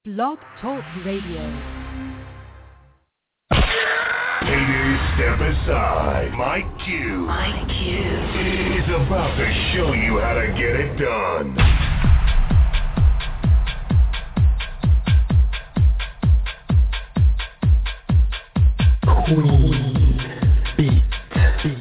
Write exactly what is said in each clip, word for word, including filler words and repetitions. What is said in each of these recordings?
Blog Talk Radio. Haters, step aside. Mike Q. Mike Q. is about to show you how to get it done. Queen Beat. Beat.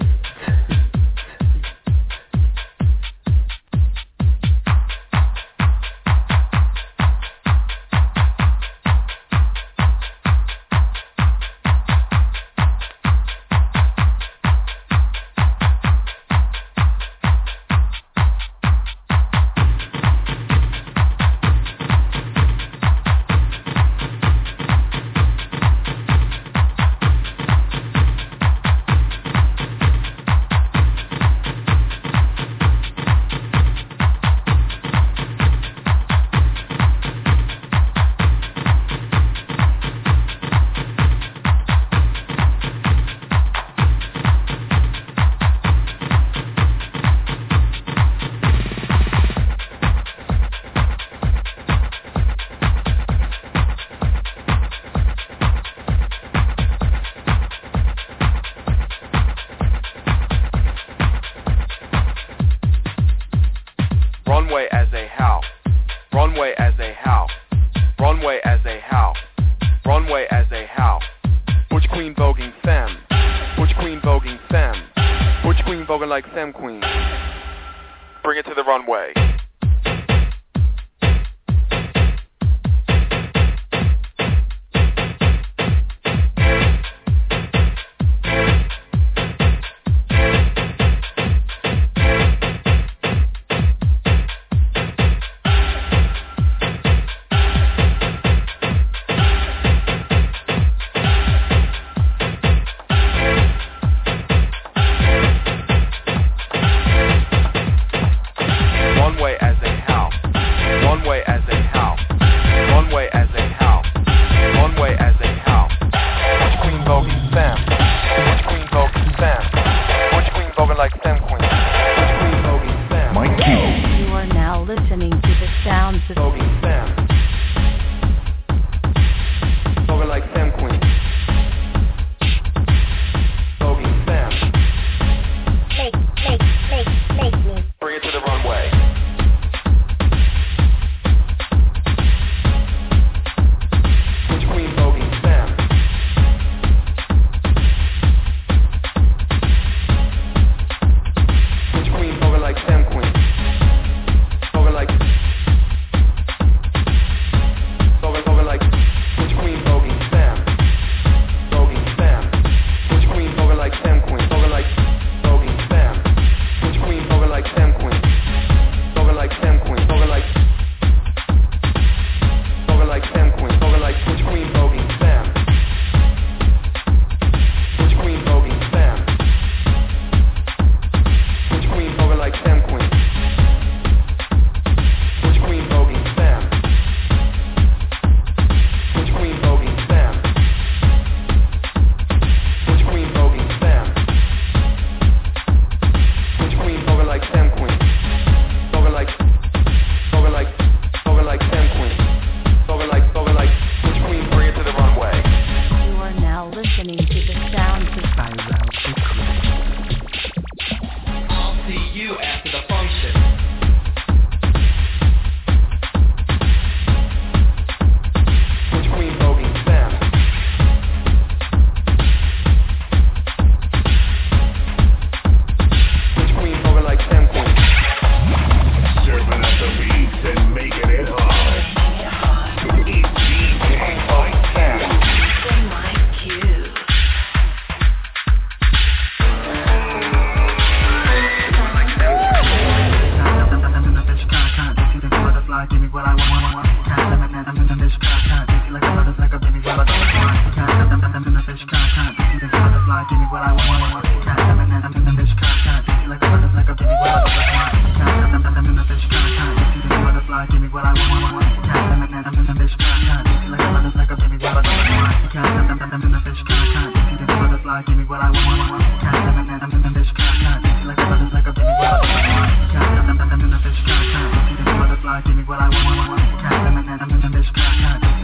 Give me what I want.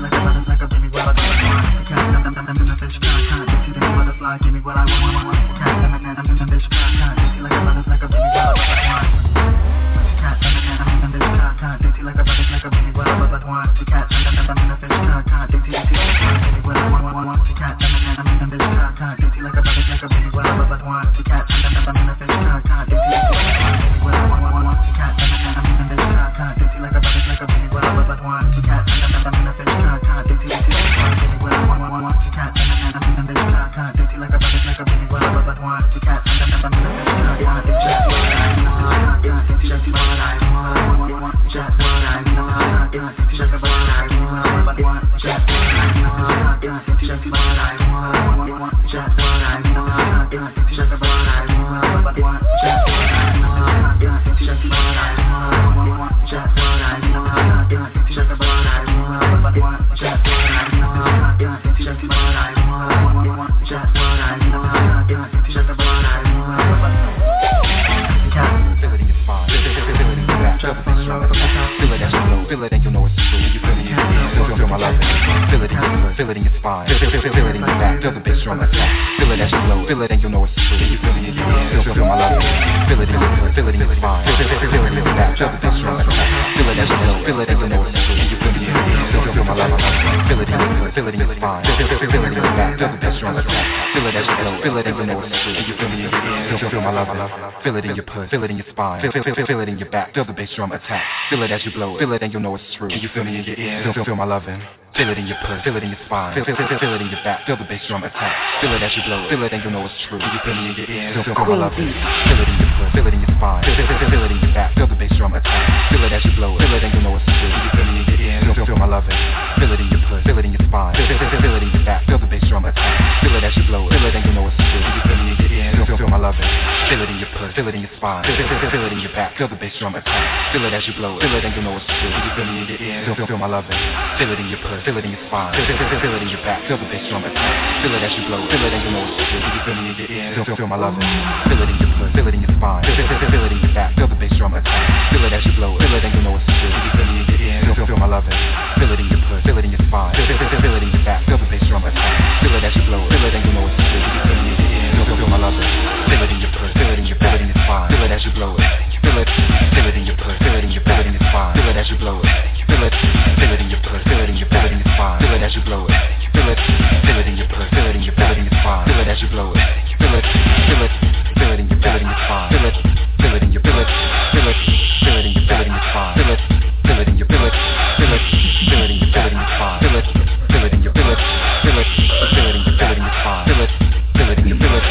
Drum attack. Feel it as you blow it. Feel it and you know it's true. Can you feel me in your ears? Feel, feel my loving. Feel it in your puss. Feel it in your spine. Feel, feel, feel, feel it in your back. Feel the bass drum attack. Feel it as you blow it. Feel it and you know it's true. Can you feel me in your ears? Feel, feel, feel my loving. Feel it in your puss. Feel it in your spine. Feel, feel, feel, feel it in your back. Feel the bass drum attack. Feel it as you blow it. Feel it and you know it's true. Can you feel me in your ears? Feel, feel, feel my loving. Feel it in your puss. Feel it in your spine. Feel, feel, feel, feel it in your back. Feel the bass drum attack. Feel it as you blow it. Feel it and you know it's true. Can you feel me in your ears? Feel, feel, feel my loving. Feel it in your puss. Feel it in your spine. Feel, feel, feel, feel it in your back. Feel the bass drum attack. Feel it as you blow it. Feel it and you know it's true. Can you feel me in your ears? Feel, feel, feel my loving. Feel it in your puss. Feel it in your spine. Feel, feel, feel, feel it in your back. Feel the bass drum attack. Feel it as you blow it. Feel it and you know it's true. Can you feel me in your ears? Feel, feel, feel my loving. Feel it in your puss. Feel it in your spine. Feel, feel, feel, feel it in your back. Feel the bass drum attack. Feel it as you blow it. Feel it and you know it's true. Can you feel me in your ears? Feel, feel, feel my loving. Feel it in your puss. Feel it in your spine. Feel, feel, feel, feel it in your back. Feel the bass drum attack. Feel it as you blow it. Feel it and you know it's true. Can you feel me in your ears? Feel, feel, feel my loving. Feel it in your puss. Feel it in your back. Feel it in your spine. Feel it as you blow it. Feel it. Feel it in your puss. Feel it in your back. Feel it in your spine. Feel it as you blow it. Feel it. Feel it in your puss. Feel it in your back. Feel it in your spine. Feel it as you blow it. Feel it. Feel it in your puss. Feel it in your back. Feel it in your spine. Feel it as you blow it. Feel it. Feel it. Feel it in your. Feel it in your spine. Feel it. Feel it in your. Feel it. Feel it. Feel it in your. Feel it in your spine. Feel it. Feel it in your. Feel it. Feel it. Feel it in your. Feel it in your spine. Feel it. Feel it in your. Feel it. Feel it. Feel it in your. Feel it in your spine. Feel it. Feel it in your. Feel it.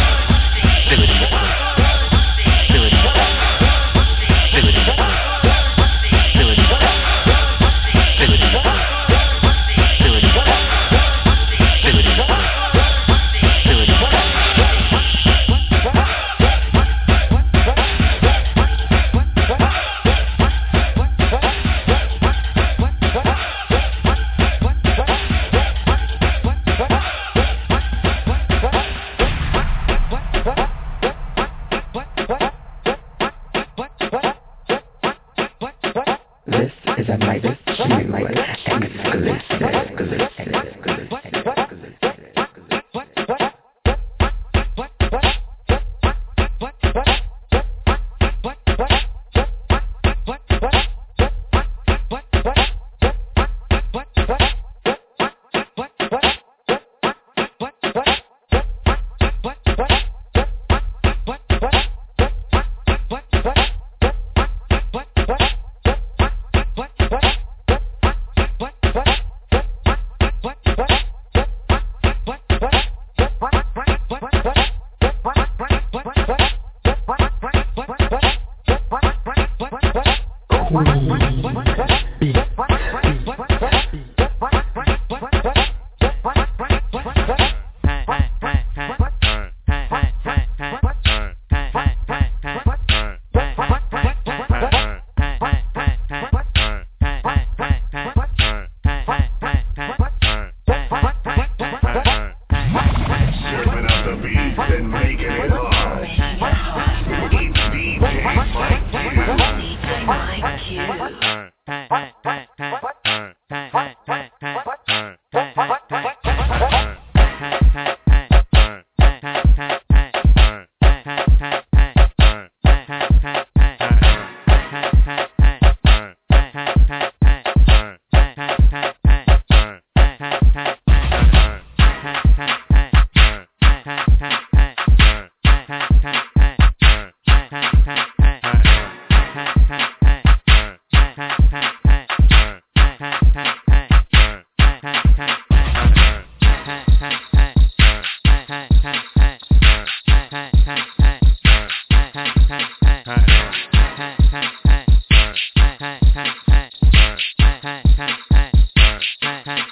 Feel it in your. Feel it. Feel it in your back. Feel it in your. Feel it in your back. Feel it in your. Feel it in your back. Feel it in your. Feel it in your back.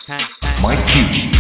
Mike Q.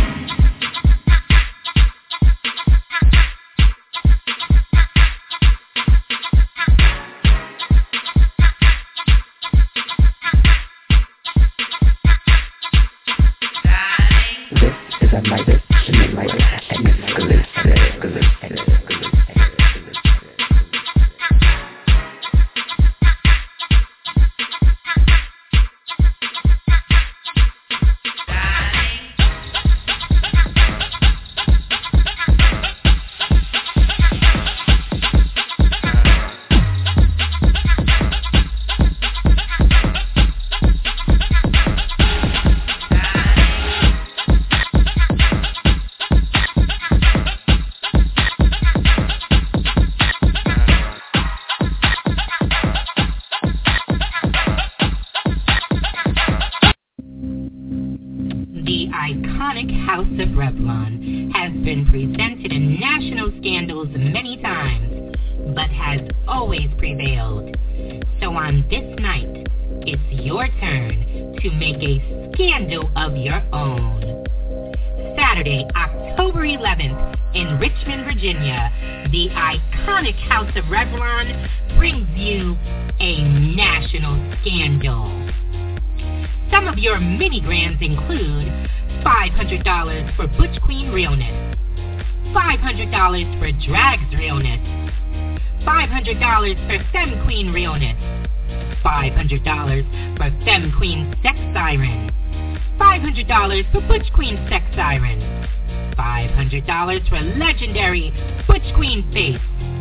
For legendary Butch Queen face.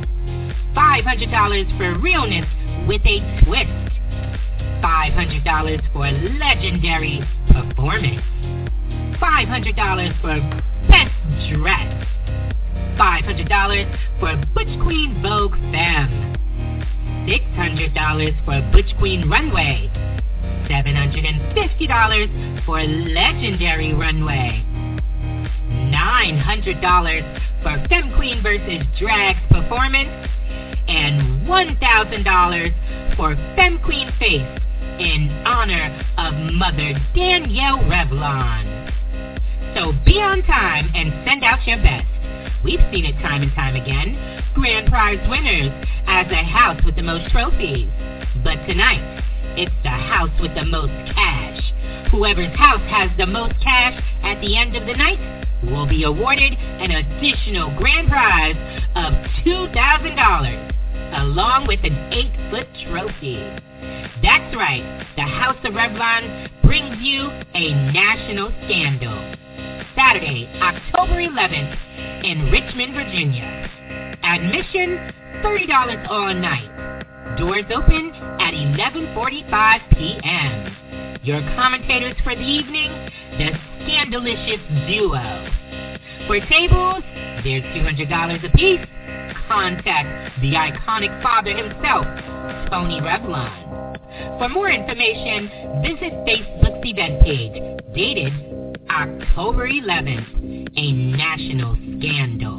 five hundred dollars for realness with a twist. five hundred dollars for legendary performance. five hundred dollars for best dress. five hundred dollars for Butch Queen Vogue Femme. six hundred dollars for Butch Queen Runway. seven hundred fifty dollars for legendary runway. nine hundred dollars for Femme Queen versus Drags performance, and one thousand dollars for Femme Queen face in honor of Mother Danielle Revlon. So be on time and send out your best. We've seen it time and time again. Grand prize winners as a house with the most trophies. But tonight, it's the house with the most cash. Whoever's house has the most cash at the end of the night will be awarded an additional grand prize of two thousand dollars, along with an eight-foot trophy. That's right, the House of Revlon brings you a national scandal. Saturday, October eleventh, in Richmond, Virginia. Admission, thirty dollars all night. Doors open at eleven forty-five p.m. Your commentators for the evening, the Scandalicious Duo. For tables, there's two hundred dollars apiece. Contact the iconic father himself, Tony Revlon. For more information, visit Facebook's event page, dated October eleventh, a national scandal.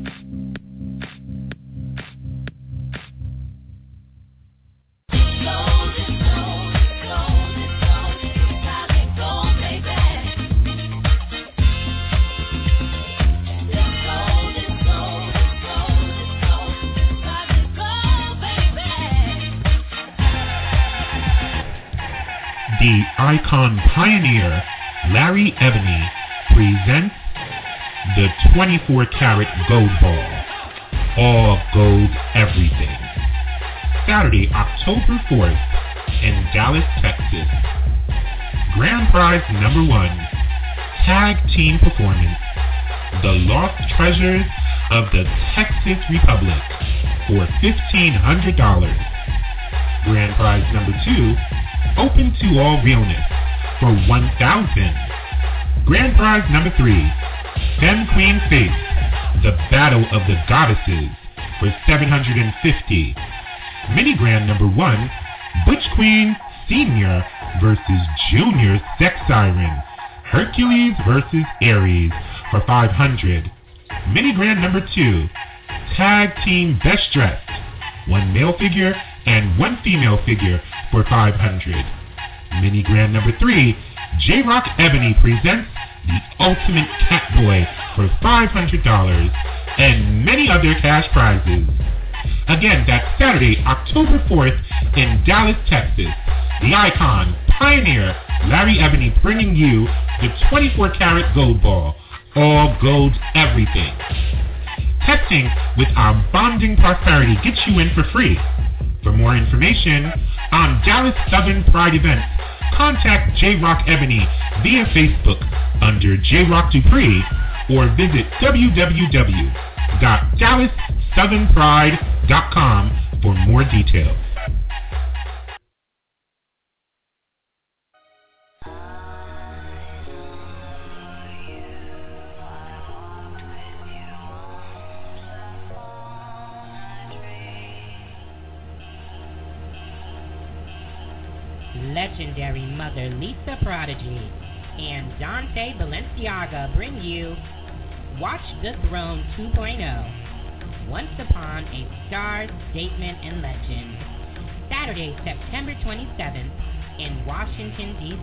The icon pioneer, Larry Ebony, presents the twenty-four karat Gold Ball. All gold everything. Saturday, October fourth, in Dallas, Texas. Grand prize number one, tag team performance, The Lost Treasures of the Texas Republic, for fifteen hundred dollars. Grand prize number two, open to all realness, for one thousand dollars. Grand prize number three, Femme Queen Face, The Battle of the Goddesses, for seven hundred fifty dollars. Mini grand number one, Butch Queen Senior versus Junior Sex Siren, Hercules versus Aries, for five hundred dollars. Mini grand number two, Tag Team Best Dressed, one male figure and one female figure, for five hundred dollars. Mini grand number three, J-Rock Ebony presents The Ultimate Catboy for five hundred dollars and many other cash prizes. Again, that's Saturday, October fourth in Dallas, Texas. The icon, pioneer, Larry Ebony bringing you the twenty-four karat gold ball. All gold, everything. Texting with our Bonding Prosperity gets you in for free. For more information on Dallas Southern Pride events, contact J-Rock Ebony via Facebook under J-Rock Dupree or visit w w w dot dallas southern pride dot com for more details. Legendary mother Lisa Prodigy and Dante Balenciaga bring you Watch the Throne two point oh, Once Upon a Star, Statement, and Legend, Saturday, September twenty-seventh in Washington, D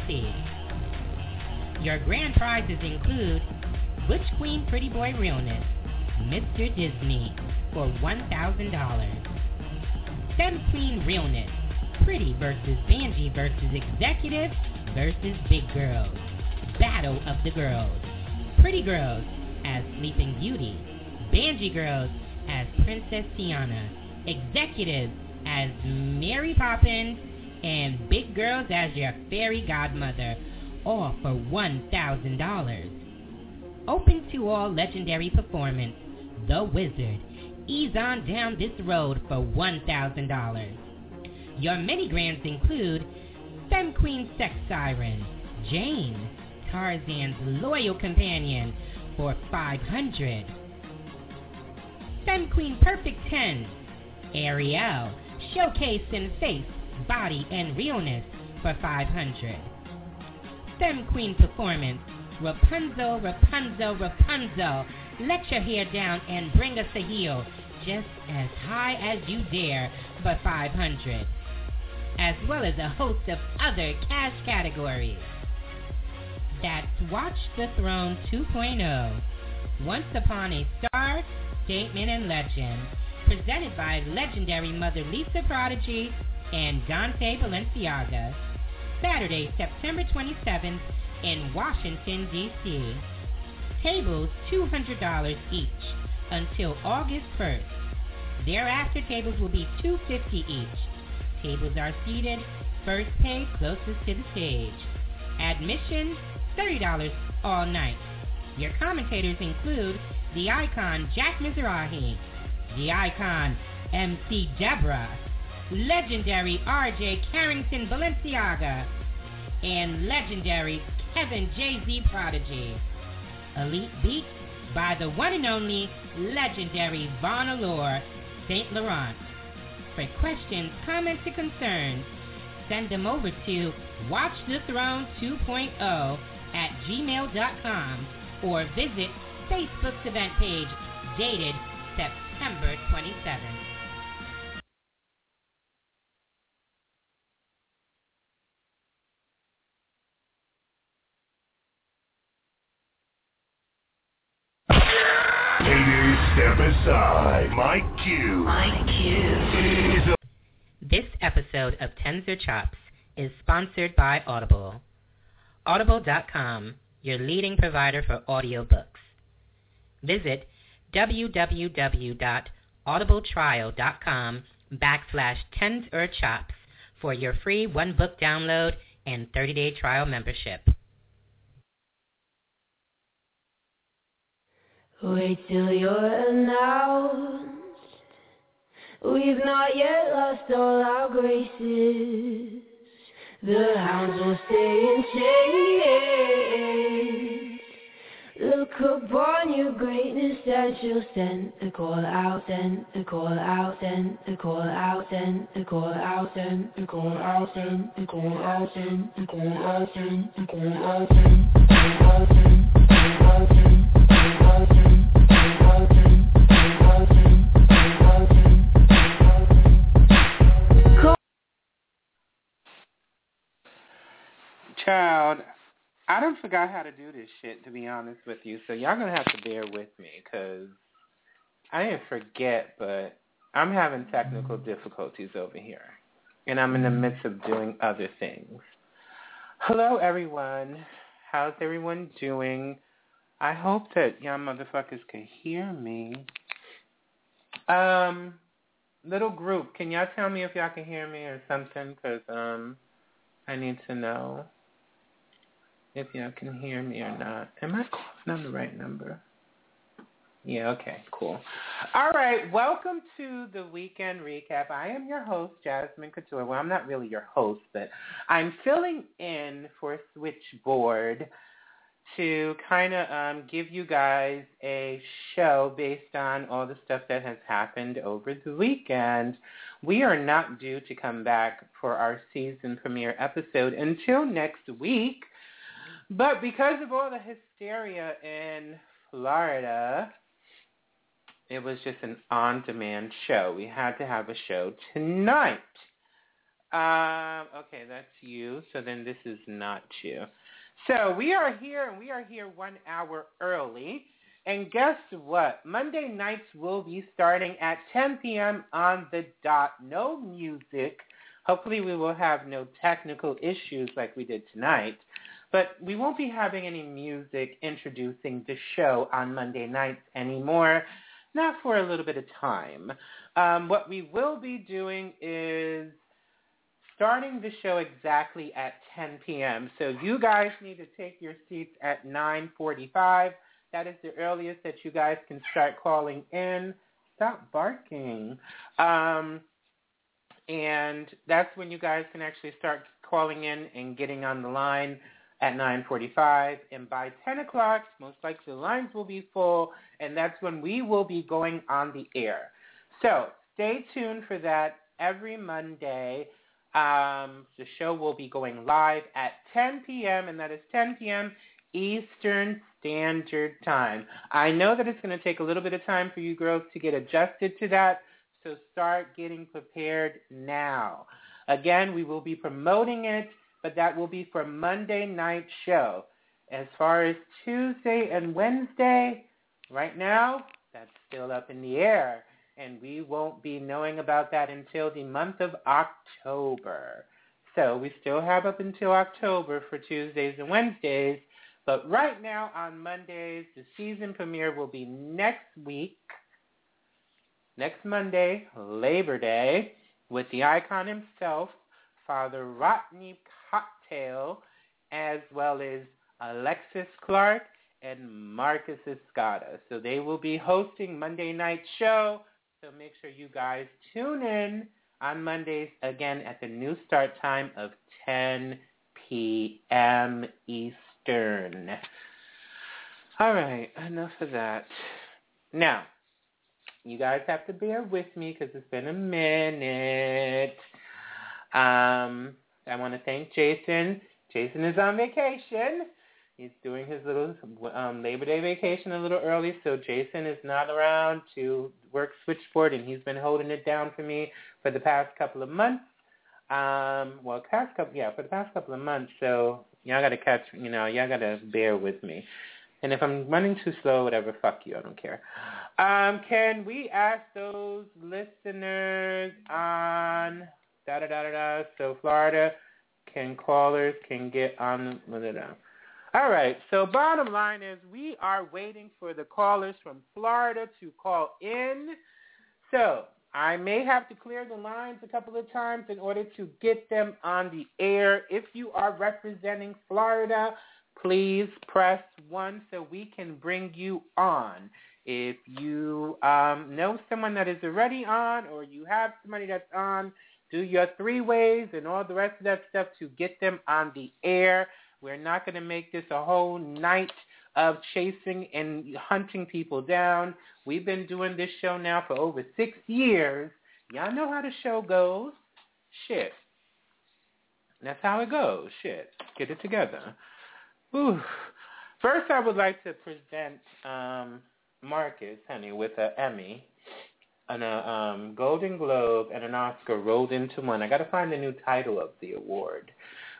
C Your grand prizes include Butch Queen Pretty Boy Realness, Mister Disney, for one thousand dollars. Femme Queen Realness, Pretty versus Banji versus Executive versus Big Girls, Battle of the Girls. Pretty Girls as Sleeping Beauty, Banji Girls as Princess Tiana, Executive as Mary Poppins, and Big Girls as your fairy godmother, all for one thousand dollars. Open to all legendary performance, The Wizard, ease on down this road for one thousand dollars. Your mini grands include Femme Queen Sex Siren, Jane, Tarzan's loyal companion, for five hundred dollars. Femme Queen Perfect ten, Ariel, showcasing face, body, and realness, for five hundred dollars. Femme Queen Performance, Rapunzel, Rapunzel, Rapunzel, let your hair down and bring us a heel, just as high as you dare, for five hundred dollars. As well as a host of other cash categories. That's Watch the Throne two point oh, Once Upon a Star, Statement, and Legend, presented by legendary mother Lisa Prodigy and Dante Balenciaga, Saturday, September twenty-seventh in Washington, D C Tables two hundred dollars each until August first. Thereafter, tables will be two hundred fifty dollars each. Tables are seated, first pay closest to the stage. Admission, thirty dollars all night. Your commentators include the icon Jack Mizrahi, the icon M C Deborah, legendary R J Carrington Balenciaga, and legendary Kevin Jay-Z Prodigy. Elite beats by the one and only legendary Von Allure Saint Laurent. For questions, comments, or concerns, send them over to watch the throne two point oh at gmail dot com or visit Facebook's event page dated September twenty-seventh. Haters, step aside. My cue. My cue. Is a This episode of Tens or Chops is sponsored by Audible. Audible dot com, your leading provider for audiobooks. Visit w w w dot audible trial dot com backslash Tens or Chops for your free one-book download and thirty-day trial membership. Wait till you're announced. We've not yet lost all our graces. The hounds will stay in chains. Look upon your greatness and she'll send the call out, send the call out, send the call out, send the call out, send the call out, send the call out, send the call out, send the call out, send the call out, send the call out, send Child, of forgot how to do this shit, to be honest with you. So y'all going to have to bear with me because I didn't forget, but I'm having technical difficulties over here. And I'm in the midst of doing other things. Hello, everyone. How's everyone doing? I hope that y'all motherfuckers can hear me. Um, little group, can y'all tell me if y'all can hear me or something? Because um, I need to know if y'all can hear me or not. Am I calling on the right number? Yeah, okay, cool. All right, welcome to the Weekend Recap. I am your host, Jasmine Couture. Well, I'm not really your host, but I'm filling in for Switchboard to kind of um, give you guys a show based on all the stuff that has happened over the weekend. We are not due to come back for our season premiere episode until next week, but because of all the hysteria in Florida, it was just an on-demand show. We had to have a show tonight. Um, okay, that's you. So then this is not you. So we are here, and we are here one hour early. And guess what? Monday nights will be starting at ten p.m. on the dot. No music. Hopefully we will have no technical issues like we did tonight. But we won't be having any music introducing the show on Monday nights anymore. Not for a little bit of time. Um, what we will be doing is starting the show exactly at ten p.m. So you guys need to take your seats at nine forty-five. That is the earliest that you guys can start calling in. Stop barking. Um, and that's when you guys can actually start calling in and getting on the line at nine forty-five, and by ten o'clock, most likely the lines will be full, and that's when we will be going on the air. So stay tuned for that every Monday. Um, the show will be going live at ten p.m., and that is ten p.m. Eastern Standard Time. I know that it's going to take a little bit of time for you girls to get adjusted to that, so start getting prepared now. Again, we will be promoting it, but that will be for Monday night show. As far as Tuesday and Wednesday, right now, that's still up in the air, and we won't be knowing about that until the month of October. So we still have up until October for Tuesdays and Wednesdays, but right now on Mondays, the season premiere will be next week, next Monday, Labor Day, with the icon himself, Father Rodney Cocktail, as well as Alexis Clark and Marcus Escada. So they will be hosting Monday night show. So make sure you guys tune in on Mondays, again, at the new start time of ten p.m. Eastern. All right, enough of that. Now, you guys have to bear with me because it's been a minute. Um, I want to thank Jason. Jason is on vacation. He's doing his little um, Labor Day vacation a little early, so Jason is not around to work Switchboard, and he's been holding it down for me for the past couple of months. Um, well, past couple, yeah, for the past couple of months. So y'all got to catch, you know, y'all got to bear with me. And if I'm running too slow, whatever, fuck you, I don't care. Um, can we ask those listeners on da da da da da? So Florida, can callers can get on da da da. All right, so bottom line is we are waiting for the callers from Florida to call in. So I may have to clear the lines a couple of times in order to get them on the air. If you are representing Florida, please press one so we can bring you on. If you um, know someone that is already on or you have somebody that's on, do your three ways and all the rest of that stuff to get them on the air. We're not going to make this a whole night of chasing and hunting people down. We've been doing this show now for over six years. Y'all know how the show goes. Shit. That's how it goes. Shit. Get it together. Whew. First, I would like to present um, Marcus, honey, with an Emmy and a um, Golden Globe and an Oscar rolled into one. I got to find the new title of the award.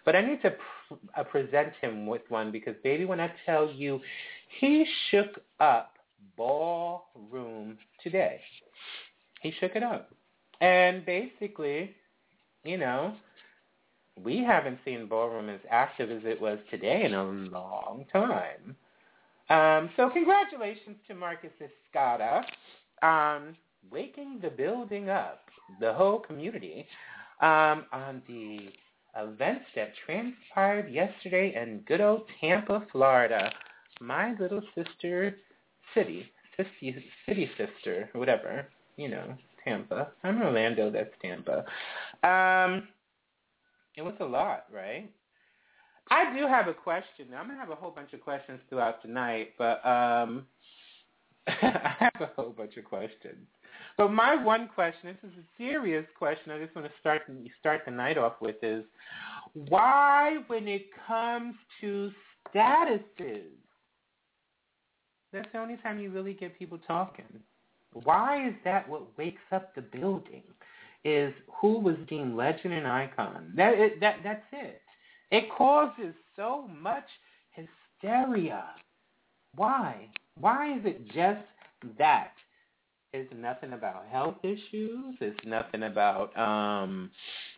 But I need to pr- uh, present him with one because, baby, when I tell you, he shook up Ballroom today. He shook it up. And basically, you know, we haven't seen Ballroom as active as it was today in a long time. Um, so congratulations to Marcus Escada, um, waking the building up, the whole community, um, on the events that transpired yesterday in good old Tampa, Florida. My little sister city, city, city sister, whatever, you know, Tampa. I'm in Orlando, that's Tampa. Um, it was a lot, right? I do have a question. I'm going to have a whole bunch of questions throughout the night, but um, I have a whole bunch of questions. But my one question, this is a serious question I just want to start start the night off with, is why, when it comes to statuses, that's the only time you really get people talking. Why is that what wakes up the building, is who was deemed legend and icon? That it, that That's it. It causes so much hysteria. Why? Why is it just that? It's nothing about health issues. It's nothing about um,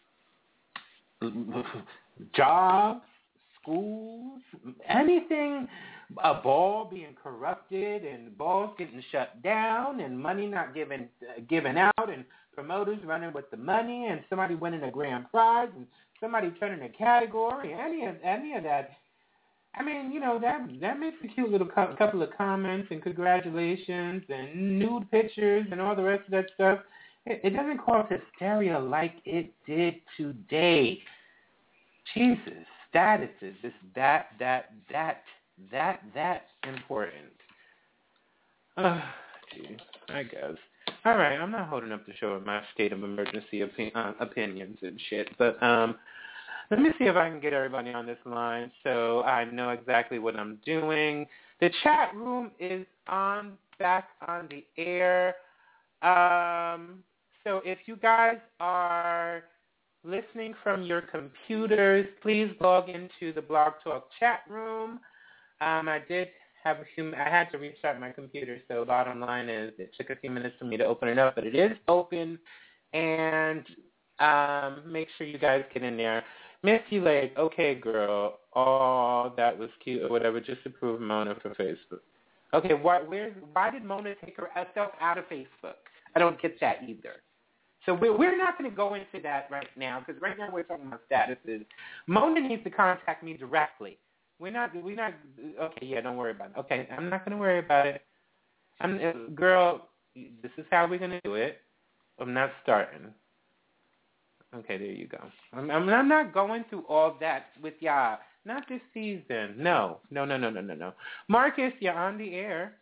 jobs, schools, anything. A ball being corrupted and balls getting shut down and money not given uh, given out and promoters running with the money and somebody winning a grand prize and somebody turning a category. Any of any of that. I mean, you know, that that makes a cute little co- couple of comments and congratulations and nude pictures and all the rest of that stuff. It, it doesn't cause hysteria like it did today. Jesus, statuses is that, that, that, that, that important. Oh, gee, I guess. All right, I'm not holding up the show with my state of emergency opi- uh, opinions and shit, but um. Let me see if I can get everybody on this line so I know exactly what I'm doing. The chat room is on back on the air. Um, so if you guys are listening from your computers, please log into the Blog Talk chat room. Um, I did have a few, I had to restart my computer, so bottom line is it took a few minutes for me to open it up, but it is open, and um, make sure you guys get in there. Missy Lake, okay, girl. Oh, that was cute or whatever. Just approve Mona for Facebook. Okay, why, where's, why did Mona take herself out of Facebook? I don't get that either. So we're, we're not going to go into that right now because right now we're talking about statuses. Mona needs to contact me directly. We're not, we're not, okay, yeah, don't worry about it. Okay, I'm not going to worry about it. I'm, girl, this is how we're going to do it. I'm not starting. Okay, there you go. I'm, I'm, I'm not going through all that with y'all. Not this season. No, no, no, no, no, no, no. Marcus, you're on the air.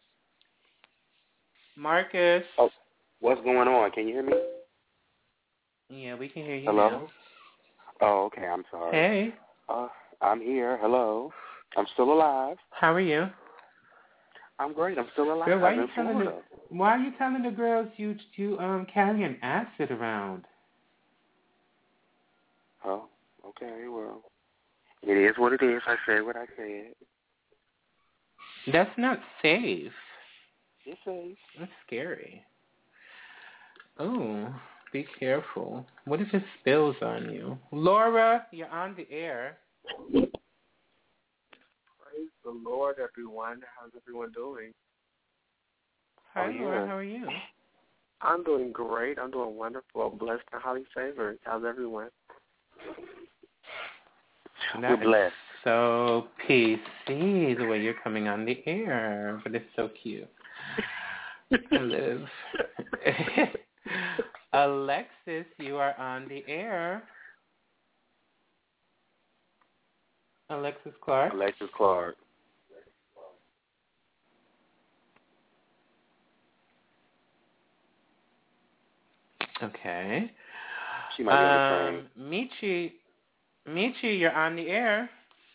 Marcus. Oh, what's going on? Can you hear me? Yeah, we can hear you. Hello? Now. Oh, okay. I'm sorry. Hey. Uh, I'm here. Hello. I'm still alive. How are you? I'm great. I'm still alive. Girl, why, I'm you in telling Florida. the, why are you telling the girls you you um carrying acid around? Oh, okay. Well, it is what it is. I said what I said. That's not safe. It's safe. That's scary. Oh, be careful. What if it spills on you? Laura, you're on the air. Praise the Lord, everyone. How's everyone doing? Hi, oh, Laura. yeah. How are you? I'm doing great. I'm doing wonderful. Blessed and highly favored. How's everyone? We're blessed. So P C, the way you're coming on the air, but it's so cute. I live. Alexis, you are on the air. Alexis Clark. Alexis Clark. Okay. She might be on the um, Michi, Michi, you're on the air.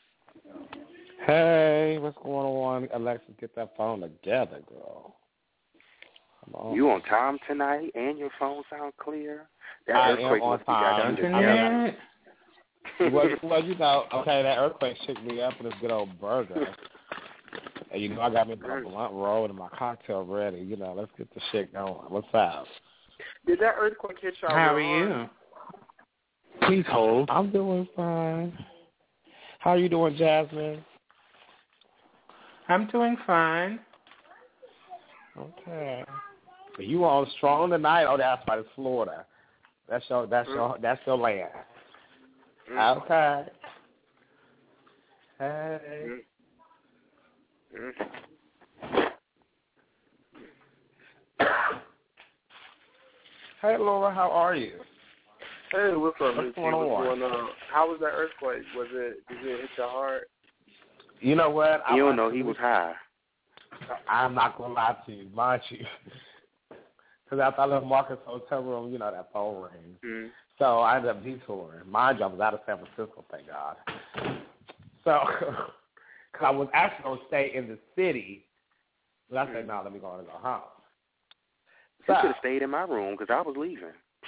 Hey, what's going on? Alexis, get that phone together, girl. On. You on time tonight, and your phone sound clear? That I earthquake am on must be got time. you together. well, well, you know, okay, that earthquake shook me up with this good old burger. And, you know, I got me my blunt roll and my cocktail ready. You know, let's get the shit going. What's up? Did that earthquake hit y'all? How are you? Please hold. I'm doing fine. How are you doing, Jasmine? I'm doing fine. Okay. So you on strong tonight? Oh, that's right. It's Florida. That's your. That's mm. your. That's your land. Mm. Okay. Hey. Mm. Mm. Hey, Laura. How are you? Hey, what's up, What's going on? What's going on? How was that earthquake? Was it? Did it hit your heart? You know what? You don't know. He was high. I'm not gonna lie to you, mind you, because after I left Marcus' hotel room, you know that phone rings. Mm-hmm. So I ended up detouring. Mind you, I was out of San Francisco, thank God. So, because I was actually gonna stay in the city, but I said, mm-hmm. no, let me go and go home. So, you could have stayed in my room because I was leaving.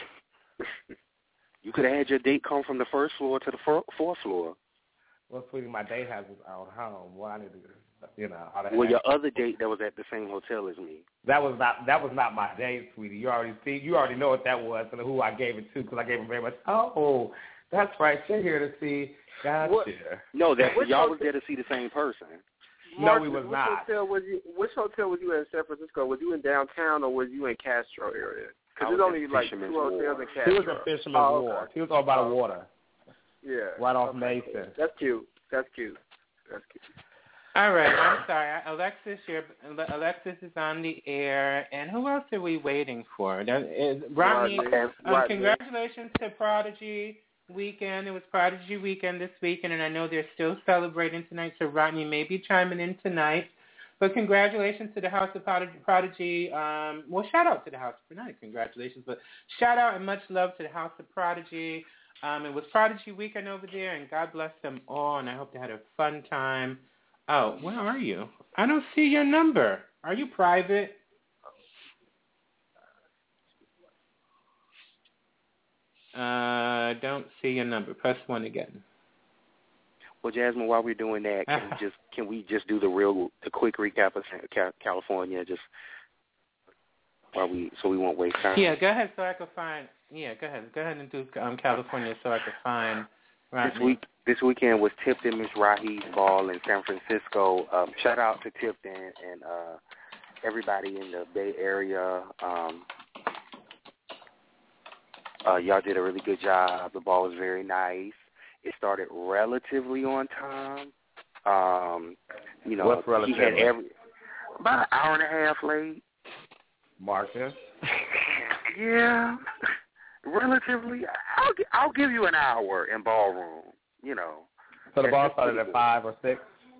You could have had your date come from the first floor to the four, fourth floor. Well, sweetie, my date has his own home. Well, I need to, you know. Well, your other date that was at the same hotel as me. That was not that was not my date, sweetie. You already see, you already know what that was and who I gave it to because I gave him very much. Oh, that's right. You're here to see. Gotcha. What? No, that y'all was there to see the same person. Marcus, no, we was which not. Hotel was you, which hotel was you in San Francisco? Was you in downtown or was you in Castro area? Because there's only like two hotels in Castro. He was at Fisherman's oh, okay. Wharf. He was all by the water. Yeah. Right off okay. Mason. That's cute. That's cute. That's cute. All right. I'm sorry. Alexis, you're, Alexis is on the air. And who else are we waiting for? Is, Rodney, um, Rodney. Congratulations to Prodigy Weekend. It was Prodigy Weekend this weekend, and I know they're still celebrating tonight, so Rodney may be chiming in tonight. But congratulations to the House of Prodigy. Um, well, shout out to the House of Prodigy. Congratulations, but shout out and much love to the House of Prodigy. Um, it was Prodigy Weekend over there, and God bless them all, and I hope they had a fun time. Oh, where are you? I don't see your number. Are you private? I uh, don't see your number. Press one again. Well, Jasmine, while we're doing that, can we just can we just do the real, the quick recap of California, just while we so we won't waste time? Yeah, go ahead, so I can find. Yeah, go ahead, go ahead and do um, California, so I can find. Right this week, this weekend was Tipton Miss Rahi's ball in San Francisco. Um, shout out to Tipton and uh, everybody in the Bay Area. Um, uh, y'all did a really good job. The ball was very nice. It started relatively on time. Um, you know, What's relatively? He had every about an hour and a half late. Marcus. Yeah, relatively. I'll I'll give you an hour in ballroom. You know. So the ball started at five or six.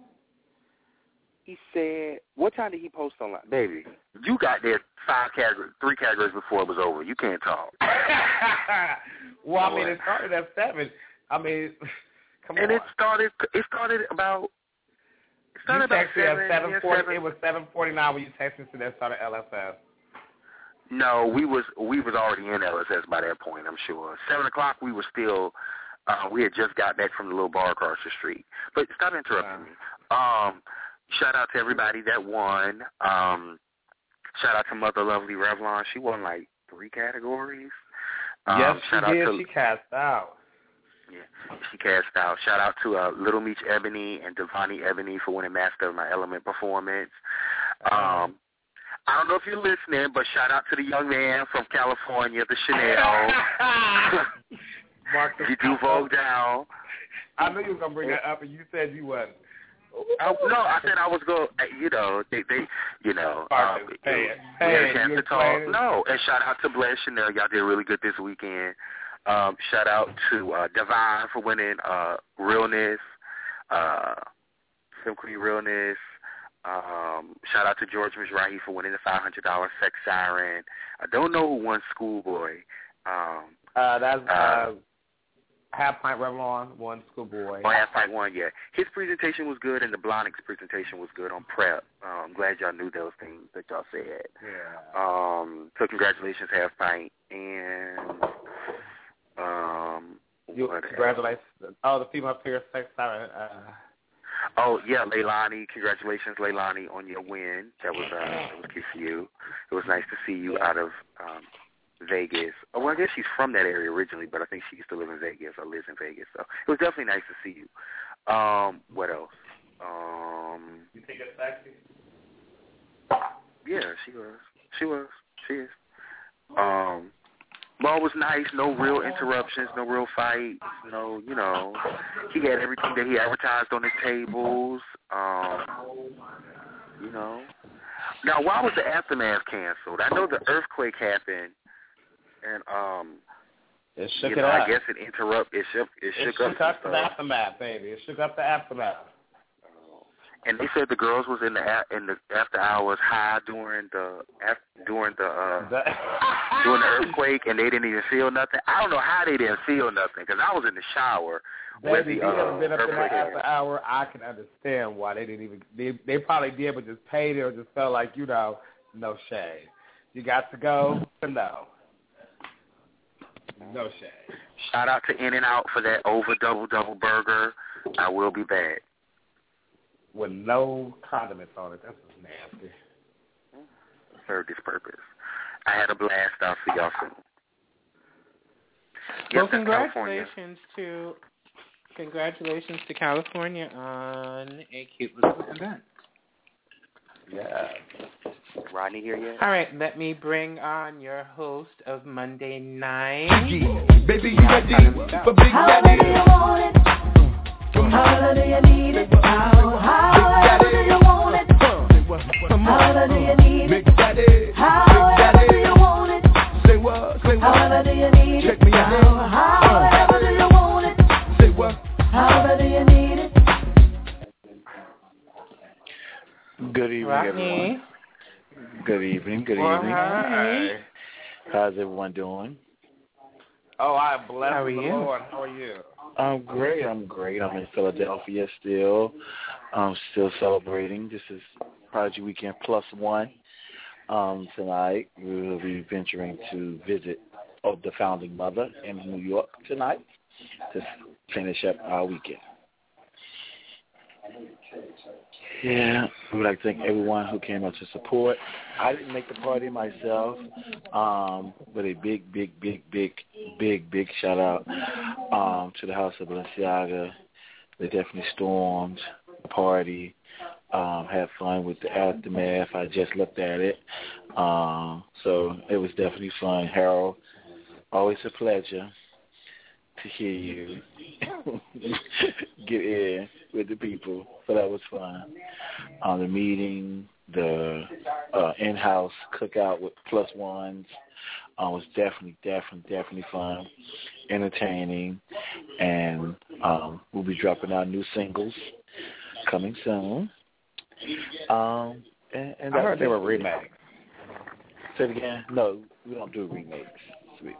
He said, "What time did he post online, baby? You got there five categories, three categories before it was over. You can't talk." Well, I mean, it started at seven. I mean, come and on. And it started. It started about. It started you about seven. At seven forty. seven. It was seven forty-nine when you texted to that started L S S. No, we was we was already in L S S by that point. I'm sure. Seven o'clock. We were still. Uh, we had just got back from the little bar across the street. But stop interrupting me. Um, shout out to everybody that won. Um, shout out to Mother Lovely Revlon. She won like three categories. Um, yes, she shout did. Out to, she cast out. Yeah, she cast out. Shout out to uh, Little Meech Ebony and Devani Ebony for winning Master of My Element performance. Um, I don't know if you're listening, but shout out to the young man from California, the Chanel. Marcus, you do Vogue down. I knew you were gonna bring that up, and you said you wasn't. I, no, I said I was going. You know, they, they, you know, um, hey, we hey, had a chance to talk. Playing. No, and shout out to Blair Chanel. Y'all did really good this weekend. Um, shout out to uh, Divine for winning uh, Realness, uh, Film Queen Realness. Um, shout out to George Mizrahi for winning the five hundred dollars Sex Siren. I don't know who won Schoolboy. Um, uh, that's uh, uh, Half Pint Revlon won Schoolboy. Oh, Half Pint won, yeah. His presentation was good, and the Blonix presentation was good on prep. Uh, I'm glad y'all knew those things that y'all said. Yeah. Um, so congratulations, Half Pint. And um, you, congratulations. Oh, the female peer sex. Sorry. Uh, oh yeah, Leilani. Congratulations, Leilani, on your win. That was uh, that was good for you. It was nice to see you out of um, Vegas. Oh, well, I guess she's from that area originally, but I think she used to live in Vegas or lives in Vegas. So it was definitely nice to see you. Um, what else? Um, you think it's sexy? Yeah, she was. She was. She is. Um, Ball was nice. No real interruptions. No real fights. No, you know, he had everything that he advertised on his tables. Um, you know. Now, why was the Aftermath canceled? I know the earthquake happened, and um, it shook you it know, up. I guess it interrupt. It shook. It, it shook, shook up, up the Aftermath, baby. It shook up the Aftermath. And they said the girls was in the in the after hours high during the during the uh, during the earthquake, and they didn't even feel nothing. I don't know how they didn't feel nothing because I was in the shower. Baby, the, they uh, ever been up in that happened. after hour? I can understand why they didn't even. They they probably did, but just paid it or just felt like, you know, no shade. You got to go, no, no shade. Shout out to In-N-Out for that over double double burger. I will be back. With no condiments on it. That's just nasty. Served its purpose. I had a blast. I'll see y'all soon. Well, Yes, congratulations to congratulations to California on a cute little event. Yeah. Rodney here yet? All right, let me bring on your host of Monday Night. Baby, you ready for Big Daddy? How do you need it? How, how do you want it? How do you need it? Big Daddy, how do you want it? Say what? Say what? How do you need it? Check me out. How do you want it? Say what? How do you need it? Good evening, Rodney. everyone. Good evening. Good well, evening. Hi. How's everyone doing? Oh, I'm blessed How are with you? the Lord. How are you? I'm great. I'm great. I'm in Philadelphia still. I'm still celebrating. This is Prodigy Weekend Plus One. Um, tonight we will be venturing to visit oh, the Founding Mother in New York tonight to finish up our weekend. Yeah, we would like to thank everyone who came out to support. I didn't make the party myself, um, but a big, big, big, big, big, big shout out um, to the House of Balenciaga. They definitely stormed the party, um, had fun with the aftermath. I just looked at it. Um, so it was definitely fun. Harold, always a pleasure to hear you get in with the people. So that was fun. Um, the meeting, the uh, in-house cookout with plus ones uh, was definitely, definitely, definitely fun, entertaining, and um, we'll be dropping our new singles coming soon. Um, and, and I heard they it. were remakes. Say it again? No, we don't do remakes, sweet.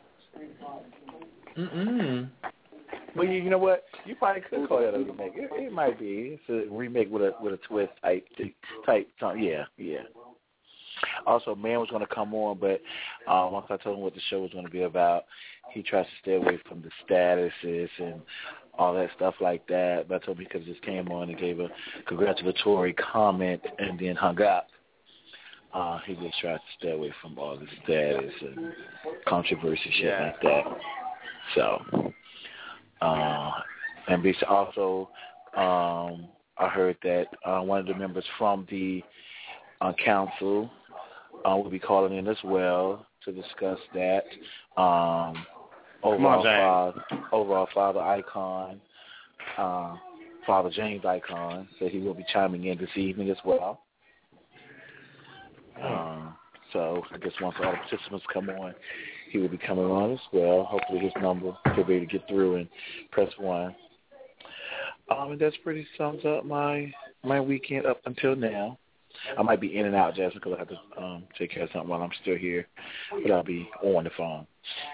Mm-mm. Well, you, you know what? You probably could call that a remake. It, it might be. It's a remake with a with a twist type type. Yeah, yeah. Also, Man was going to come on, but uh, once I told him what the show was going to be about, he tries to stay away from the statuses and all that stuff like that. But I told him he could have just came on and gave a congratulatory comment and then hung up. Uh, he just tries to stay away from all the status and controversy shit yeah. like that. So, uh, and also, um, I heard that uh, one of the members from the uh, council uh, will be calling in as well to discuss that. Um, overall, father, overall father icon, uh, Father James Icon, said he will be chiming in this evening as well. Um, so I guess once all the participants come on, he will be coming on as well. Hopefully his number will be able to get through and press one. Um, and that's pretty sums up my my weekend up until now. I might be in and out, Jasmine, because I have to um, take care of something while I'm still here, but I'll be on the phone.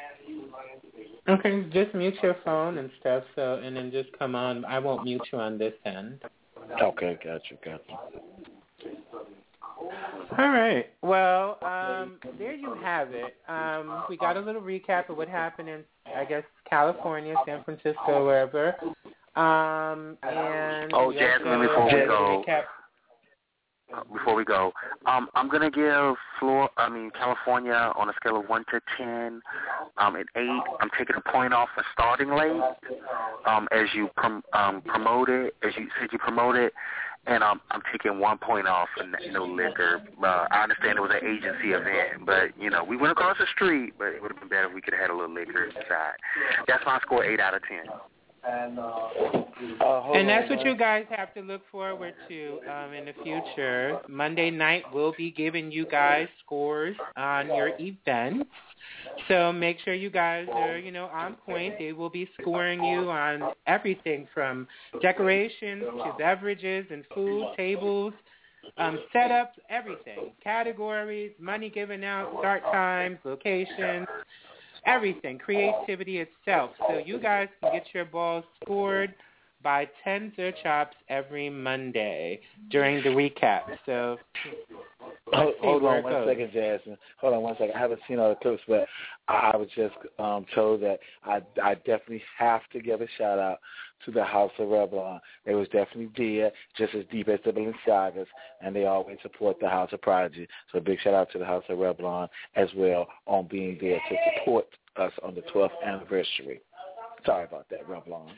Okay, just mute your phone and stuff, so and then just come on. I won't mute you on this end. Okay, gotcha, gotcha. All right. Well, um, there you have it. Um, we got a little recap of what happened in I guess, California, San Francisco, wherever. Um, and oh, Jasmine, before we go, recap. Uh, before we go, um, I'm gonna give Flor- I mean California on a scale of one to ten. Um, at eight, I'm taking a point off for starting late. Um, as you prom- um, promote it, as you said you promote it, and um, I'm taking one point off for no liquor. Uh, I understand it was an agency event, but you know we went across the street, but it would have been better if we could have had a little liquor inside. That's my score, eight out of ten. And, uh, uh, and that's what you guys have to look forward to um, in the future. Monday night, we'll be giving you guys scores on your events. So make sure you guys are, you know, on point. They will be scoring you on everything from decorations to beverages and food, tables, um, setups, everything. Categories, money given out, start times, locations, everything, creativity itself. So you guys can get your balls scored by tens or chops every Monday during the recap. So hold, hold on one goes. second, Jasmine. Hold on one second. I haven't seen all the clips, but I, I was just um, told that I, I definitely have to give a shout out to the House of Revlon. They was definitely there, just as deep as the Balenciagas, and they always support the House of Prodigy. So a big shout out to the House of Revlon as well on being there to support us on the twelfth anniversary. Sorry about that, Revlon.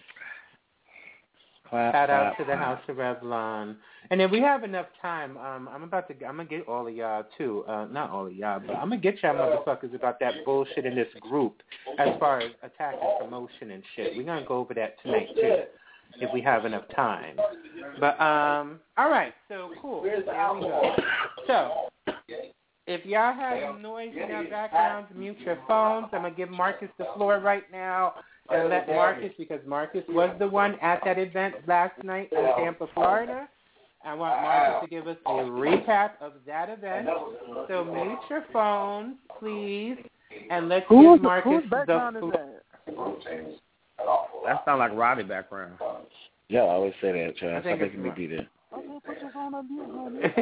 Clap, Shout out clap, to the clap. House of Revlon. And if we have enough time, um, I'm about to, I'm gonna get all of y'all too. Uh, not all of y'all, but I'm gonna get y'all motherfuckers about that bullshit in this group as far as attacking promotion and shit. We're gonna go over that tonight too, if we have enough time. But um, all right, so cool. Here we go. So if y'all have noise in your backgrounds, mute your phones. I'm gonna give Marcus the floor right now. And let Marcus, because Marcus was the one at that event last night in Tampa, Florida. I want Marcus to give us a recap of that event. So mute your phones, please, and let's Who's give Marcus whose the background is floor. that? That sounds like Roddy background. Yeah, I always say that, Charles. I I think think it's you may be there. Okay, put your phone on mute,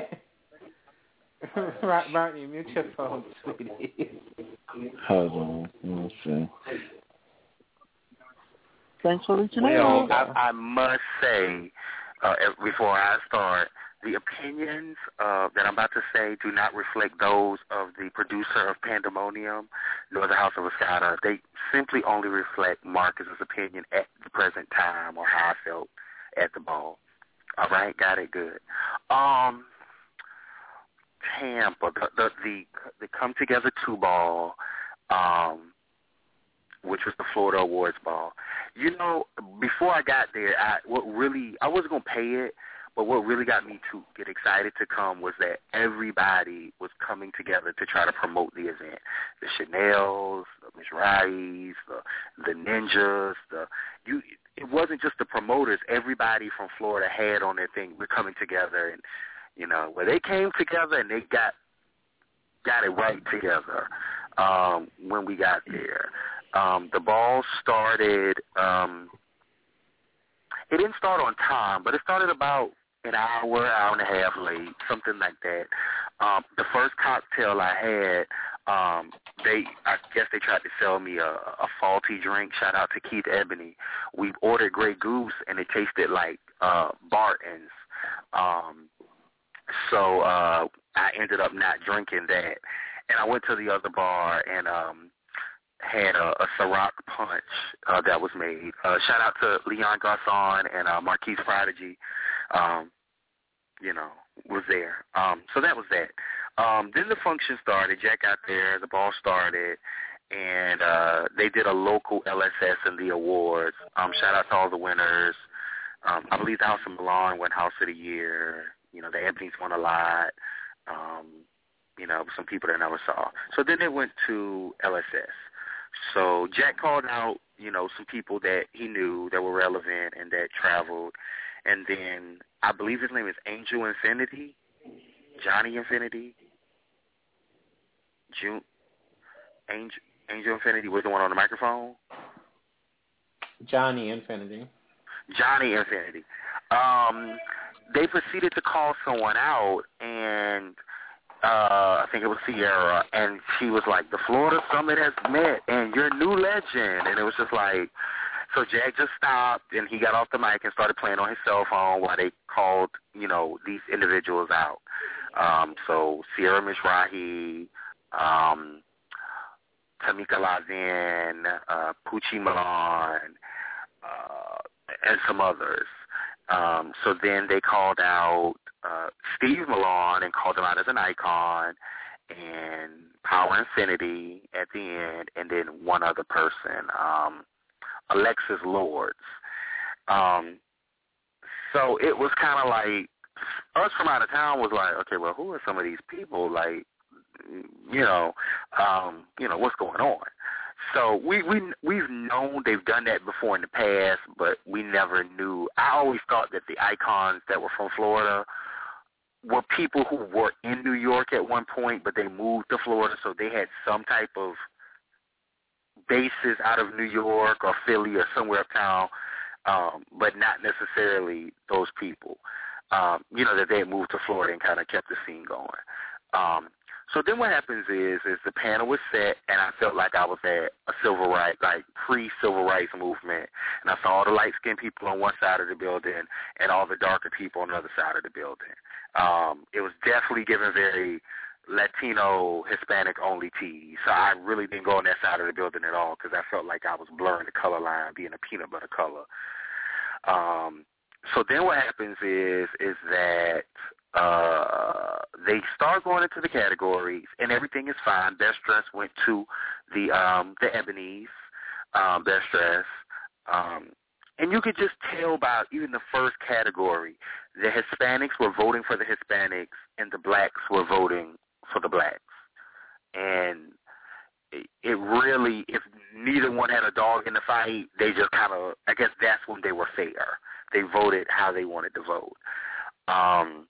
honey. Rodney, mute your phone, sweetie. Hold on. Let's see. Thanks for reaching Well, out. I, I must say, uh, before I start, the opinions uh, that I'm about to say do not reflect those of the producer of Pandemonium nor the House of Escada. They simply only reflect Marcus's opinion at the present time or how I felt at the ball. All right, got it, good. Um, Tampa, the the the, the Come Together two ball, um, which was the Florida Awards ball. You know, before I got there, I what really I wasn't gonna pay it, but what really got me to get excited to come was that everybody was coming together to try to promote the event. The Chanels, the Mizrahis, the the Ninjas, the you. It wasn't just the promoters. Everybody from Florida had on their thing. We're coming together, and you know, well, they came together and they got got it right together um, when we got there. Um, the ball started, um, it didn't start on time, but it started about an hour, hour and a half late, something like that. Um, the first cocktail I had, um, they, I guess they tried to sell me a, a faulty drink. Shout out to Keith Ebony. We ordered Grey Goose, and it tasted like uh, Barton's. Um, so uh, I ended up not drinking that. And I went to the other bar and um, had a, a Ciroc punch uh, that was made. Uh, shout out to Leon Garcon and uh, Marquise Prodigy, um, you know, was there. Um, so that was that. Um, then the function started. Jack got there. The ball started. And uh, they did a local L S S in the awards. Um, shout out to all the winners. Um, I believe the House of Milan won House of the Year. You know, the Ebony's won a lot. Um, you know, some people that I never saw. So then they went to L S S. So Jack called out, you know, some people that he knew that were relevant and that traveled. And then I believe his name is Angel Infinity, Johnny Infinity. June, Angel, Angel Infinity was the one on the microphone. Johnny Infinity. Johnny Infinity. Um, they proceeded to call someone out, and uh, I think it was Sierra, and she was like, the Florida Summit has met, and you're a new legend. And it was just like, so Jack just stopped, and he got off the mic and started playing on his cell phone while they called, you know, these individuals out. Um, so Sierra Mizrahi, um, Tamika Lavin, uh, Poochie Milan, uh, and some others. Um, so then they called out uh, Steve Milan and called him out as an icon, and Power Infinity at the end, and then one other person, um, Alexis Lords. Um, so it was kind of like, us from out of town was like, okay, well, who are some of these people? Like, you know, um, you know, what's going on? So we, we, we've known they've done that before in the past, but we never knew. I always thought that the icons that were from Florida were people who were in New York at one point, but they moved to Florida, so they had some type of bases out of New York or Philly or somewhere uptown, um, but not necessarily those people. Um, you know, that they had moved to Florida and kind of kept the scene going. Um, so then what happens is, is the panel was set, and I felt like I was at a civil rights, like pre-civil rights movement, and I saw all the light-skinned people on one side of the building and all the darker people on the other side of the building. Um, it was definitely given very Latino, Hispanic-only tea, so I really didn't go on that side of the building at all because I felt like I was blurring the color line, being a peanut butter color. Um, so then what happens is is that uh, they start going into the categories, and everything is fine. Best Dress went to the um, the Ebonies, um, Best Dress. Um, and you could just tell by even the first category, the Hispanics were voting for the Hispanics, and the blacks were voting for the blacks. And it, it really, if neither one had a dog in the fight, they just kind of, I guess that's when they were fair. They voted how they wanted to vote. Um,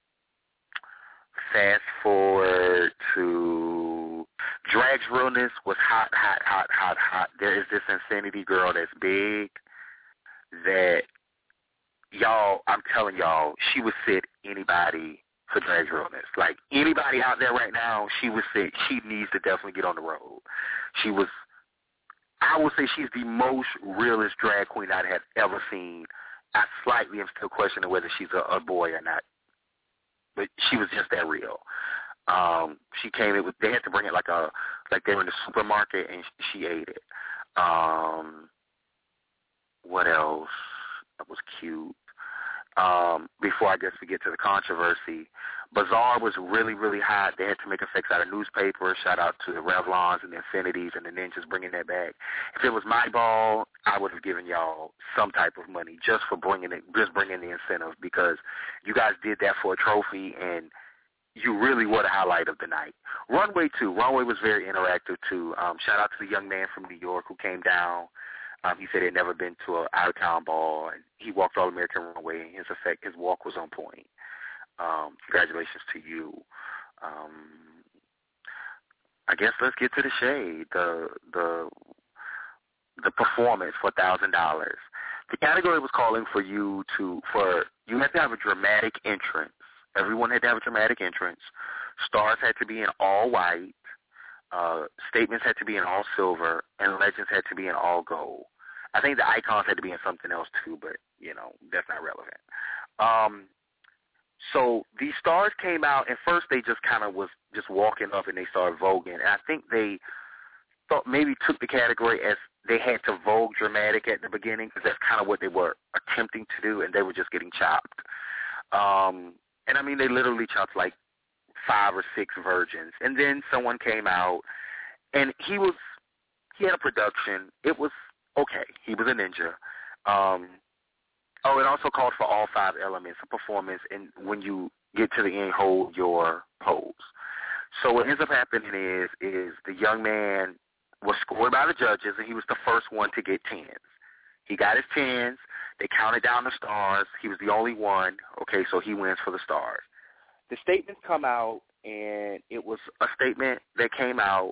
fast forward to Drag's Realness was hot, hot, hot, hot, hot. There is this Infinity girl that's big that, y'all, I'm telling y'all, she would sit anybody for Drag's Realness. Like, anybody out there right now, she would sit, she needs to definitely get on the road. She was, I would say she's the most realest drag queen I had ever seen. I slightly am still questioning whether she's a, a boy or not, but she was just that real. Um, she came in with, they had to bring it like a, like they were in the supermarket, and she ate it. Um, what else? That was cute. Um, before I guess we get to the controversy, Bazaar was really, really hot. They had to make effects out of newspapers. Shout out to the Revlons and the Infinities and the Ninjas bringing that back. If it was my ball, I would have given y'all some type of money just for bringing it, just bringing the incentive, because you guys did that for a trophy, and you really were the highlight of the night. Runway too. Runway was very interactive too. Um, shout out to the young man from New York who came down. Um, he said he had never been to an out-of-town ball, and he walked All American Runway, and his effect, his walk was on point. Um, congratulations to you. Um, I guess let's get to the shade, the the the performance for a thousand dollars. The category was calling for you to for you had to have a dramatic entrance. Everyone had to have a dramatic entrance. Stars had to be in all white. Uh, statements had to be in all silver, and legends had to be in all gold. I think the icons had to be in something else too, but, you know, that's not relevant. Um, so these stars came out, and first they just kind of was just walking up and they started voguing. And I think they thought maybe took the category as they had to vogue dramatic at the beginning, because that's kind of what they were attempting to do, and they were just getting chopped. Um, and, I mean, they literally chopped like five or six virgins. And then someone came out, and he was, he had a production. It was okay. He was a ninja. Um, oh, it also called for all five elements of performance, and when you get to the end, hold your pose. So what ends up happening is, is the young man was scored by the judges, and he was the first one to get tens. He got his tens. They counted down the stars. He was the only one. Okay, so he wins for the stars. The statements come out, and it was a statement that came out,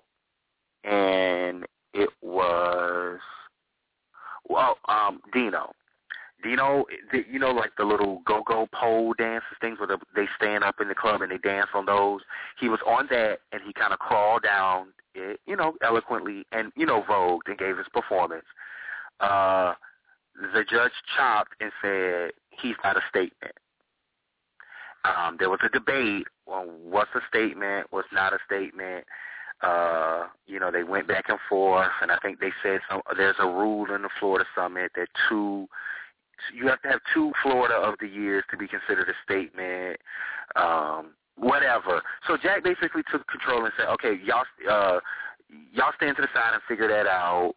and it was, well, um, Dino. Dino, you know, like the little go-go pole dances, things where they stand up in the club and they dance on those. He was on that, and he kind of crawled down it, you know, eloquently and, you know, vogued and gave his performance. Uh, the judge chopped and said, he's not a statement. Um, there was a debate on what's a statement, what's not a statement. Uh, you know, they went back and forth, and I think they said some, there's a rule in the Florida Summit that two, you have to have two Florida of the years to be considered a statement, um, whatever. So Jack basically took control and said, okay, y'all, uh, y'all stand to the side and figure that out.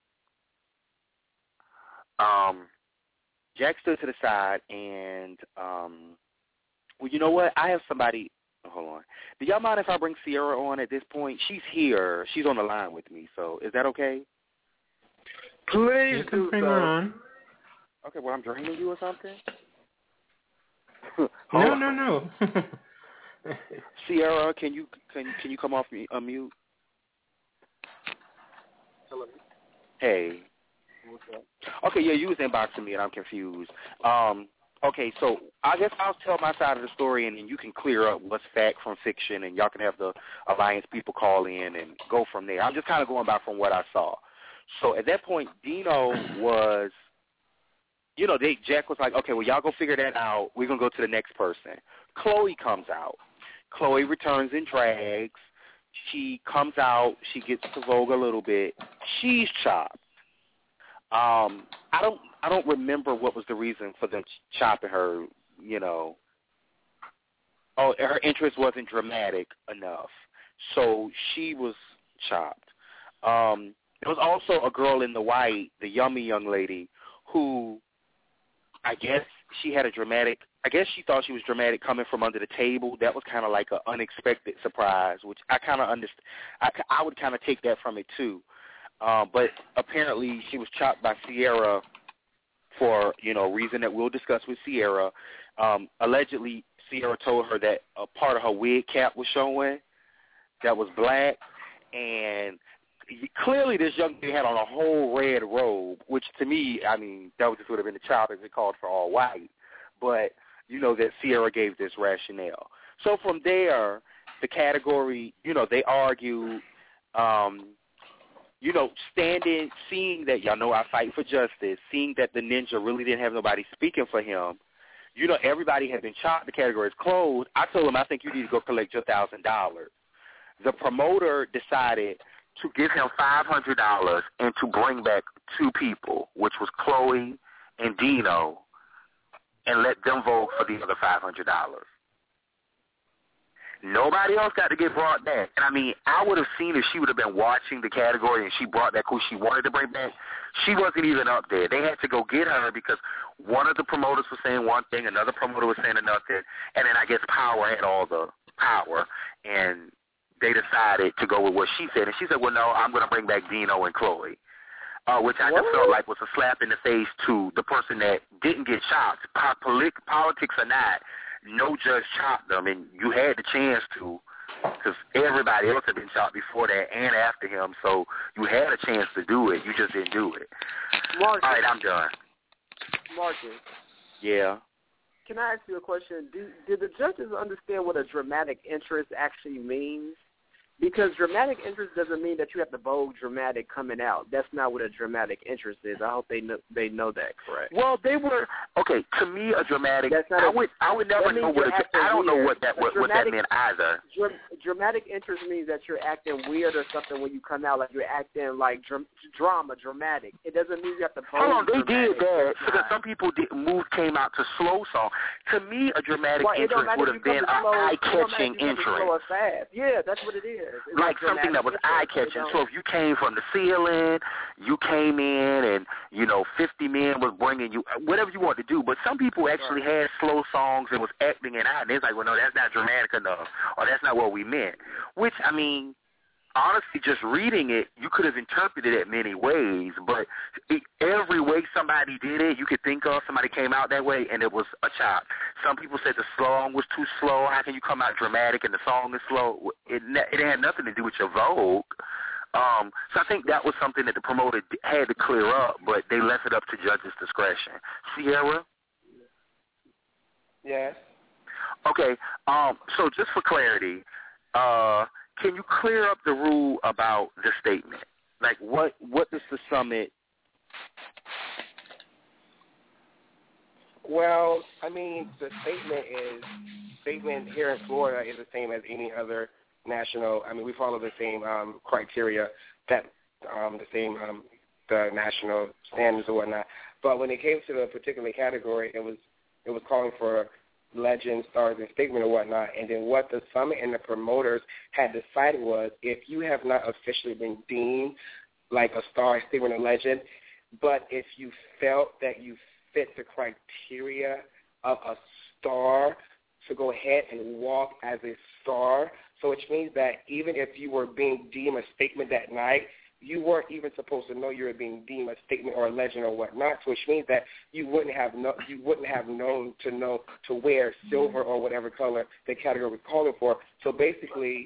Um, Jack stood to the side and, um, well, you know what? I have somebody. Oh, hold on. Do y'all mind if I bring Sierra on at this point? She's here. She's on the line with me. So is that okay? Please you can do bring so. her on. Okay. Well, I'm draining you or something. no, no, no, no. Sierra, can you can can you come off me unmute? Hello. Hey. What's up? Okay. Yeah, you was inboxing me and I'm confused. Um. Okay, so I guess I'll tell my side of the story, and then you can clear up what's fact from fiction, and y'all can have the Alliance people call in and go from there. I'm just kind of going back from what I saw. So at that point, Dino was, you know, they, Jack was like, okay, well, y'all go figure that out. We're going to go to the next person. Chloe comes out. Chloe returns in drags. She comes out. She gets to Vogue a little bit. She's chopped. Um, I don't I don't remember what was the reason for them chopping her, you know. Oh, her interest wasn't dramatic enough. So she was chopped. Um, there was also a girl in the white, the yummy young lady, who I guess she had a dramatic, I guess she thought she was dramatic coming from under the table. That was kind of like an unexpected surprise, which I kind of understand. I, I would kind of take that from it too. Uh, but apparently she was chopped by Sierra for, you know, a reason that we'll discuss with Sierra. Um, allegedly, Sierra told her that a part of her wig cap was showing that was black. And clearly this young lady had on a whole red robe, which to me, I mean, that would just would have been the child if it called for all white. But you know that Sierra gave this rationale. So from there, the category, you know, they argue, um, you know, standing, seeing that, y'all know I fight for justice, seeing that the ninja really didn't have nobody speaking for him, you know, everybody had been chopped, the category is closed. I told him, I think you need to go collect your one thousand dollars. The promoter decided to give him five hundred dollars and to bring back two people, which was Chloe and Dino, and let them vote for the other five hundred dollars. Nobody else got to get brought back. And, I mean, I would have seen if she would have been watching the category and she brought back who she wanted to bring back. She wasn't even up there. They had to go get her because one of the promoters was saying one thing, another promoter was saying another, and then I guess Power had all the power, and they decided to go with what she said. And she said, well, no, I'm going to bring back Dino and Chloe, uh, which I just felt like was a slap in the face to the person that didn't get chopped. Po- politics or not, no judge chopped them, and you had the chance to, because everybody else had been chopped before that and after him, so you had a chance to do it. You just didn't do it. Marcus. All right, I'm done. Marcus. Yeah. Can I ask you a question? Do, do the judges understand what a dramatic interest actually means? Because dramatic interest doesn't mean that you have to vogue dramatic coming out. That's not what a dramatic interest is. I hope they know they know that, correct? Well, they were okay. To me, a dramatic. That's not I a, would. I would never know what. A, I don't weird. know what that what, dramatic, what that meant either. Dr- dramatic interest means that you're acting weird or something when you come out, like you're acting like dr- drama, dramatic. It doesn't mean you have to. Hold on, they dramatic. did that because some people did move came out to slow song. To me, a dramatic well, interest would have been an eye-catching entrance. Yeah, that's what it is. It's like something that was eye-catching. So if you came from the ceiling, you came in and, you know, fifty men was bringing you, whatever you want to do. But some people actually had slow songs and was acting it out. And it's like, well, no, that's not dramatic enough, or that's not what we meant. Which, I mean, honestly, just reading it, you could have interpreted it many ways. But it, every way somebody did it, you could think of, somebody came out that way, and it was a chop. Some people said the song was too slow. How can you come out dramatic and the song is slow? It, it had nothing to do with your Vogue. Um, so I think that was something that the promoter had to clear up, but they left it up to judges' discretion. Sierra? Yes. Okay. Um, so just for clarity, uh, can you clear up the rule about the statement? Like, what what does the summit? Well, I mean, the statement is statement here in Florida is the same as any other national. I mean, we follow the same um, criteria that um, the same um, the national standards or whatnot. But when it came to the particular category, it was it was calling for legends, stars, and statement or whatnot. And then what the summit and the promoters had decided was, if you have not officially been deemed like a star, statement, or legend, but if you felt that you fit the criteria of a star, to go ahead and walk as a star. So which means that even if you were being deemed a statement that night, you weren't even supposed to know you were being deemed a statement or a legend or whatnot. So which means that you wouldn't have no, you wouldn't have known to know to wear silver or whatever color the category was calling for. So basically,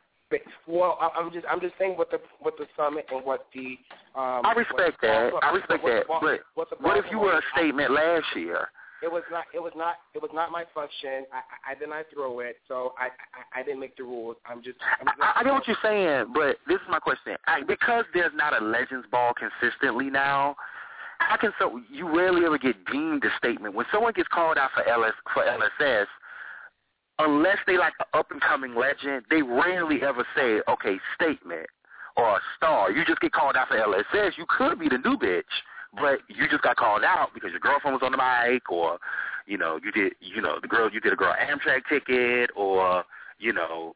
well, I'm just I'm just saying what the what the summit and what the um, I respect that. I respect that. But what if you were a statement last year? It was not. It was not. It was not my function. I, I did not throw it, so I, I, I didn't make the rules. I'm just. I'm just I, I get what you're saying, but this is my question. I, because there's not a Legends Ball consistently now, I can so you rarely ever get deemed a statement when someone gets called out for L S for L S S. Unless they like an up and coming legend, they rarely ever say, "Okay, statement" or a star. You just get called out for L S S. You could be the new bitch, but you just got called out because your girlfriend was on the mic, or you know, you did, you know, the girl, you did a girl Amtrak ticket, or you know,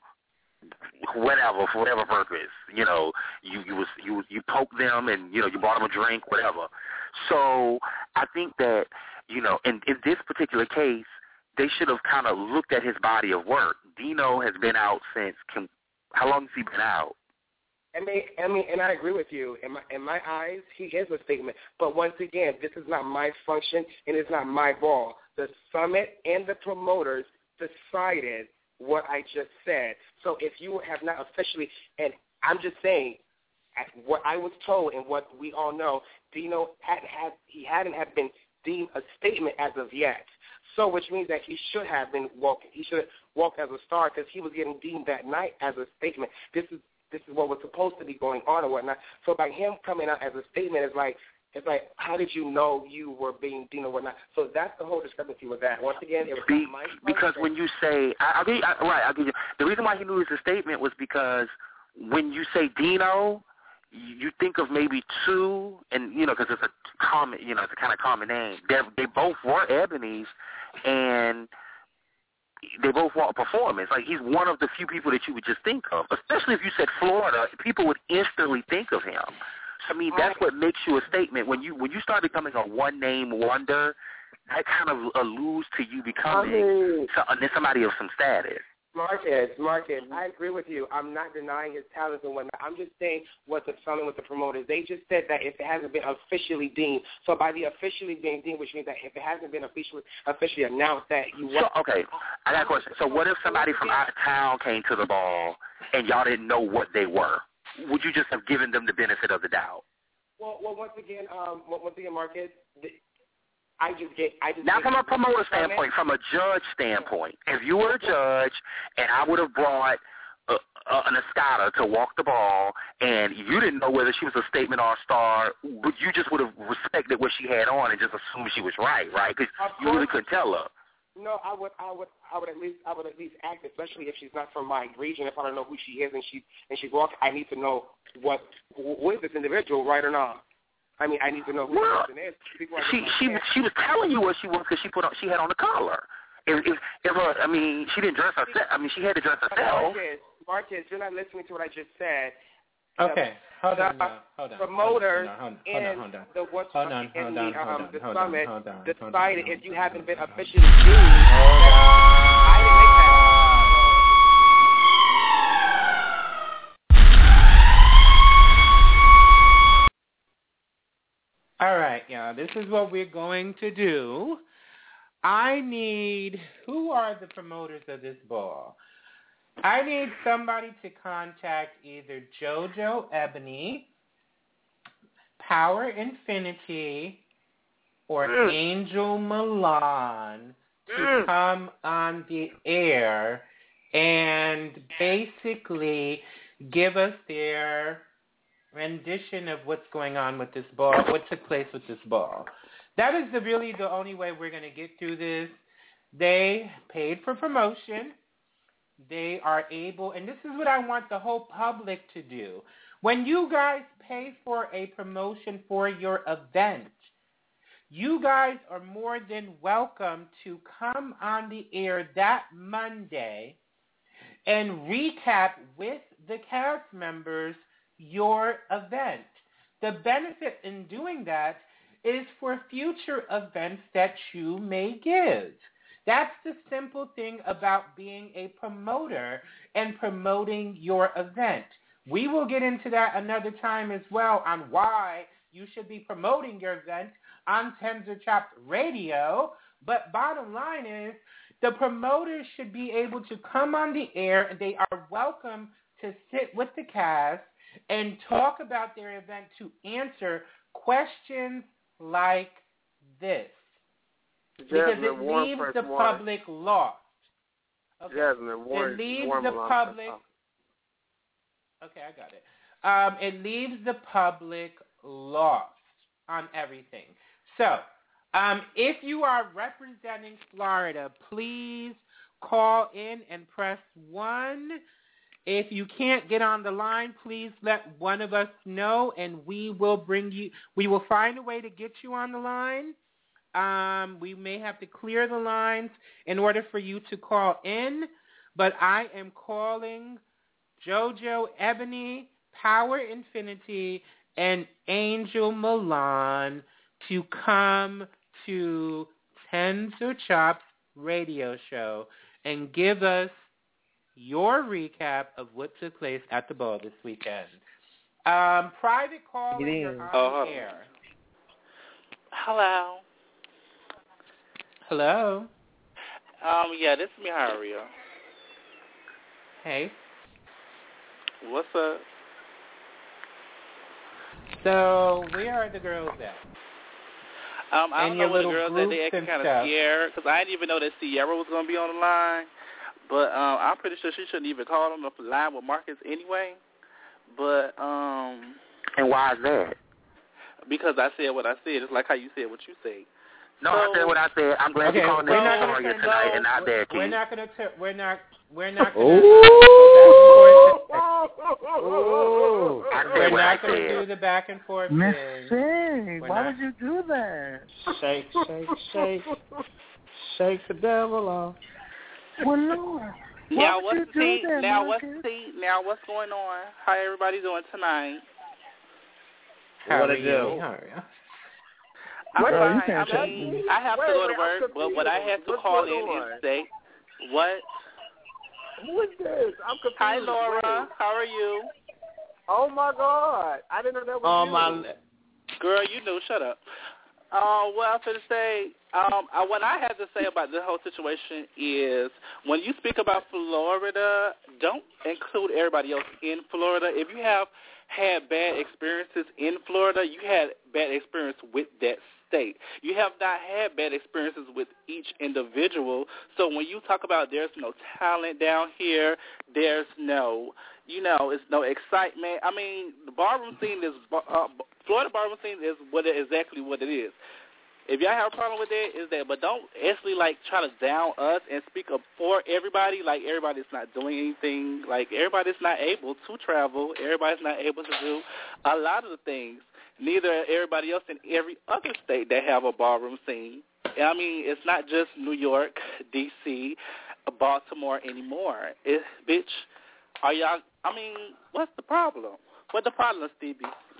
whatever for whatever purpose. You know, you you was you you poked them and you know you bought them a drink, whatever. So I think that you know, in in this particular case, they should have kind of looked at his body of work. Dino has been out since. Can, how long has he been out? I mean, I mean, and I agree with you. In my, in my eyes, he is a statement. But once again, this is not my function, and it's not my ball. The summit and the promoters decided what I just said. So if you have not officially, and I'm just saying, what I was told and what we all know, Dino hadn't had he hadn't have been deemed a statement as of yet. So which means that he should have been walking. He should have walked as a star because he was getting deemed that night as a statement. This is this is what was supposed to be going on or whatnot. So by him coming out as a statement, it's like, it's like, how did you know you were being deemed or whatnot? So that's the whole discrepancy with that. Once again, it was Be, my because when you say, I, I'll give you, I, right, I'll give you, the reason why he knew it was a statement was because when you say Dino, you think of maybe two, and, you know, because it's a common, you know, it's a kind of common name. They're, they both were Ebony's, and they both want a performance. Like, he's one of the few people that you would just think of. Especially if you said Florida, people would instantly think of him. I mean, that's what makes you a statement. When you when you start becoming a one-name wonder, that kind of alludes to you becoming I mean, somebody of some status. Marcus, Marcus, I agree with you. I'm not denying his talents and whatnot. I'm just saying what's something with the promoters. They just said that if it hasn't been officially deemed, so by the officially being deemed, which means that if it hasn't been officially officially announced that you want. So, okay, I got a question. So what if somebody from out of town came to the ball and y'all didn't know what they were? Would you just have given them the benefit of the doubt? Well, well once again, um, once again, Marcus, the, I just get, I just Not get from a promoter standpoint, from a judge standpoint. If you were a judge and I would have brought a, a, an Escada to walk the ball and you didn't know whether she was a statement or a star, but you just would have respected what she had on and just assumed she was right, right? Because you really couldn't tell her. No, I would, I would, I would at least, I would at least act, especially if she's not from my region. If I don't know who she is and she and she's walking, I need to know what, who is this individual, right or not? I mean, I need to know who well, the person is. She she she was telling you what she was because she put on, she had on the collar. If if, if her, I mean, she didn't dress herself. I mean, she had to dress herself. Marcus, Marcus, you're not listening to what I just said. Okay, the, hold on, the no, hold on. Promoters hold on, in hold on, the what's hold on, in hold the on, um hold on, the hold summit on, hold on, decided hold on, if you haven't been hold on, officially deemed. I didn't make that. All right, y'all, this is what we're going to do. I need, who are the promoters of this ball? I need somebody to contact either JoJo Ebony, Power Infinity, or mm. Angel Milan to mm. come on the air and basically give us their rendition of what's going on with this ball, what took place with this ball. That is the, really the only way we're going to get through this. They paid for promotion. They are able, and this is what I want the whole public to do. When you guys pay for a promotion for your event, you guys are more than welcome to come on the air that Monday and recap with the cast members your event. The benefit in doing that is for future events that you may give. That's the simple thing about being a promoter and promoting your event. We will get into that another time as well on why you should be promoting your event on Tens or Chops Radio. But bottom line is the promoters should be able to come on the air, and they are welcome to sit with the cast and talk about their event to answer questions like this. Because Jasmine it Warren, leaves press the one. public lost. Okay. Jasmine Warren, it leaves Warren the Milan, public. Okay, I got it. Um, it leaves the public lost on everything. So, um, if you are representing Florida, please call in and press one. If you can't get on the line, please let one of us know, and we will bring you. We will find a way to get you on the line. Um, we may have to clear the lines in order for you to call in, but I am calling JoJo Ebony, Power Infinity, and Angel Milan to come to Tens or Chops radio show and give us your recap of what took place at the ball this weekend. Um, private call you're on oh. air. Hello. Hello. Um, yeah, this is Miharia. Hey. What's up? So, where are the girls at? Um, I and don't know where the little girls at. They acting kind of scared because I didn't even know that Sierra was going to be on the line. But um, I'm pretty sure she shouldn't even call on the line with Marcus anyway. But um, and why is that? Because I said what I said. It's like how you said what you said. No, so, I said what I said. I'm glad okay, you called we're in not Victoria gonna, tonight no, and not there, Keith. We're not going to. We're not. We're not going to. Oh, I said we're what not I going to said. do the back and forth Miss thing. C, We're why not. would you do that? Shake, shake, shake. Shake the devil off. Well, Lord. Now why would what's you the do that, now what's Marcus? the now what's going on? How everybody doing tonight? How what are to you? do? How are you? I'm Wait, fine. you I can't mean, I have wait, to go wait, to work, I'm but what I confused. have to What's call going in on? is say, what? Who is this? I'm confused. Hi, Laura. Wait. How are you? Oh, my God. I didn't know that was Oh, you. my. Girl, you knew. Shut up. Uh, well, I'm going to say, um, I, what I have to say about this whole situation is when you speak about Florida, don't include everybody else in Florida. If you have had bad experiences in Florida, you had bad experience with that state. You have not had bad experiences with each individual. So when you talk about there's no talent down here, there's no, you know, it's no excitement. I mean, the barroom scene is, uh, Florida barroom scene is what it, exactly what it is. If y'all have a problem with that, is that, but don't actually, like, try to down us and speak up for everybody, like everybody's not doing anything, like everybody's not able to travel, everybody's not able to do a lot of the things. Neither everybody else in every other state that have a ballroom scene. I mean, it's not just New York, D C, Baltimore anymore. It, bitch, are y'all, I mean, what's the problem? What's the problem, Stevie?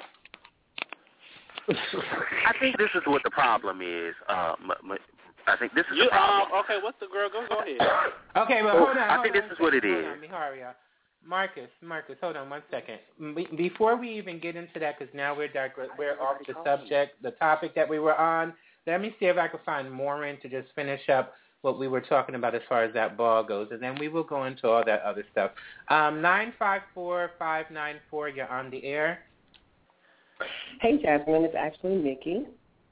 I think this is what the problem is. Uh, m- m- I think this is you, the problem. Um, okay, what's the girl? Go, go ahead. Okay, well, hold on. I hold think on this is what it hold is. On, Miharia. Marcus, Marcus, hold on one second. Be- before we even get into that, because now we're digre- we're off the subject, the topic that we were on, let me see if I can find Maureen to just finish up what we were talking about as far as that ball goes, and then we will go into all that other stuff. Um, nine five four, five nine four, you're on the air. Hey, Jasmine, it's actually Nikki.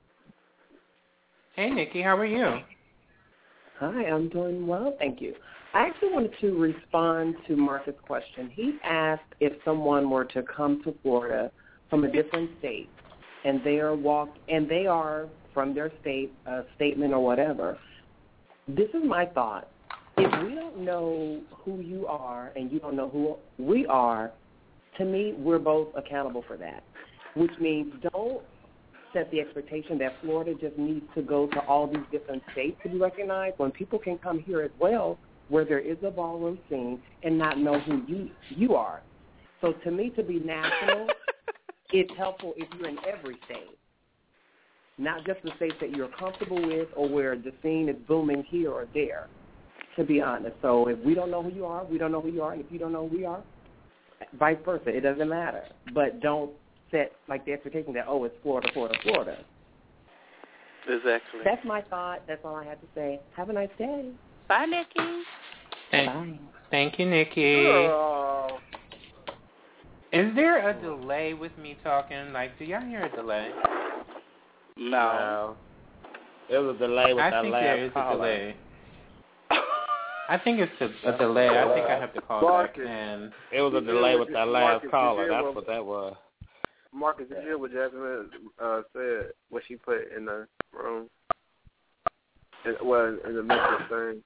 Hey, Nikki, how are you? Hi, I'm doing well, thank you. I actually wanted to respond to Marcus' question. He asked if someone were to come to Florida from a different state, and they are walk and they are from their state, a statement or whatever. This is my thought. If we don't know who you are and you don't know who we are, to me, we're both accountable for that, which means don't set the expectation that Florida just needs to go to all these different states to be recognized when people can come here as well where there is a ballroom scene and not know who you, you are. So to me, to be national, it's helpful if you're in every state, not just the states that you're comfortable with or where the scene is booming here or there, to be honest. So if we don't know who you are, we don't know who you are, and if you don't know who we are, vice versa. It doesn't matter. But don't set, like, the expectation that, oh, it's Florida, Florida, Florida. Exactly. That's my thought. That's all I had to say. Have a nice day. Bye, Nikki. Thank, Bye. Thank you, Nikki. Oh. Is there a delay with me talking? Like, do y'all hear a delay? No. It was a delay with I that think last there is caller. a delay. I think it's a, a delay. I think I have to call back in. It was a delay with that last Marcus, caller. you hear That's what- what that was. Marcus, did you hear what Jasmine uh, said, what she put in the room? In, well, in the message thing.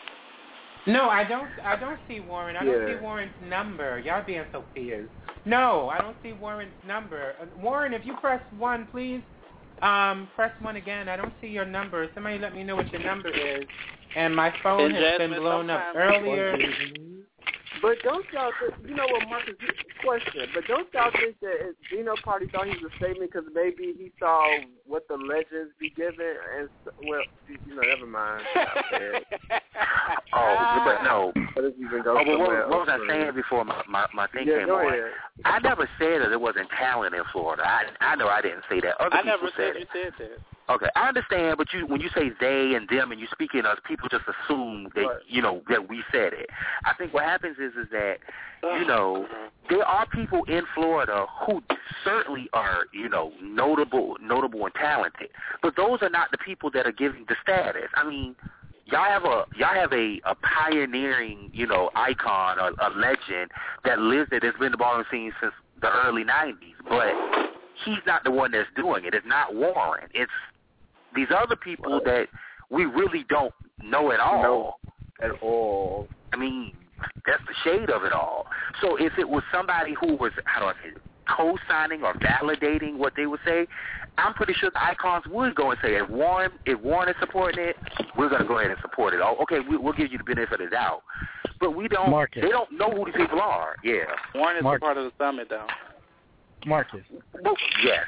No, I don't. I don't see Warren. I don't Yeah. see Warren's number. Y'all being so fierce. No, I don't see Warren's number. Uh, Warren, if you press one, please um, press one again. I don't see your number. Somebody let me know what your number is. And my phone And has Jasmine, been blown up sometimes- earlier. But don't y'all think, you know what, Marcus, question, but don't y'all think that it, Dino Party thought he was a statement because maybe he saw what the legends be giving, and, well, you know, never mind. Oh, but no. But if you can Oh, go but what, somewhere what was else, I saying before my, my, my thing Yeah, came go on? ahead. I never said that it wasn't talent in Florida. I I know I didn't say that. Other I people never said said it. you said that. Okay, I understand, but you when you say they and them and you speak in us, people just assume that Right. you know that we said it. I think what happens is is that you know there are people in Florida who certainly are you know notable, notable and talented, but those are not the people that are giving the status. I mean, y'all have a y'all have a, a pioneering you know icon, a, a legend that lives there, that's been in the ballroom scene since the early nineties, but he's not the one that's doing it. It's not Warren. It's these other people that we really don't know at all. No, at all. I mean, that's the shade of it all. So if it was somebody who was, how do I say it, co-signing or validating what they would say, I'm pretty sure the icons would go and say, if Warren, if Warren is supporting it, we're going to go ahead and support it. Oh, okay, we, we'll give you the benefit of the doubt. But we don't, Marcus. they don't know who these people are. Yeah. Warren is Mark- a part of the summit, though. Marcus, Yes.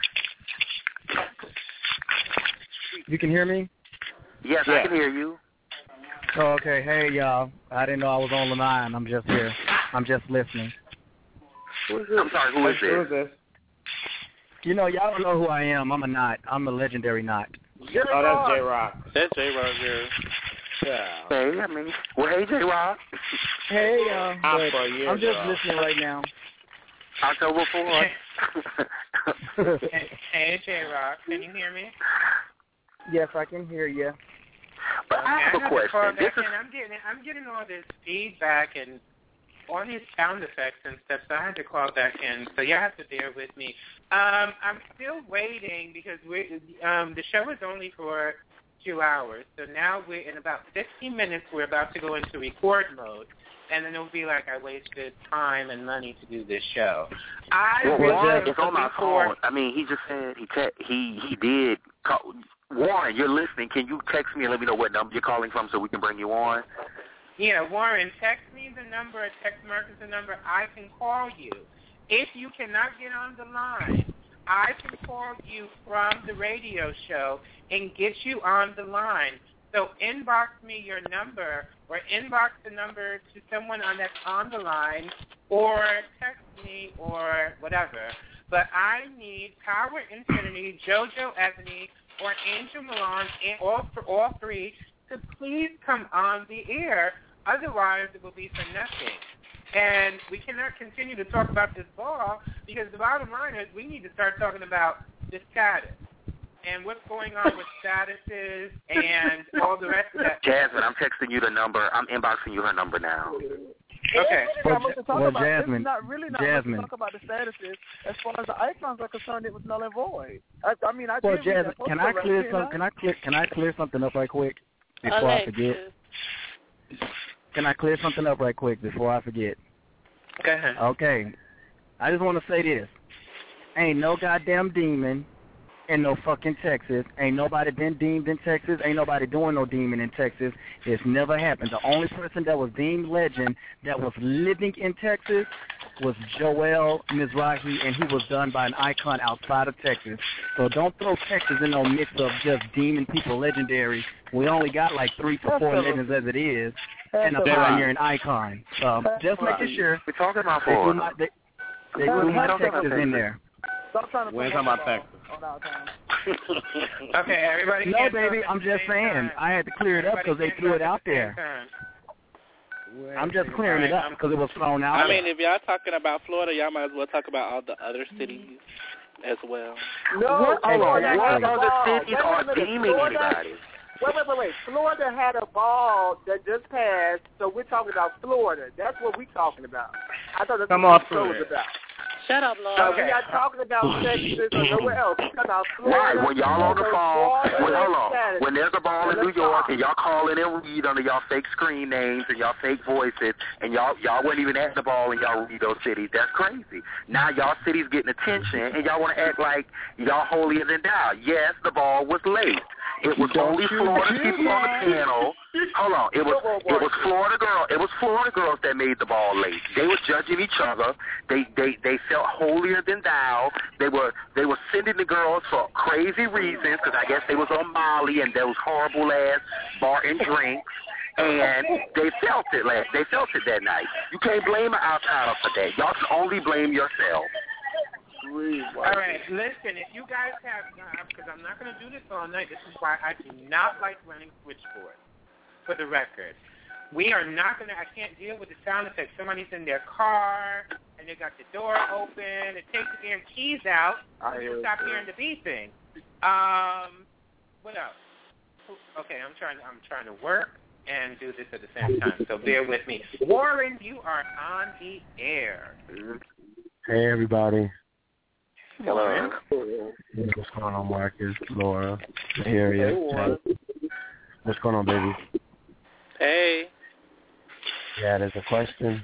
you can hear me? Yes, Yeah. I can hear you. Oh, okay. Hey, y'all. I didn't know I was on the line. I'm just here. I'm just listening. I'm sorry, who is this? Who is this? You know, y'all don't know who I am. I'm a knot. I'm a legendary knot. Oh, that's J-Rock. That's J-Rock here. Yeah. Hey, I mean, well, hey, J-Rock. Hey, y'all. Out But for a year, I'm just y'all. listening right now. October fourth. Hey, hey J-Rock, can you hear me? Yes, I can hear you. But Okay, I have a to call question. This back is in. I'm getting I'm getting all this feedback and all these sound effects and stuff, so I had to call back in. So you have to bear with me. Um, I'm still waiting because we um, the show is only for two hours. So now we're in about fifteen minutes. We're about to go into record mode, and then it'll be like I wasted time and money to do this show. I well, really Warren am is on my looking for- phone. I mean, he just said he te- he he did. Call. Warren, you're listening. Can you text me and let me know what number you're calling from so we can bring you on? Yeah, Warren, text me the number, text Marcus the number. I can call you. If you cannot get on the line, I can call you from the radio show and get you on the line. So inbox me your number or inbox the number to someone on that's on the line or text me or whatever. But I need Power Infinity, JoJo Ebony, or Angel Milan, and all, for all three, to please come on the air. Otherwise, it will be for nothing. And we cannot continue to talk about this ball because the bottom line is we need to start talking about the status and what's going on with statuses and all the rest of that. Jasmine, I'm texting you the number. I'm inboxing you her number now. Okay. Well, well, well about. Jasmine, not really not Jasmine. much to talk about the statuses. As far as the icons are concerned, it was null and void. I, I mean, I Well, did Jasmine, read can I that clear right some? Can I clear? Can I clear something up right quick before I forget? Can I clear something up right quick before I forget? Go ahead. Okay. I just want to say this. Ain't no goddamn demon in no fucking Texas. Ain't nobody been deemed in Texas. Ain't nobody doing no demon in Texas. It's never happened. The only person that was deemed legend that was living in Texas was Joel Mizrahi, and he was done by an icon outside of Texas. So don't throw Texas in no mix of just deeming people legendary. We only got like three to four legends as it is, and a pioneer and icon. So just making sure. We're talking about they four. threw my, they, they threw my Texas in there. Stop trying to When's on my Texas? Okay, everybody. No, baby, I'm just saying. I had to clear it up because they threw it out there. I'm just clearing it up because it was thrown out I there. mean, if y'all talking about Florida, y'all might as well talk about all the other cities as well. No, What, hold on, Florida what had a other ball. cities Wait a are minute, deeming Florida- anybody? Wait, wait, wait, wait. Florida had a ball that just passed, so we're talking about Florida. That's what we're talking about. I thought that's Come what on the show was through it. about. Shut up, Lord. So we're not talking about Texas or nowhere else. We're talking about Right, Florida. when y'all on the and phone, Florida when, hold on, status. when there's a ball in Let's New York talk. and y'all call in and read under y'all fake screen names and y'all fake voices and y'all y'all wasn't even at the ball and y'all read those cities, that's crazy. Now y'all cities getting attention and y'all want to act like y'all holier than thou. Yes, the ball was late. It was only Florida people on the panel. Hold on, it was it was Florida girl. It was Florida girls that made the ball late. They were judging each other. They they they felt holier than thou. They were they were sending the girls for crazy reasons because I guess they was on Molly and those horrible ass bar and drinks. And they felt it last. They felt it that night. You can't blame an outsider for that. Y'all can only blame yourself. All right, listen, if you guys have, because I'm not going to do this all night, this is why I do not like running switchboard, for the record. We are not going to, I can't deal with the sound effects. Somebody's in their car, and they got the door open, it takes the damn keys out, and you stop hearing the beeping. Um, what else? Okay, I'm trying, I'm trying to work and do this at the same time, so bear with me. Warren, you are on the air. Hey, everybody. Hello. What's going on, Marcus, Laura, the area? Hey. What's going on, baby? Hey. Yeah, there's a question.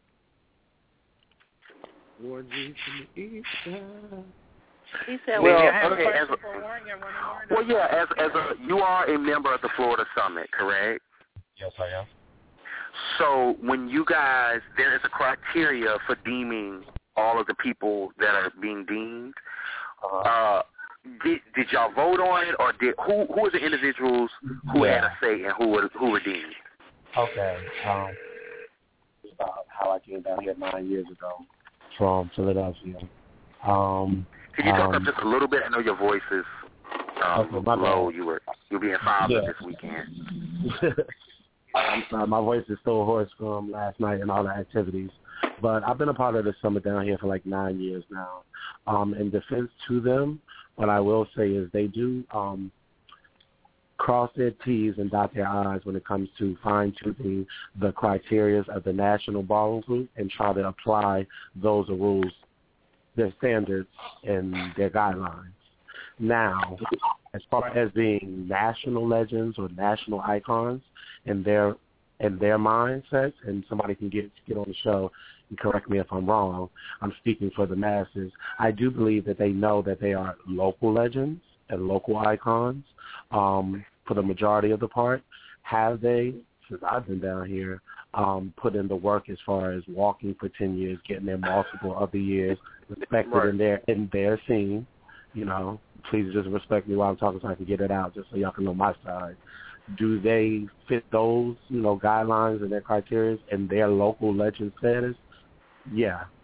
Warren G from the east side. He said, well, well, okay, as a, well, yeah, as as a you are a member of the Florida Summit, correct? Yes, I am. So when you guys, there is a criteria for deeming all of the people that are being deemed. Uh, did did y'all vote on it, or did who who are the individuals who yeah. had a say and who were who were deemed? Okay. Um, about how I came down here nine years ago from Philadelphia. Um, Can you talk um, up just a little bit? I know your voice is um, okay, my low. bad. You were you being father Yeah. this weekend. I'm sorry, my voice is still hoarse from last night and all the activities. But I've been a part of the summit down here for like nine years now. Um, in defense to them, what I will say is they do um, cross their T's and dot their I's when it comes to fine-tuning the criteria of the National Ballroom Group and try to apply those rules, their standards, and their guidelines. Now, as far as being national legends or national icons in their in their mindsets, and somebody can get get on the show and correct me if I'm wrong, I'm speaking for the masses. I do believe that they know that they are local legends and local icons um, for the majority of the part. Have they, since I've been down here, um, put in the work as far as walking for ten years, getting there multiple other years, respected right. in their in their scene, you know, please just respect me while I'm talking so I can get it out just so y'all can know my side. Do they fit those, you know, guidelines and their criteria and their local legend status? Yeah,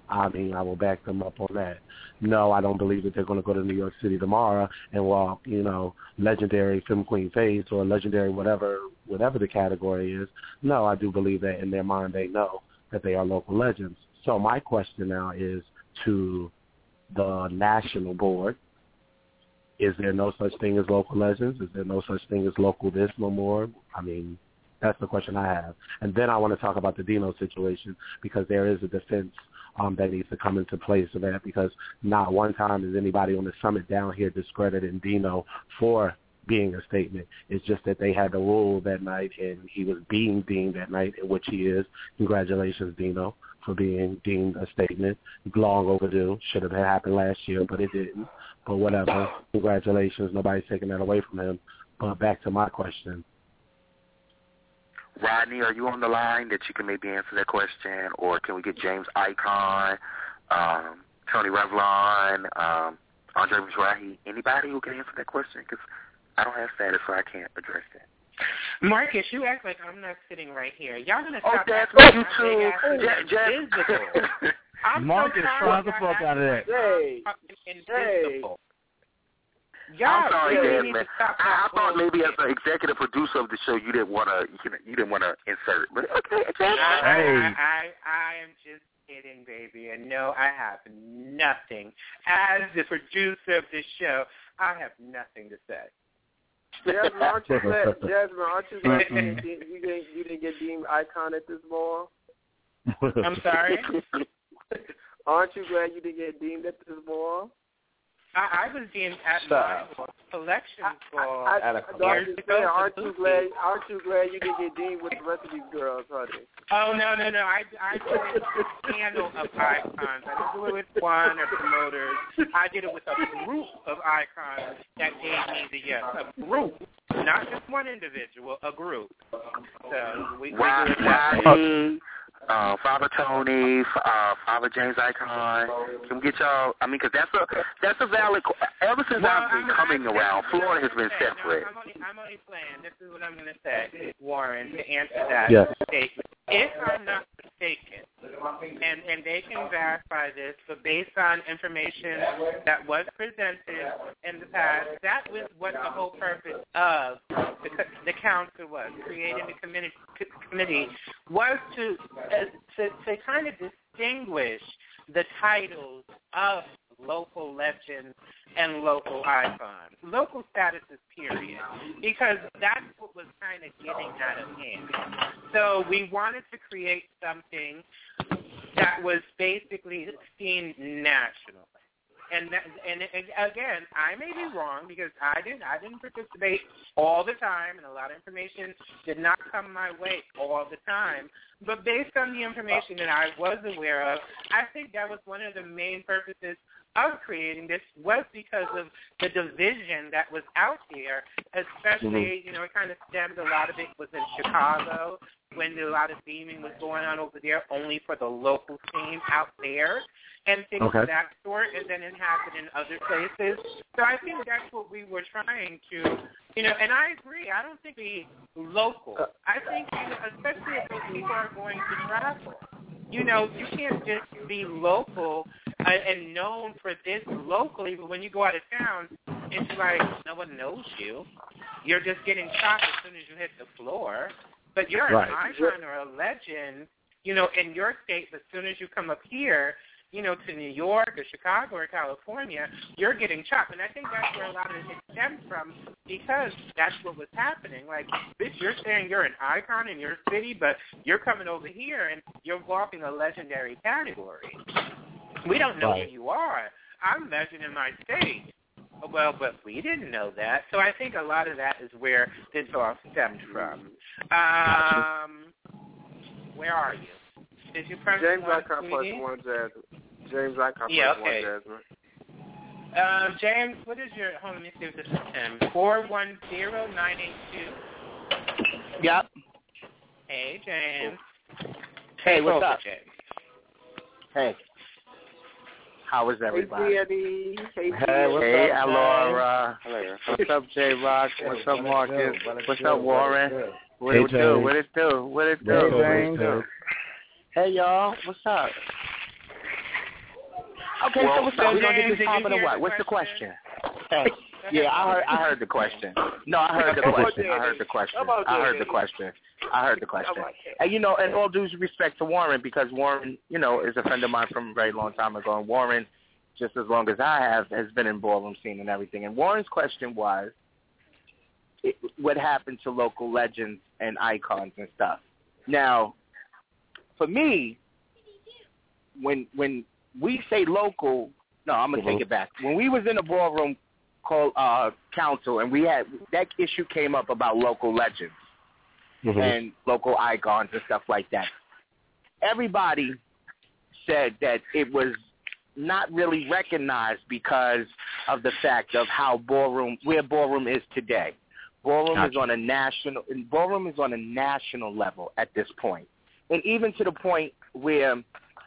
I mean, I will back them up on that. No, I don't believe that they're going to go to New York City tomorrow and walk, you know, legendary Femme Queen Face or legendary whatever whatever the category is. No, I do believe that in their mind they know that they are local legends. So my question now is to the national board. Is there no such thing as local legends? Is there no such thing as local this no more? I mean, that's the question I have. And then I want to talk about the Dino situation because there is a defense um, that needs to come into place of that because not one time is anybody on the summit down here discrediting Dino for being a statement. It's just that they had the rule that night and he was being deemed that night, in which he is. Congratulations, Dino, for being deemed a statement. Long overdue. Should have happened last year, but it didn't. But whatever. Congratulations. Nobody's taking that away from him. But back to my question. Rodney, are you on the line that you can maybe answer that question? Or can we get James Icon, um, Tony Revlon, um, Andre Mizrahi, anybody who can answer that question? Because I don't have status, so I can't address that. Marcus, you act like I'm not sitting right here. Y'all gonna oh, stop that's that? You too. I'm invisible. I'm Marcus, so try the fuck out of that. Hey, invisible. Y'all I'm sorry, really Jasmine. I, I thought maybe as an executive producer of the show, you didn't want to, you, you didn't want to insert. But okay, Jasmine. I, hey. I, I, I am just kidding, baby. And no, I have nothing. As the producer of this show, I have nothing to say. Jasmine, aren't you glad? Jasmine, aren't you glad you didn't, you didn't you didn't get deemed icon at this ball? I'm sorry. Aren't you glad you didn't get deemed at this ball? I, I was deemed at my selection ball. I, I, I, I'm just saying, aren't you glad? Aren't you glad you didn't get deemed with the rest of these girls, honey? Oh no no no! I I did a panel of icons. I didn't do it with one or promoters. I did it with a group of icons that gave me the yes. A group, not just one individual. A group. So we. Rodney, uh, Father Tony, uh, Father James Icon. Can we get y'all? I mean, because that's a that's a valid. Ever since well, I've been I'm, coming I'm, around, I'm, Florida has been saying, separate. No, I'm, only, I'm only playing. This is what I'm going to say, Warren, to answer that yes. statement. If I'm not mistaken, and, and they can verify this, but based on information that was presented in the past, that was what the whole purpose of the, the council was, creating the committee, committee was to, uh, to, to kind of distinguish the titles of local legends and local icons. Local statuses, period. Because that's what was kind of getting out of hand. So we wanted to create something that was basically seen nationally. And that, and again, I may be wrong because I didn't I didn't participate all the time, and a lot of information did not come my way all the time. But based on the information that I was aware of, I think that was one of the main purposes of creating this was because of the division that was out there, especially, you know, it kind of stemmed, a lot of it was in Chicago when a lot of theming was going on over there only for the local scene out there and things okay. of that sort, and then it happened in other places. So I think that's what we were trying to, you know, and I agree. I don't think we local. I think, you know, especially if those people are going to travel. You know, you can't just be local uh, and known for this locally, but when you go out of town, it's like no one knows you. You're just getting shot as soon as you hit the floor. But you're right. an icon or a legend, you know, in your state, but as soon as you come up here, you know, to New York or Chicago or California, you're getting chopped. And I think that's where a lot of it stems from because that's what was happening. Like, bitch, you're saying you're an icon in your city, but you're coming over here and you're walking a legendary category. We don't know right. who you are. I'm legend in my state. Well, but we didn't know that. So I think a lot of that is where this all stemmed from. Um, where are you? Did you press James one? Icon plus one, Jasmine. James Icon yeah, plus okay. one, Jasmine. Um, James, what is your, hold on, let me see if this is him. four one zero nine eight two. Yep. Hey, James. Hey, what's up? James. Hey. How is everybody? Hey, Eddie. Hey, hey, what's hey, up, Alora. What's up, J Rock? What's up, Marcus? What's up, Warren? What hey, it do? What it do? What it do? Hey, James. Hey, y'all. What's up? Okay, well, so what's up? We gonna get this popping or what? The What's the question? Yeah, I heard. I heard the question. No, I heard the question. I heard the question. I heard the question. I heard the question. And you know, and all due respect to Warren, because Warren, you know, is a friend of mine from a very long time ago, and Warren, just as long as I have, has been in ballroom scene and everything. And Warren's question was, it, what happened to local legends and icons and stuff? Now, for me, when when we say local, no, I'm gonna mm-hmm. take it back. When we was in a ballroom called uh, council, and we had that issue came up about local legends mm-hmm. and local icons and stuff like that. Everybody said that it was not really recognized because of the fact of how ballroom, where ballroom is today. Ballroom gotcha. is on a national, ballroom is on a national level at this point, and even to the point where,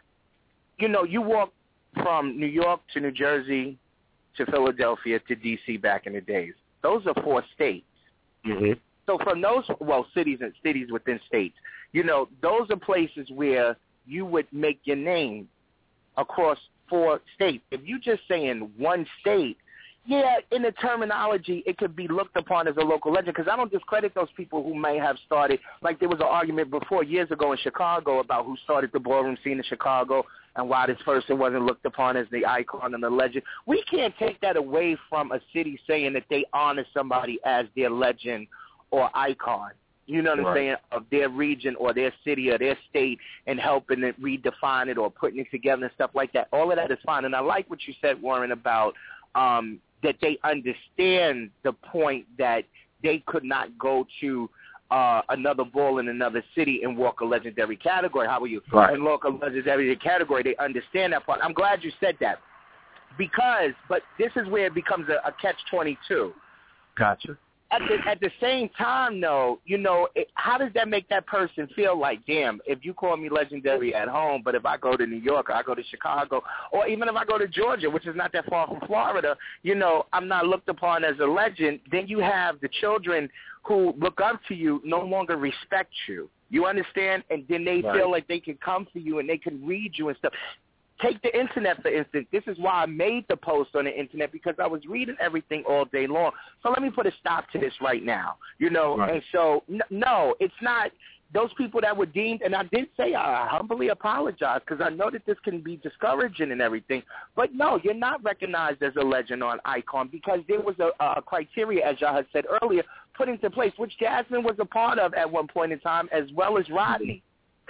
you know, you walk from New York to New Jersey to Philadelphia to D C back in the days. Those are four states. Mm-hmm. So from those, well, cities and cities within states, you know, those are places where you would make your name across four states. If you just say in one state, yeah, in the terminology, it could be looked upon as a local legend, because I don't discredit those people who may have started, like there was an argument before years ago in Chicago about who started the ballroom scene in Chicago and why this person wasn't looked upon as the icon and the legend. We can't take that away from a city saying that they honor somebody as their legend or icon, you know what right. I'm saying, of their region or their city or their state, and helping it redefine it or putting it together and stuff like that. All of that is fine. And I like what you said, Warren, about um, that they understand the point that they could not go to uh, another ball in another city and walk a legendary category. How are you? Right. And walk a legendary category. They understand that part. I'm glad you said that, because, but this is where it becomes a, a catch twenty-two. Gotcha. At the, at the same time, though, you know, it, how does that make that person feel like, damn, if you call me legendary at home, but if I go to New York or I go to Chicago, or even if I go to Georgia, which is not that far from Florida, you know, I'm not looked upon as a legend, then you have the children who look up to you no longer respect you. You understand? And then they right. feel like they can come to you and they can read you and stuff. Take the internet, for instance. This is why I made the post on the internet, because I was reading everything all day long. So let me put a stop to this right now, you know. Right. And so, n- no, it's not those people that were deemed, and I did say I humbly apologize, because I know that this can be discouraging and everything. But, no, you're not recognized as a legend or an icon, because there was a, a criteria, as y'all had said earlier, put into place, which Jasmine was a part of at one point in time, as well as Rodney.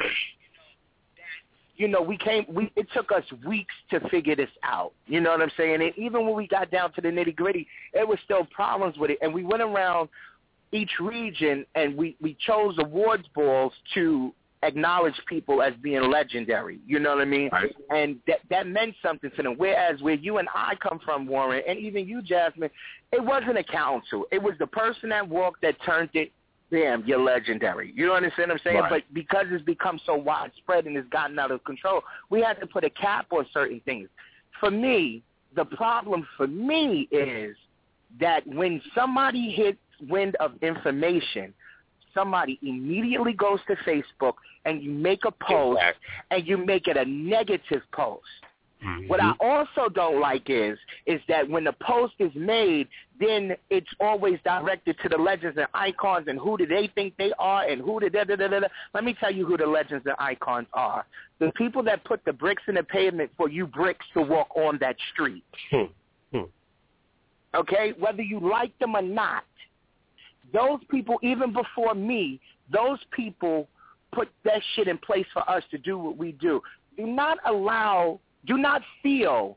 You know, we came, we, it took us weeks to figure this out. You know what I'm saying? And even when we got down to the nitty gritty, there was still problems with it. And we went around each region and we, we chose awards balls to acknowledge people as being legendary. You know what I mean? Right. And that, that meant something to them. Whereas where you and I come from, Warren, and even you, Jasmine, it wasn't a council. It was the person that walked that turned it. Damn, you're legendary. You understand what I'm saying? Right. But because it's become so widespread and it's gotten out of control, we had to put a cap on certain things. For me, the problem for me is that when somebody hits wind of information, somebody immediately goes to Facebook and you make a post exactly. and you make it a negative post. Mm-hmm. What I also don't like is is that when the post is made, then it's always directed to the legends and icons and who do they think they are and who did da da da da. Let me tell you who the legends and icons are. The people that put the bricks in the pavement for you bricks to walk on that street. Hmm. Hmm. Okay? Whether you like them or not, those people, even before me, those people put that shit in place for us to do what we do. Do not allow... Do not feel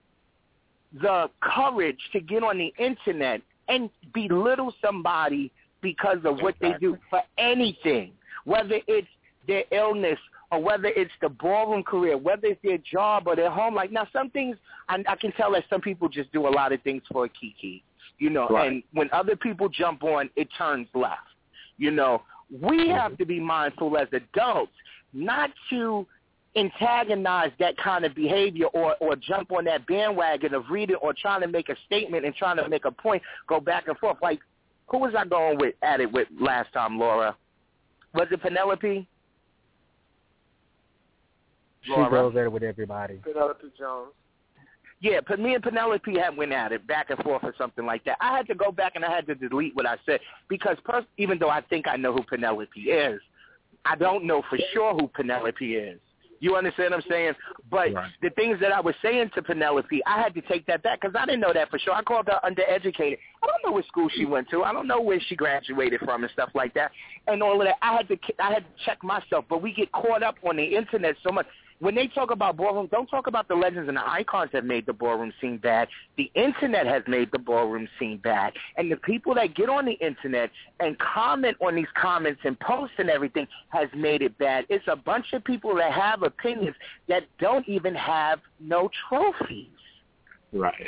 the courage to get on the internet and belittle somebody because of what they do for anything, whether it's their illness or whether it's the ballroom career, whether it's their job or their home. Like, now, some things, I, I can tell that some people just do a lot of things for a kiki, you know, right. And when other people jump on, it turns left. You know, we have to be mindful as adults not to antagonize that kind of behavior or, or jump on that bandwagon of reading or trying to make a statement and trying to make a point, go back and forth. Like, who was I going with at it with last time, Laura? Was it Penelope? She Laura. goes there with everybody. Penelope Jones. Yeah, but me and Penelope had went at it back and forth or something like that. I had to go back and I had to delete what I said because pers- even though I think I know who Penelope is, I don't know for sure who Penelope is. You understand what I'm saying? But right. the things that I was saying to Penelope, I had to take that back because I didn't know that for sure. I called her undereducated. I don't know what school she went to. I don't know where she graduated from and stuff like that. And all of that, I had to I had to check myself. But we get caught up on the Internet so much. When they talk about ballroom, don't talk about the legends and the icons that made the ballroom scene bad. The Internet has made the ballroom scene bad. And the people that get on the Internet and comment on these comments and posts and everything has made it bad. It's a bunch of people that have opinions that don't even have no trophies. Right.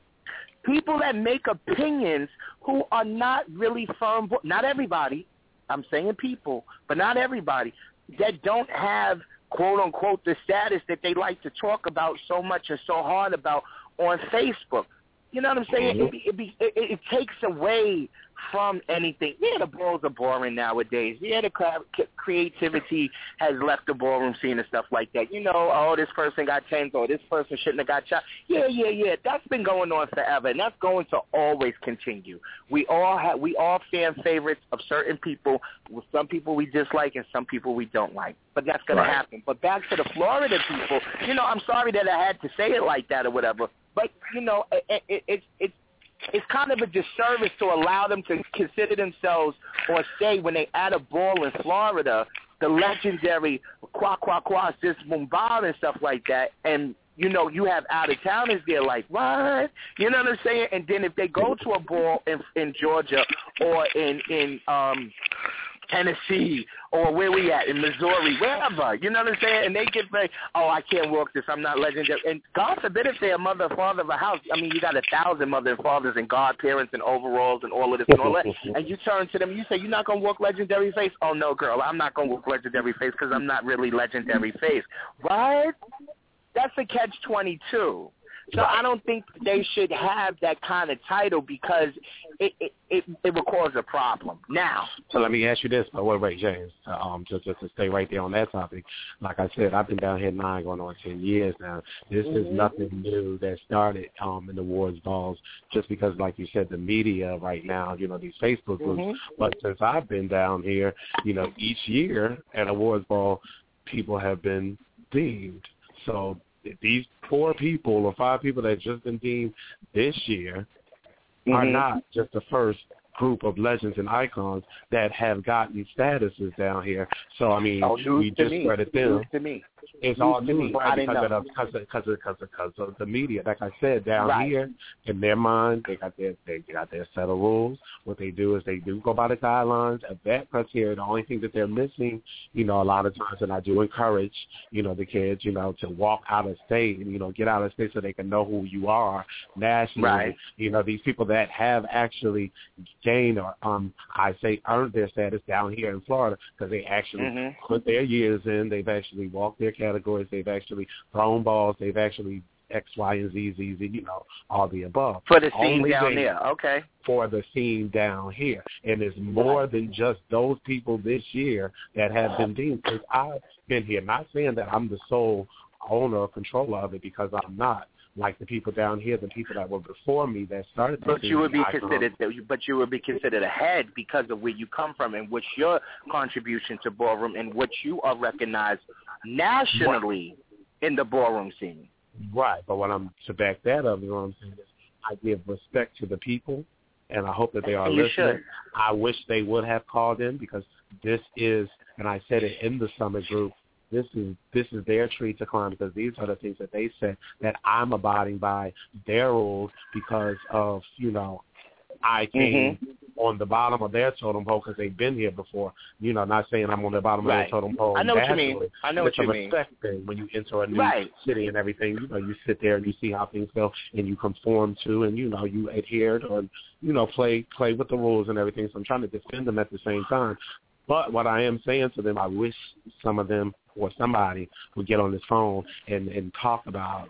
People that make opinions who are not really firm, not everybody, I'm saying people, but not everybody, that don't have quote-unquote, the status that they like to talk about so much and so hard about on Facebook. You know what I'm saying? Mm-hmm. It, it, be, it, it takes away from anything. Yeah, the balls are boring nowadays. Yeah, the creativity has left the ballroom scene and stuff like that. You know, oh, this person got tens, or this person shouldn't have got shot. Yeah, yeah, yeah. That's been going on forever, and that's going to always continue. We all have, we all fan favorites of certain people. With some people we dislike and some people we don't like. But that's going right. to happen. But back to the Florida people, you know, I'm sorry that I had to say it like that or whatever. But, you know, it, it, it, it's it's kind of a disservice to allow them to consider themselves or say when they at a ball in Florida, the legendary Qua Qua Qua Sis Mumbai and stuff like that, and, you know, you have out-of-towners there like, what? You know what I'm saying? And then if they go to a ball in, in Georgia or in, in um, Tennessee or where we at, in Missouri, wherever, you know what I'm saying? And they get very, oh, I can't walk this, I'm not legendary. And God forbid if they're a mother or father of a house. I mean, you got a thousand mother and fathers and godparents and overalls and all of this and all that. And you turn to them and you say, you're not going to walk legendary face? Oh, no, girl, I'm not going to walk legendary face because I'm not really legendary face. What? That's a catch twenty-two. So I don't think they should have that kind of title because it it, it, it will cause a problem. Now, so let me ask you this, but wait, wait, James, um, just, just to stay right there on that topic. Like I said, I've been down here nine, going on ten years now. This mm-hmm. is nothing new that started um, in the awards balls just because, like you said, the media right now, you know, these Facebook groups. Mm-hmm. But since I've been down here, you know, each year at awards ball, people have been deemed. So these four people or five people that just been deemed this year mm-hmm. are not just the first group of legends and icons that have gotten statuses down here. So, I mean, oh, we just credit them. News to me. It's news all to news me. I didn't because, know. of, because, of, because, of, because, of, because of the media. Like I said, down right. here, in their mind, they got their they got their set of rules. What they do is they do go by the guidelines of that criteria. The only thing that they're missing, you know, a lot of times, and I do encourage, you know, the kids, you know, to walk out of state and, you know, get out of state so they can know who you are nationally. Right. You know, these people that have actually gained or, um, I say, earned their status down here in Florida because they actually mm-hmm. put their years in. They've actually walked their categories. They've actually thrown balls. They've actually X, Y, and Z, Z, Z, you know, all the above. For the scene Only down there, okay. For the scene down here. And it's more than just those people this year that have been deemed. Because I've been here, not saying that I'm the sole owner or controller of it because I'm not. Like the people down here, the people that were before me that started. But you would be considered, but you would be considered ahead because of where you come from and what's your contribution to ballroom and what you are recognized nationally right. in the ballroom scene. Right, but what I'm to back that up, you know what I'm saying is, I give respect to the people, and I hope that they are you listening. Should. I wish they would have called in because this is, and I said it in the summit group. This is this is their tree to climb because these are the things that they said that I'm abiding by their rules because of, you know, I came mm-hmm. on the bottom of their totem pole because they've been here before. You know, not saying I'm on the bottom right. of their totem pole. I know naturally. what you mean. I know it's what you a mean. respect thing when you enter a new right. city and everything. You know, you sit there and you see how things go and you conform to and, you know, you adhere to and, you know, play play with the rules and everything. So I'm trying to defend them at the same time. But what I am saying to them, I wish some of them or somebody would get on this phone and, and talk about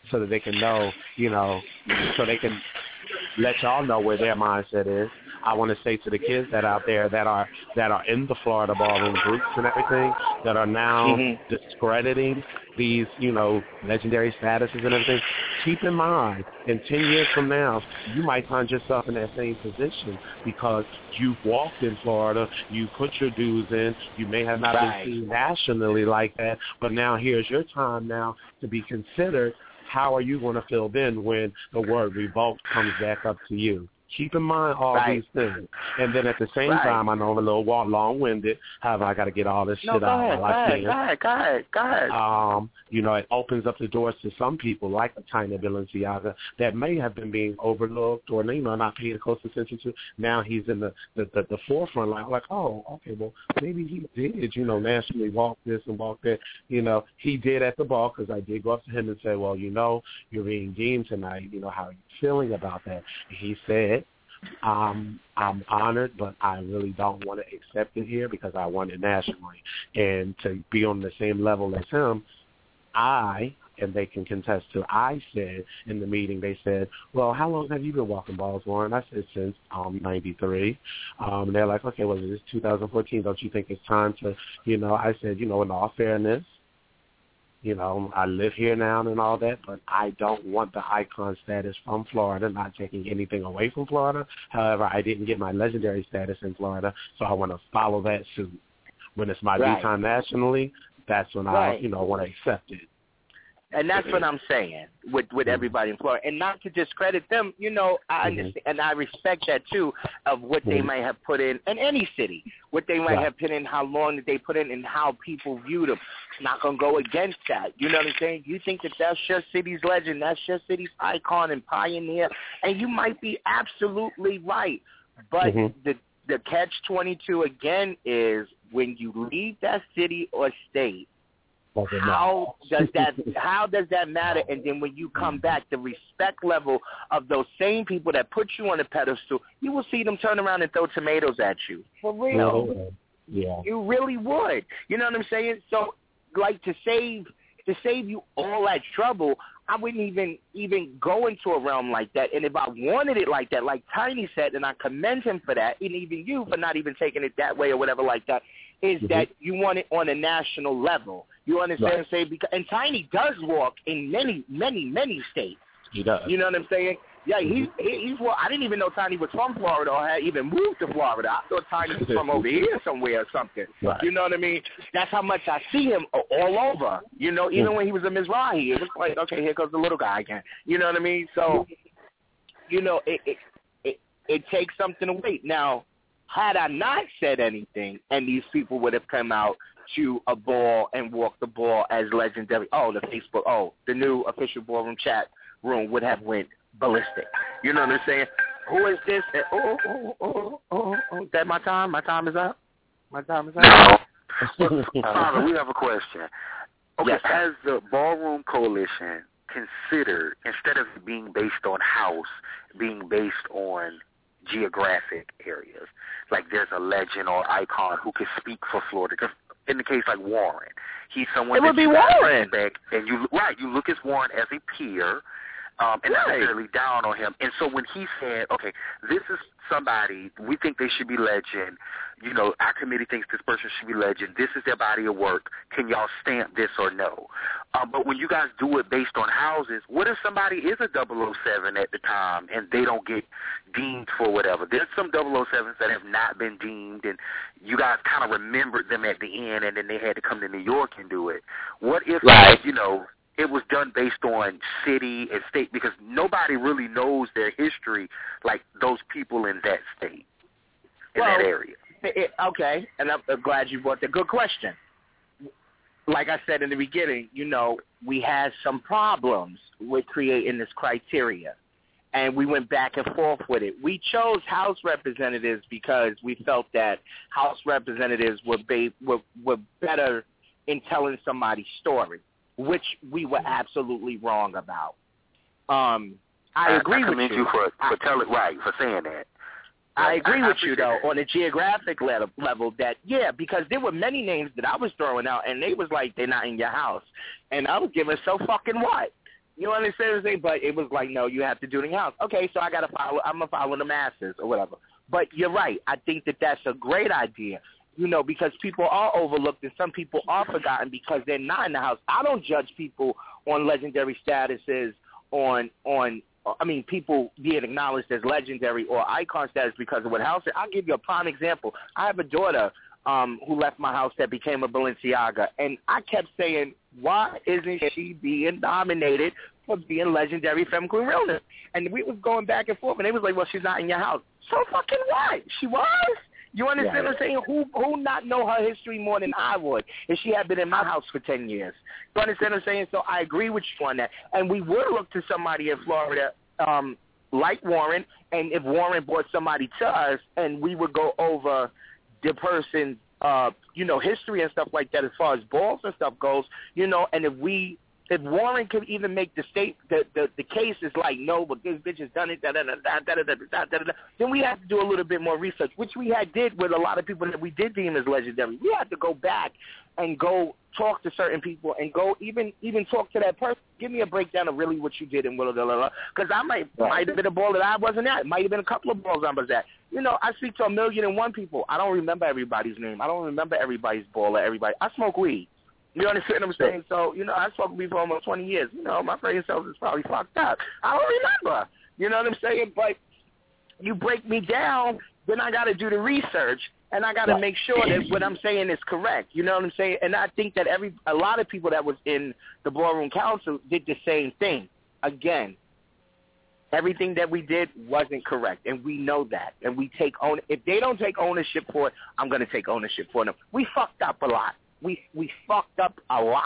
so that they can know, you know, so they can let y'all know where their mindset is. I want to say to the kids that out there that are that are in the Florida ballroom groups and everything, that are now mm-hmm. discrediting these, you know, legendary statuses and everything, keep in mind, in ten years from now, you might find yourself in that same position because you've walked in Florida, you put your dues in, you may have not right. been seen nationally like that, but now here's your time now to be considered. How are you going to feel then when the word revolt comes back up to you? Keep in mind all right. these things. And then at the same right. time, I know I'm a little long-winded. However, I got to get all this no, shit go out. Ahead, go, ahead, go ahead, go ahead, go ahead. Um, you know, it opens up the doors to some people like Tiny Balenciaga that may have been being overlooked or, you know, not paying close attention to. Now he's in the, the, the, the forefront, like, like, oh, okay, well, maybe he did, you know, nationally walk this and walk that. You know, he did at the ball because I did go up to him and say, well, you know, you're being deemed tonight. You know, how are you feeling about that? And he said, Um, I'm honored, but I really don't want to accept it here because I want it nationally. And to be on the same level as him, I, and they can contest to, I said in the meeting, they said, well, how long have you been walking balls, Warren? I said, since um, ninety-three. Um, and they're like, okay, well, it's two thousand fourteen. Don't you think it's time to, you know, I said, you know, in all fairness, you know, I live here now and all that, but I don't want the icon status from Florida, not taking anything away from Florida. However, I didn't get my legendary status in Florida, so I want to follow that suit. When it's my right. due time nationally, that's when right. I, you know, want to accept it. And that's what I'm saying with, with everybody in Florida. And not to discredit them, you know, I understand, and I respect that, too, of what they might have put in, in any city, what they might right. have put in, how long that they put in, and how people view them. Not going to go against that. You know what I'm saying? You think that that's your city's legend, that's your city's icon and pioneer, and you might be absolutely right. But mm-hmm. the the catch twenty-two, again, is when you leave that city or state, how does that how does that matter? And then when you come back, the respect level of those same people that put you on a pedestal, you will see them turn around and throw tomatoes at you. For real. Yeah. You really would. You know what I'm saying? So, like, to save to save you all that trouble, I wouldn't even even go into a realm like that. And if I wanted it like that, like Tiny said, and I commend him for that, and even you for not even taking it that way or whatever like that, is mm-hmm. that you want it on a national level. You understand? Right. Say because and Tiny does walk in many, many, many states. He does. You know what I'm saying? Yeah, he, he he's well. I didn't even know Tiny was from Florida or had even moved to Florida. I thought Tiny was from over here somewhere or something. Right. You know what I mean? That's how much I see him all over. You know, even mm. when he was a Mizrahi, it was like, okay, here comes the little guy again. You know what I mean? So, you know, it it it, it takes something away. Now, had I not said anything, and these people would have come out to a ball and walk the ball as legendary. Oh, the Facebook. Oh, the new official ballroom chat room would have went ballistic. You know what I'm saying? Who is this? Oh, oh, oh, oh, oh. That my time? My time is up? My time is up? No. Father, we have a question. Okay, yes, has the Ballroom Coalition considered, instead of being based on house, being based on geographic areas, like there's a legend or icon who can speak for Florida? Because in the case like Warren, he's someone it that would be you Warren. respect, and you right, you look at Warren as a peer. Um, and not necessarily down on him. And so when he said, okay, this is somebody, we think they should be legend, you know, our committee thinks this person should be legend, this is their body of work, can y'all stamp this or no? Um, but when you guys do it based on houses, what if somebody is a double oh seven at the time and they don't get deemed for whatever? There's some double oh sevens that have not been deemed, and you guys kind of remembered them at the end, and then they had to come to New York and do it. What if, right. you know, it was done based on city and state, because nobody really knows their history like those people in that state, in well, that area. It, okay, and I'm, I'm glad you brought the good question. Like I said in the beginning, you know, we had some problems with creating this criteria, and we went back and forth with it. We chose House representatives because we felt that House representatives were, ba- were, were better in telling somebody's story, which we were absolutely wrong about. Um, I, I agree I with you. you for, for telling right for saying that. I agree I, with I you though that. On a geographic level, level that yeah, because there were many names that I was throwing out, and they was like they're not in your house, and I was giving so fucking what. You understand what I'm saying? But it was like, no, you have to do it in your house. Okay, so I got to follow, I'm going to follow the masses or whatever. But you're right. I think that that's a great idea, you know, because people are overlooked and some people are forgotten because they're not in the house. I don't judge people on legendary statuses, on, on I mean, people being acknowledged as legendary or icon status because of what house. I'll give you a prime example. I have a daughter um, who left my house that became a Balenciaga, and I kept saying, why isn't she being nominated for being legendary femme queen realness? And we was going back and forth, and they was like, well, she's not in your house. So fucking what? She was? You understand yeah. what I'm saying? Who who not know her history more than I would if she had been in my house for ten years? You understand what I'm saying? So I agree with you on that. And we would look to somebody in Florida um, like Warren, and if Warren brought somebody to us, and we would go over the person's, uh, you know, history and stuff like that as far as balls and stuff goes, you know, and if we If Warren could even make the state, the, the the case is like, no, but this bitch has done it, da da da da da da da da da, then we have to do a little bit more research, which we had did with a lot of people that we did deem as legendary. We had to go back and go talk to certain people and go even even talk to that person. Give me a breakdown of really what you did and blah, blah, blah, blah. Because I might, might have been a ball that I wasn't at. It might have been a couple of balls I was at. You know, I speak to a million and one people. I don't remember everybody's name. I don't remember everybody's ball or everybody. I smoke weed. You understand what I'm saying? So, you know, I smoked weed for almost twenty years. You know, my brain cells is probably fucked up. I don't remember. You know what I'm saying? But you break me down, then I got to do the research, and I got to make sure that what I'm saying is correct. You know what I'm saying? And I think that every a lot of people that was in the Ballroom Council did the same thing. Again, everything that we did wasn't correct, and we know that. And we take own. If they don't take ownership for it, I'm going to take ownership for them. We fucked up a lot. We we fucked up a lot.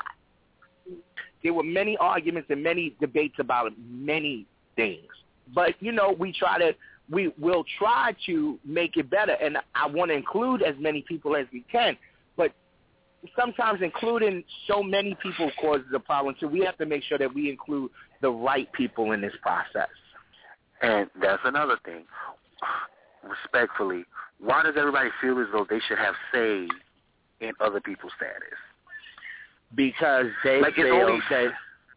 There were many arguments and many debates about many things. But, you know, we try to, we will try to make it better. And I want to include as many people as we can. But sometimes including so many people causes a problem, too. We have to make sure that we include the right people in this process. And that's another thing. Respectfully, why does everybody feel as though they should have say in other people's status? Because they like feel only... that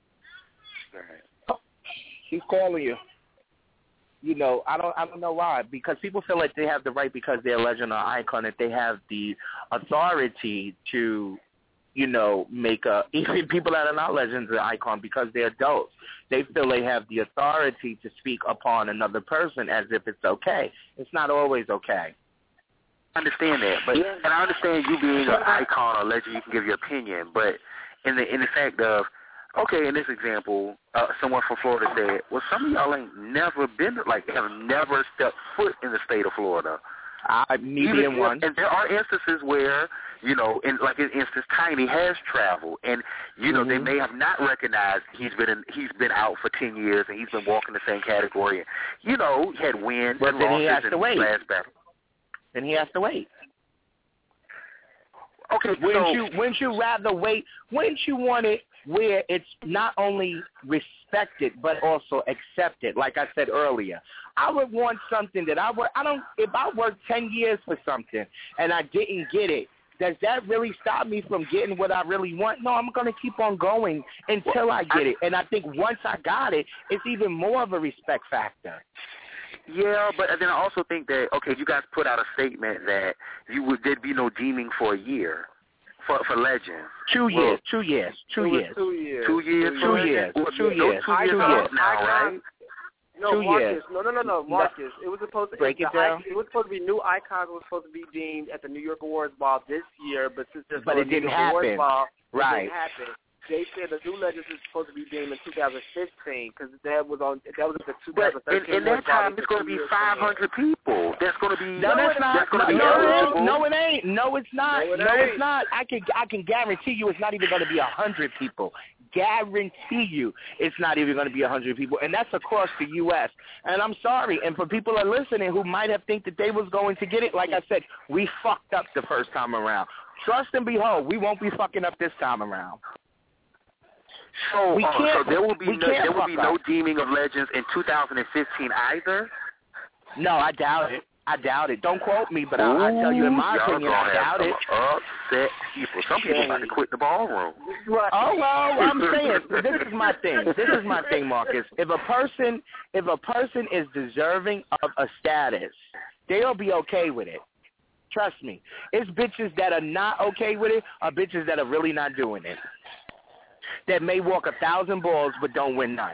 oh, he's calling you. You know, I don't I don't know why. Because people feel like they have the right because they're a legend or icon, that they have the authority to, you know, make a, even people that are not legends or icon because they're adults. They feel they have the authority to speak upon another person as if it's okay. It's not always okay. I understand that, but and I understand you being an icon or legend, you can give your opinion, but in the in the fact of, okay, in this example, uh, someone from Florida said, well, some of y'all ain't never been, like, have never stepped foot in the state of Florida. I, me being one. And there are instances where, you know, in like in instance, Tiny has traveled, and you know mm-hmm. they may have not recognized he's been in, he's been out for ten years, and he's been walking the same category. And, you know, he had wins but and then losses he has and to wait. last battle. Then he has to wait. Okay, wouldn't so, you wouldn't you rather wait? Wouldn't you want it where it's not only respected but also accepted? Like I said earlier, I would want something that I work. I don't. If I worked ten years for something and I didn't get it, does that really stop me from getting what I really want? No, I'm going to keep on going until I get it. And I think once I got it, it's even more of a respect factor. Yeah, but then I also think that, okay, you guys put out a statement that you would there'd be no deeming for a year for for legends. Two well, years, two years, two years, two years, two years, two years, well, two years, two years, two years years. now, right? No, two Marcus. years. No, no, no, no, Marcus. It was supposed to break it down. It was supposed to be new icons was supposed to be deemed at the New York Awards Ball this year, but since there's but no it didn't New York happen. Awards Ball, right. it didn't happen. They said the new legends is supposed to be deemed in two thousand fifteen because that was on that was the two thousand thirteen. But in, in that time, it's going to be five hundred people. That's going to be no, that's not. That's going to no, be no, eligible. no, it ain't. No, it's not. No, it no ain't. it's not. I can I can guarantee you, it's not even going to be a hundred people. Guarantee you, it's not even going to be a hundred people, and that's across the U S And I'm sorry, and for people that are listening who might have think that they was going to get it, like I said, we fucked up the first time around. Trust and behold, we won't be fucking up this time around. So, we uh, can't, so there will be we no, can't there will be fuck no up. deeming of legends in two thousand fifteen either. No, I doubt it. I doubt it. Don't quote me, but I, I tell you, in my Y'all opinion, I doubt it. Upset people. Some people about to quit the ballroom. Oh well, I'm saying this is my thing. This is my thing, Marcus. If a person, if a person is deserving of a status, they'll be okay with it. Trust me. It's bitches that are not okay with it, or bitches that are really not doing it. That may walk a thousand balls but don't win none.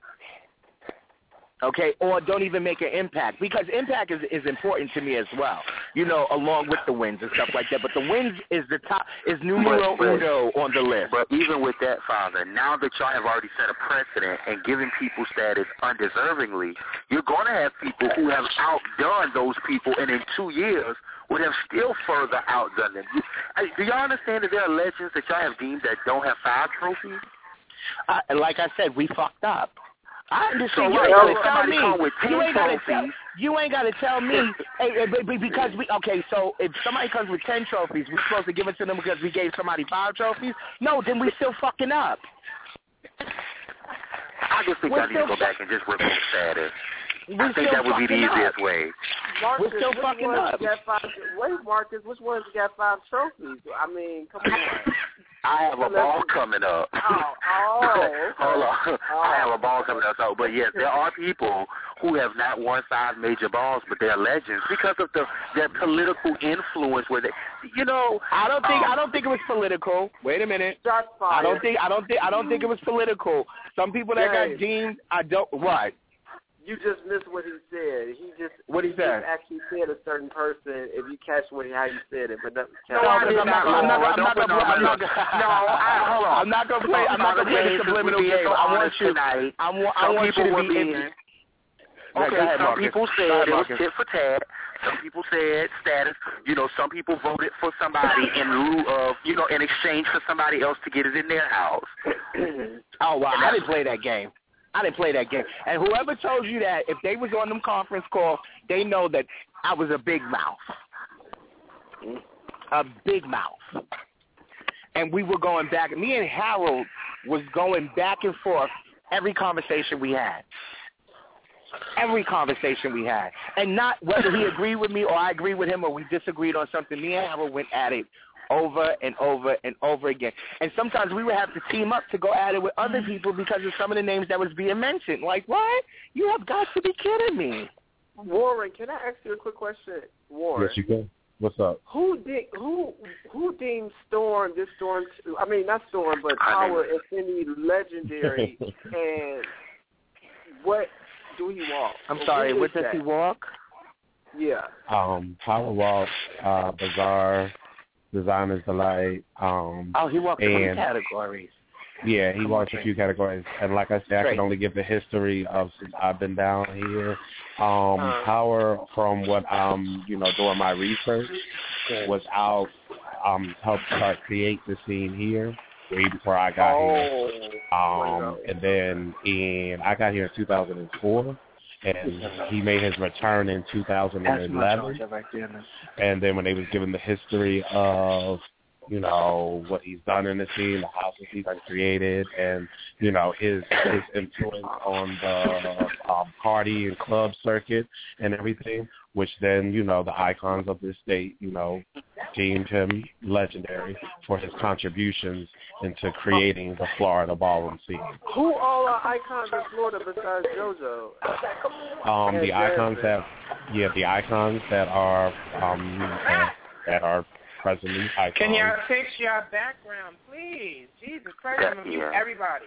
Okay, or don't even make an impact, because impact is, is important to me as well, you know, along with the wins and stuff like that. But the wins is the top, is numero but, uno on the list. But even with that, Father, now that y'all have already set a precedent and given people status undeservingly, you're going to have people who have outdone those people, and in two years would have still further outdone them. Do y'all understand that there are legends that y'all have deemed that don't have five trophies? Uh, like I said, we fucked up. I understand. So you right, ain't gotta tell me. With You ain't gotta tell. trophies. You ain't gotta tell me. Hey, hey, because we okay. So if somebody comes with ten trophies, we're supposed to give it to them because we gave somebody five trophies? No, then we still fucking up. I just think we're I need to go back and just rip the status. We're I think that would be the easiest up. way. Marcus, We're still which fucking ones up. Got five, wait, Marcus, which ones got five trophies? I mean, come on. I have a ball coming up. Oh, oh okay. Hold on. Oh. I have a ball coming up. So, but yes, there are people who have not won five major balls, but they're legends because of the their political influence. Where they, you know, I don't think um, I don't think it was political. Wait a minute. Shots fired. I don't think I don't think I don't think it was political. Some people that Dang. got deemed I don't what. You just missed what he said. He just what he, he said. Just actually said a certain person. If you catch what he, how he said it, but that, no, I did not. I'm not. I'm not gonna. I'm not. No, I, hold on. I'm not gonna play. I'm not gonna play the subliminal game. I want you. Tonight. I want. I Some want you to were be. being, in, okay. ahead, some Marcus. people said ahead, it was Marcus. tit for tat. Some people said status. You know, some people voted for somebody in lieu of, you know, in exchange for somebody else to get it in their house. Oh wow! I didn't play that game. I didn't play that game. And whoever told you that, if they was on them conference calls, they know that I was a big mouth. A big mouth. And we were going back. Me and Harold was going back and forth every conversation we had. Every conversation we had. And not whether he agreed with me or I agreed with him or we disagreed on something. Me and Harold went at it over and over and over again. And sometimes we would have to team up to go at it with other people because of some of the names that was being mentioned. Like, what? You have got to be kidding me. Warren, can I ask you a quick question? Warren. Yes, you can. What's up? Who did who who deemed Storm this Storm? I mean, not Storm, but Power Infinity legendary. And what do he walk? I'm sorry. What does that? he walk? Yeah. Um, Power Walk, uh, Bizarre, Designer's Delight. Um, oh, he walked in and, categories. Yeah, he walks a few categories. And like I said, I can only give the history of since I've been down here. Um, uh, Power, from what I'm, you know, doing my research, was out, um, helped start create the scene here way before I got oh, here. Um, and then in, I got here in two thousand four. And he made his return in two thousand eleven. And then when they was given the history of, you know, what he's done in the scene, the houses he's created, and, you know, his his influence on the um, party and club circuit and everything, which then, you know, the icons of this state, you know, deemed him legendary for his contributions into creating the Florida ballroom scene. Who all are icons in Florida besides JoJo? Um, the icons that, yeah, the icons that are, um, that, that are presently icons. Can y'all fix your background, please? Jesus Christ, I'm gonna mute everybody.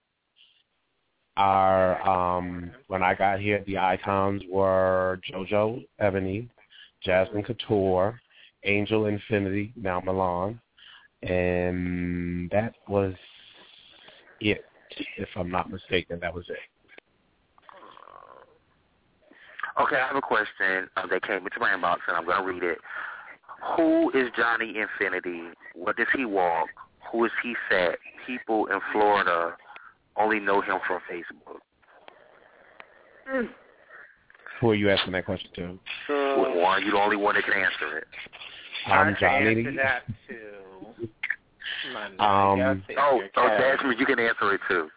Our, um, when I got here, the icons were JoJo Ebony, Jasmine Couture, Angel Infinity, now Milan, and that was it, if I'm not mistaken. That was it. Okay, I have a question um, that came into my inbox, and I'm going to read it. Who is Johnny Infinity? What does he walk? Who is he set? People in Florida only know him from Facebook. Mm. Who are you asking that question to? Uh, one, you're the only one that can answer it. I'm Johnny. Answer that too. Um, oh, oh, Jasmine, you can answer it too.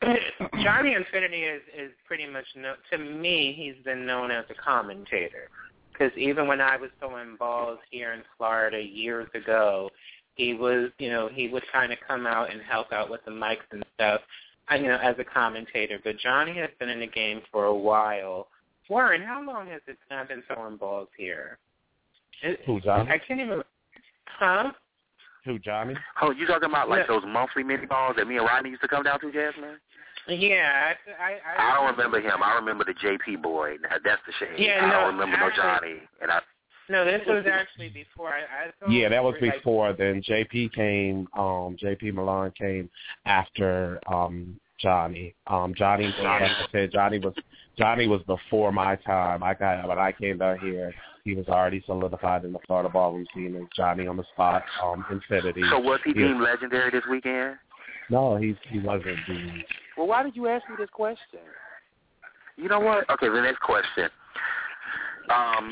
Johnny Infinity is, is pretty much, no, to me, he's been known as a commentator. Because even when I was throwing balls here in Florida years ago, he was, you know, he would kind of come out and help out with the mics and stuff, you know, as a commentator. But Johnny has been in the game for a while. Warren, how long has it not been throwing balls here? It, Who, Johnny? I can't even. Huh? Who, Johnny? Oh, you talking about like Yeah. those monthly mini balls that me and Rodney used to come down to, Jasmine? Yeah, I, I, I, I don't remember him. I remember the J P boy. Now, that's the shame. Yeah, I no, don't remember actually- no Johnny. And I. No, this was actually before. I, I thought Yeah, that was we were, like, before. Then J P came. Um, J P Milan came after um, Johnny. Um, Johnny, like I said, Johnny was Johnny was before my time. I got when I came down here, he was already solidified in the Florida ballroom scene as Johnny on the spot. Um, Infinity. So was he He deemed legendary this weekend? No, he he wasn't deemed. Well, why did you ask me this question? You know what? Okay, the next question. Um,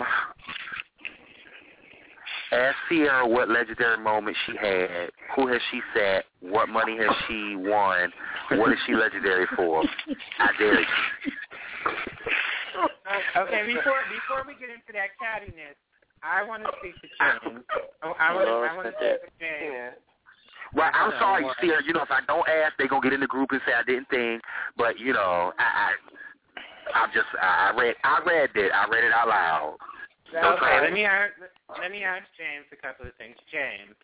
ask Sierra what legendary moment she had. Who has she set? What money has she won? What is she legendary for? I dare you. Okay, before before we get into that cattiness, I want to speak to James. I, I want to I want to speak to James. Well, I'm sorry, Sierra. You know, if I don't ask, they gonna get in the group and say I didn't think. But you know, I, I, I just I read I read it. I read it out loud. Don't Okay, try let it. me ask let me ask James a couple of things. James.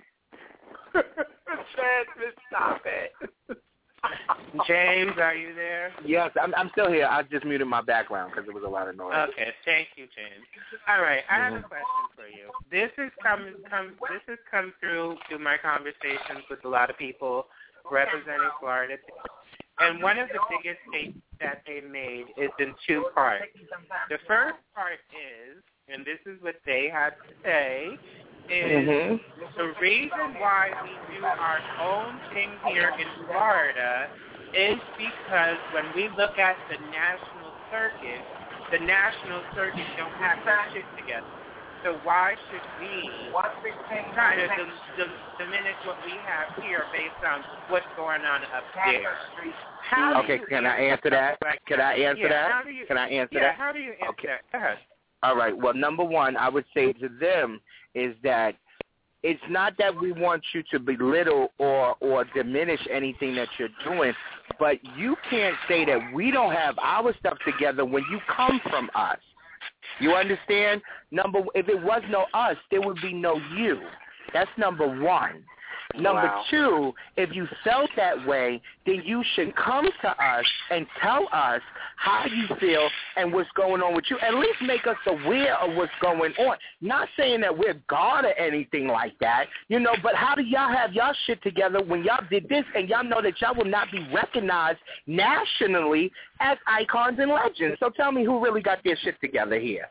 Jasmine, stop it. James, are you there? Yes, I'm, I'm still here. I just muted my background because there was a lot of noise. Okay, thank you, James. All right, I have a Mhm. question for you. This has come come this has come through through my conversations with a lot of people representing Florida, and one of the biggest statements that they made is in two parts. The first part is, and this is what they had to say, is Mhm. the reason why we do our own thing here in Florida is because when we look at the national circuit, the national circuit don't have that shit together. So why should we kind of dim- dim- diminish what we have here based on what's going on up there? How do Okay, you can I answer that? Can I answer yeah, that? How do you, Can I answer yeah, that? how do you answer Okay. that? Go ahead. All right. Well, number one, I would say to them is that it's not that we want you to belittle or or diminish anything that you're doing, but you can't say that we don't have our stuff together when you come from us. You understand? Number, if it was no us, there would be no you. That's number one. Number Wow. two, if you felt that way, then you should come to us and tell us how you feel and what's going on with you. At least make us aware of what's going on. Not saying that we're God or anything like that, you know, but how do y'all have y'all shit together when y'all did this and y'all know that y'all will not be recognized nationally as icons and legends? So tell me who really got their shit together here.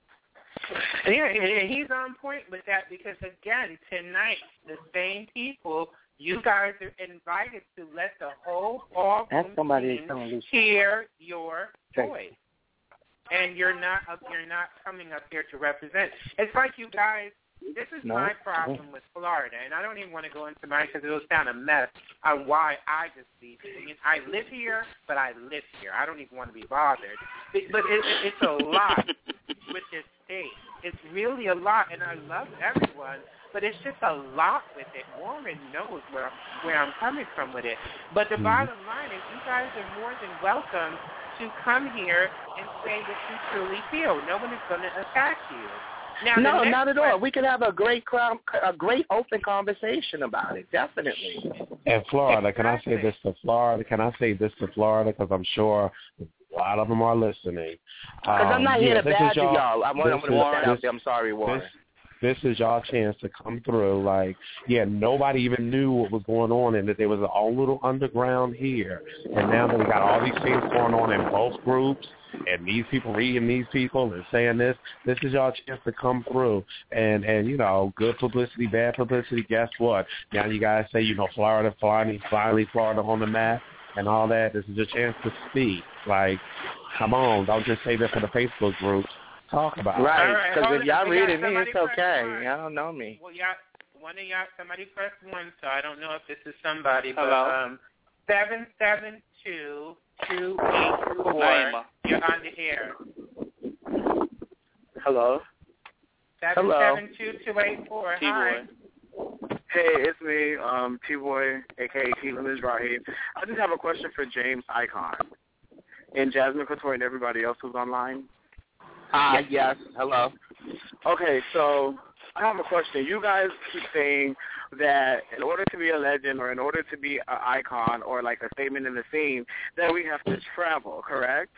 Yeah, and he's on point with that because, again, tonight, the same people, you guys are invited to let the whole ball That's somebody team telling you. hear your Okay. voice. And you're not up, you're not coming up here to represent. It's like you guys, this is No. my problem with Florida, and I don't even want to go into mine because it'll sound a mess on why I just leave. I mean, I live here, but I live here. I don't even want to be bothered. But, but it, it, it's a lot with this state. It's really a lot, and I love everyone, but it's just a lot with it. Warren knows where, where I'm coming from with it. But the Mm-hmm. bottom line is you guys are more than welcome to come here and say what you truly feel. No one is going to attack you. Now, the No, next not at all. question- We could have a great crowd, a great open conversation about it. Definitely. And Florida, can I say this to Florida? Can I say this to Florida? Because I'm sure a lot of them are listening. Because I'm Um, not yeah, here to this is badger y'all- y'all. I want this to put is- that out this- there. I'm sorry, Warren. This, this is y'all chance to come through. Like, yeah, nobody even knew what was going on and that there was a own little underground here. And now that we got all these things going on in both groups and these people reading these people and saying this, this is y'all chance to come through. And, and you know, good publicity, bad publicity, guess what? Now you guys say, you know, Florida, finally, finally Florida on the map and all that. This is your chance to speak. Like, come on, don't just say that for the Facebook groups. Talk about it. Right, because hold if y'all on. We got reading me, somebody it's press okay. one. Y'all don't know me. Well, y'all, one of y'all, somebody press one, so I don't know if this is somebody. But, Hello? um, seven seven two two eight four. Naima. You're on the air. Hello. Seven seven two two eight four. Hi. Hey, it's me, um, T-Boy, a k a. Keelan Mizrahi. I just have a question for James Icon and Jasmine Couture and everybody else who's online. Hi, yes. Hello. Okay, so I have a question. You guys keep saying that in order to be a legend or in order to be an icon or like a statement in the scene, that we have to travel, correct?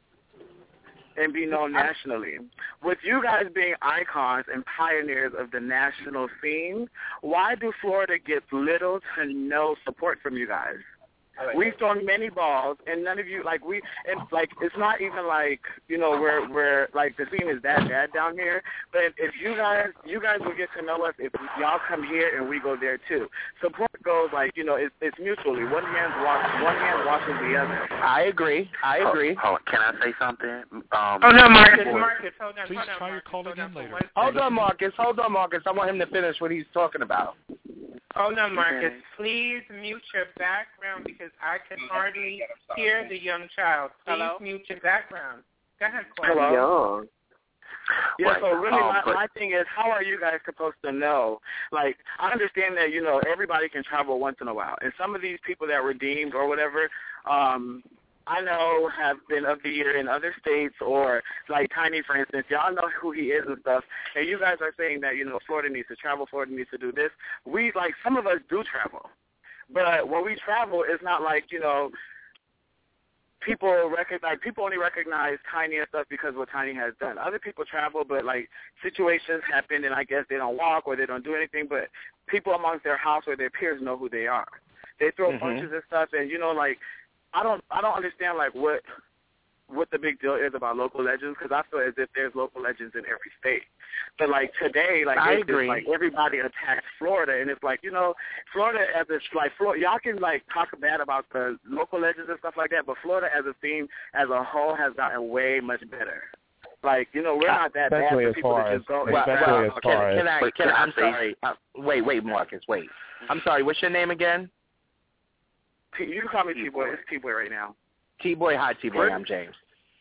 And be known nationally. With you guys being icons and pioneers of the national scene, why do Florida get little to no support from you guys? We've thrown many balls, and none of you, like, we, and, like, it's not even like, you know, we're, we're, like, the scene is that bad down here, but if you guys, you guys will get to know us if y'all come here and we go there, too. Support goes, like, you know, it's, it's mutually. One hand wash, one hand washes the other. I agree. I agree. Oh, oh, can I say something? Um, oh, no, Marcus. Marcus, hold on. Please hold on, try your Marcus, call hold again on, later. Hold on, Marcus. Hold on, Marcus. I want him to finish what he's talking about. Hold on, Marcus. Please mute your background because I can hardly hear the young child. Please Hello? mute your background. Go ahead, Corey. Hello. Yeah, Right. so really Um, my, but- my thing is, how are you guys supposed to know? Like, I understand that, you know, everybody can travel once in a while. And some of these people that were deemed or whatever, um, I know have been of the year in other states or, like, Tiny, for instance. Y'all know who he is and stuff. And you guys are saying that, you know, Florida needs to travel, Florida needs to do this. We, like, some of us do travel. But when we travel, it's not like, you know, people recognize, people only recognize Tiny and stuff because of what Tiny has done. Other people travel, but, like, situations happen, and I guess they don't walk or they don't do anything, but people amongst their house or their peers know who they are. They throw Mhm. punches and stuff, and, you know, like, I don't I don't understand, like, what what the big deal is about local legends, because I feel as if there's local legends in every state. But, like, today, like, I it's agree. just, like, everybody attacks Florida, and it's like, you know, Florida as a, like, Florida, y'all can, like, talk bad about the local legends and stuff like that, but Florida as a theme, as a whole, has gotten way much better. Like, you know, we're not that bad Especially for as people far to as, just go. especially and as travel. far Can, can as, I, can I, I'm say- sorry. Uh, wait, wait, Marcus, wait. I'm sorry. What's your name again? T- You can call me T-Boy. It's T-Boy right now. T-Boy. Hi, T-Boy. I'm James.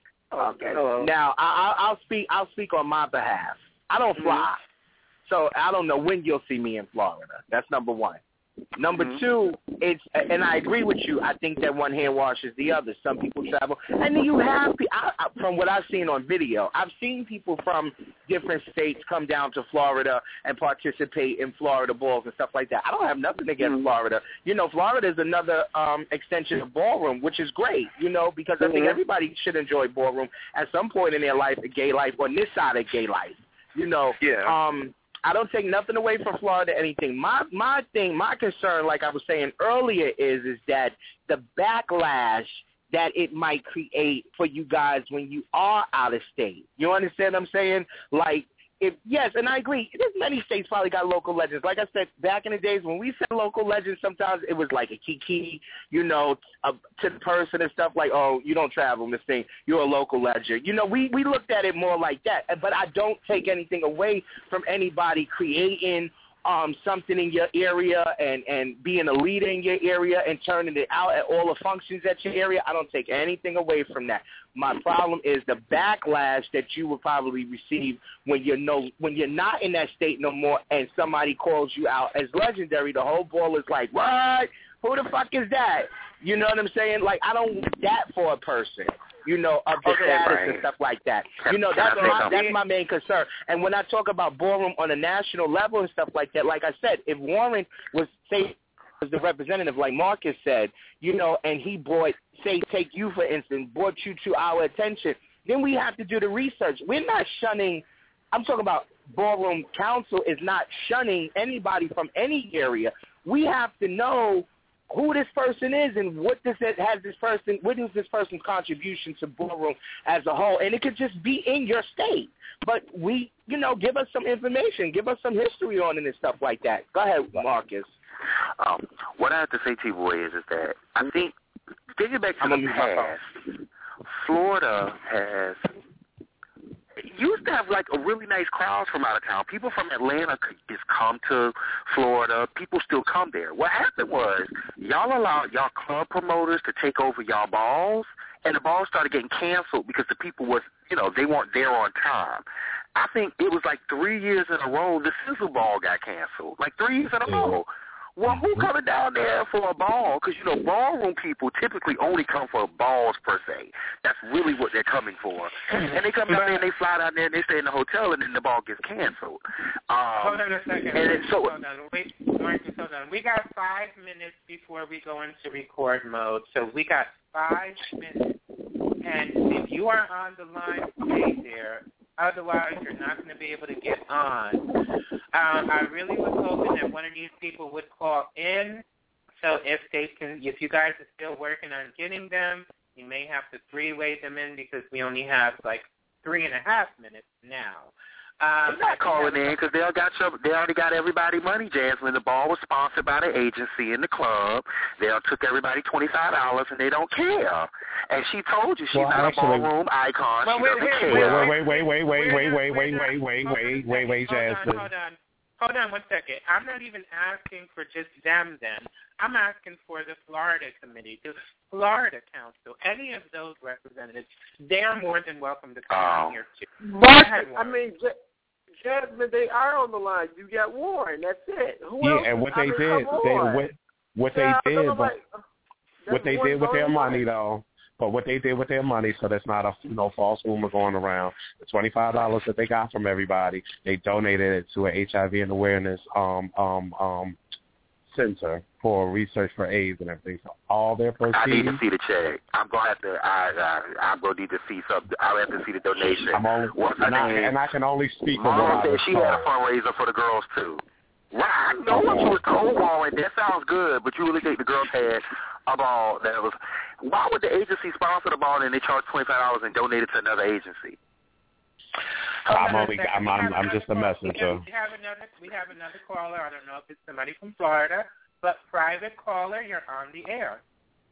Okay. Hello. Now, I, I'll, I'll speak. I'll speak on my behalf. I don't fly, so I don't know when you'll see me in Florida. That's number one. Number Mm-hmm. two, it's and I agree with you. I think that one hand washes the other. Some people travel, and then you have I, I, from what I've seen on video, I've seen people from different states come down to Florida and participate in Florida balls and stuff like that. I don't have nothing against Mm-hmm. Florida. You know, Florida is another um, extension of ballroom, which is great. You know, because I think Mm-hmm. everybody should enjoy ballroom at some point in their life, a gay life, on this side of gay life. You know, Yeah. um, I don't take nothing away from Florida, anything. My my thing, my concern, like I was saying earlier, is is that the backlash that it might create for you guys when you are out of state. You understand what I'm saying? Like, if yes, and I agree, there's many states probably got local legends. Like I said, back in the days when we said local legends, sometimes it was like a kiki, you know, uh, to the person and stuff like, oh, you don't travel, Miss Thing, you're a local legend. You know, we, we looked at it more like that. But I don't take anything away from anybody creating um, something in your area and, and being a leader in your area and turning it out at all the functions at your area. I don't take anything away from that. My problem is the backlash that you will probably receive when you're no when you're not in that state no more and somebody calls you out as legendary. The whole ball is like, what? Who the fuck is that? You know what I'm saying? Like, I don't want that for a person, you know, of the Okay, status right. and stuff like that. Can- You know, can that's I say my something? that's my main concern. And when I talk about ballroom on a national level and stuff like that, like I said, if Warren was, say, was the representative, like Marcus said, you know, and he brought, say, take you, for instance, brought you to our attention, then we have to do the research. We're not shunning, I'm talking about Ballroom Council is not shunning anybody from any area. We have to know who this person is and what does it has this person, what is this person's contribution to ballroom as a whole. And it could just be in your state. But we, you know, give us some information, give us some history on it and stuff like that. Go ahead, Marcus. Um, what I have to say, T-Boy, is, is that I think, thinking back to I'm the gonna mute my past, Florida has used to have, like, a really nice crowds from out of town. People from Atlanta could just come to Florida. People still come there. What happened was y'all allowed y'all club promoters to take over y'all balls, and the balls started getting canceled because the people was, you know, they weren't there on time. I think it was like three years in a row the Sizzle Ball got canceled. Like three years in a row. Well, who coming down there for a ball? Because, you know, ballroom people typically only come for balls per se. That's really what they're coming for. And they come down there and they fly down there and they stay in the hotel and then the ball gets canceled. Um, hold on a second. And it, so, hold on. Wait, Marcus, hold on. We got five minutes before we go into record mode. So we got five minutes. And if you are on the line, stay there. Otherwise, you're not going to be able to get on. Um, I really was hoping that one of these people would call in. So if they can, if you guys are still working on getting them, you may have to three-way them in because we only have like three and a half minutes now. Um, They're not calling in because they all got your, they already got everybody money, Jasmine. The ball was sponsored by the agency in the club. They all took everybody twenty-five dollars and they don't care. And she told you she's well, not actually, a ballroom icon. Well, she wait, doesn't wait, care. Wait, wait, wait, wait, wait, wait, wait, wait, wait, wait, wait, wait, wait, Jasmine. Hold on, hold on one second. I'm not even asking for just them then. I'm asking for the Florida committee, the Florida council, any of those representatives. They're more than welcome to come oh. in here too. Marcus, I mean, J- Jasmine, they are on the line. You got Warren. That's it. Who yeah, else? and what I they mean, did, they what what they yeah, did, but like, what they did with their money though. But what they did with their money, so there's not a you know false rumor going around. The twenty-five dollars that they got from everybody, they donated it to an H I V and awareness um um um center for research for AIDS and everything. So all their proceeds. I need to see the check. I'm gonna have to. I, I I'm gonna need to see something. I'll have to see the donation. I'm only, and, I, and I can only speak for what Mom I said was she told. had a fundraiser for the girls too. Right, I know what you was told, Warren. That sounds good, but you really think the girls had a ball that was. Why would the agency sponsor the ball and they charge twenty-five dollars and donate it to another agency? I'm only. I'm. I'm, I'm just a messenger. We have another. We have another caller. I don't know if it's somebody from Florida, but private caller, you're on the air.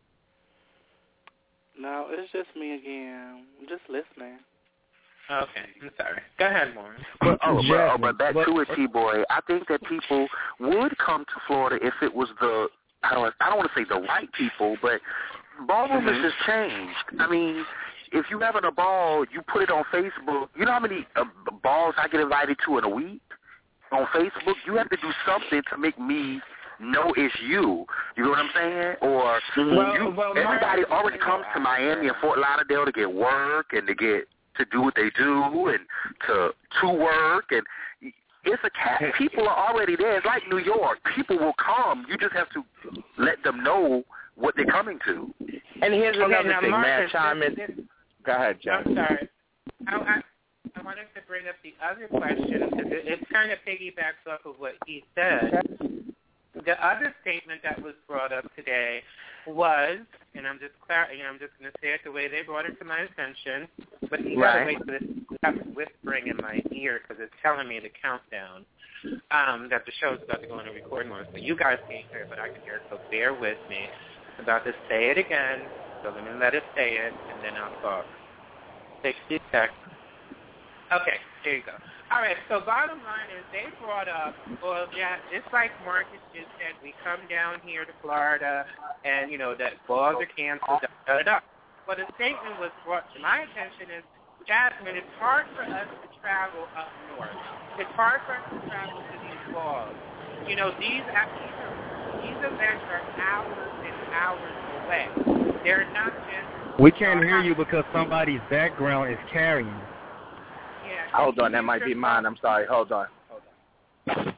No, it's just me again. I'm just listening. Okay, I'm sorry. Go ahead, Warren. But, oh, but, oh, but back to it, T-Boy. I think that people would come to Florida if it was the, I don't I don't want to say the right people, but ballroom mm-hmm. has just changed. I mean, if you having a ball, you put it on Facebook. You know how many uh, balls I get invited to in a week on Facebook? You have to do something to make me know it's you. You know what I'm saying? Or well, you, well, everybody Mark, already comes to Miami and Fort Lauderdale to get work and to get to do what they do and to to work, and it's a cat. People are already there. It's like New York. People will come. You just have to let them know what they're coming to. And here's okay, another now, thing, Marcus, man. Chime in. This, Go ahead, John. I'm sorry. I, I, I wanted to bring up the other question because it, it kind of piggybacks off of what he said. The other statement that was brought up today was, and I'm just clar- you know, I'm just going to say it the way they brought it to my attention, but you got to wait for this to have whispering in my ear because it's telling me the countdown um, that the show's about to go into record mode. So you guys can't hear it, but I can hear it, so bear with me. I'm about to say it again, so let me let it say it, and then I'll talk. sixty seconds. Okay, there you go. All right, so bottom line is they brought up, well, yeah, it's like Marcus just said, we come down here to Florida and, you know, that balls are canceled, da, da, da. But a statement was brought to my attention is, Jasmine, it's hard for us to travel up north. It's hard for us to travel to these balls. You know, these, these, are, these events are hours and hours away. They're not just... We can't hear you because somebody's background is carrying. Yeah, Hold on, that might be mine. I'm sorry. Hold on. Hold on.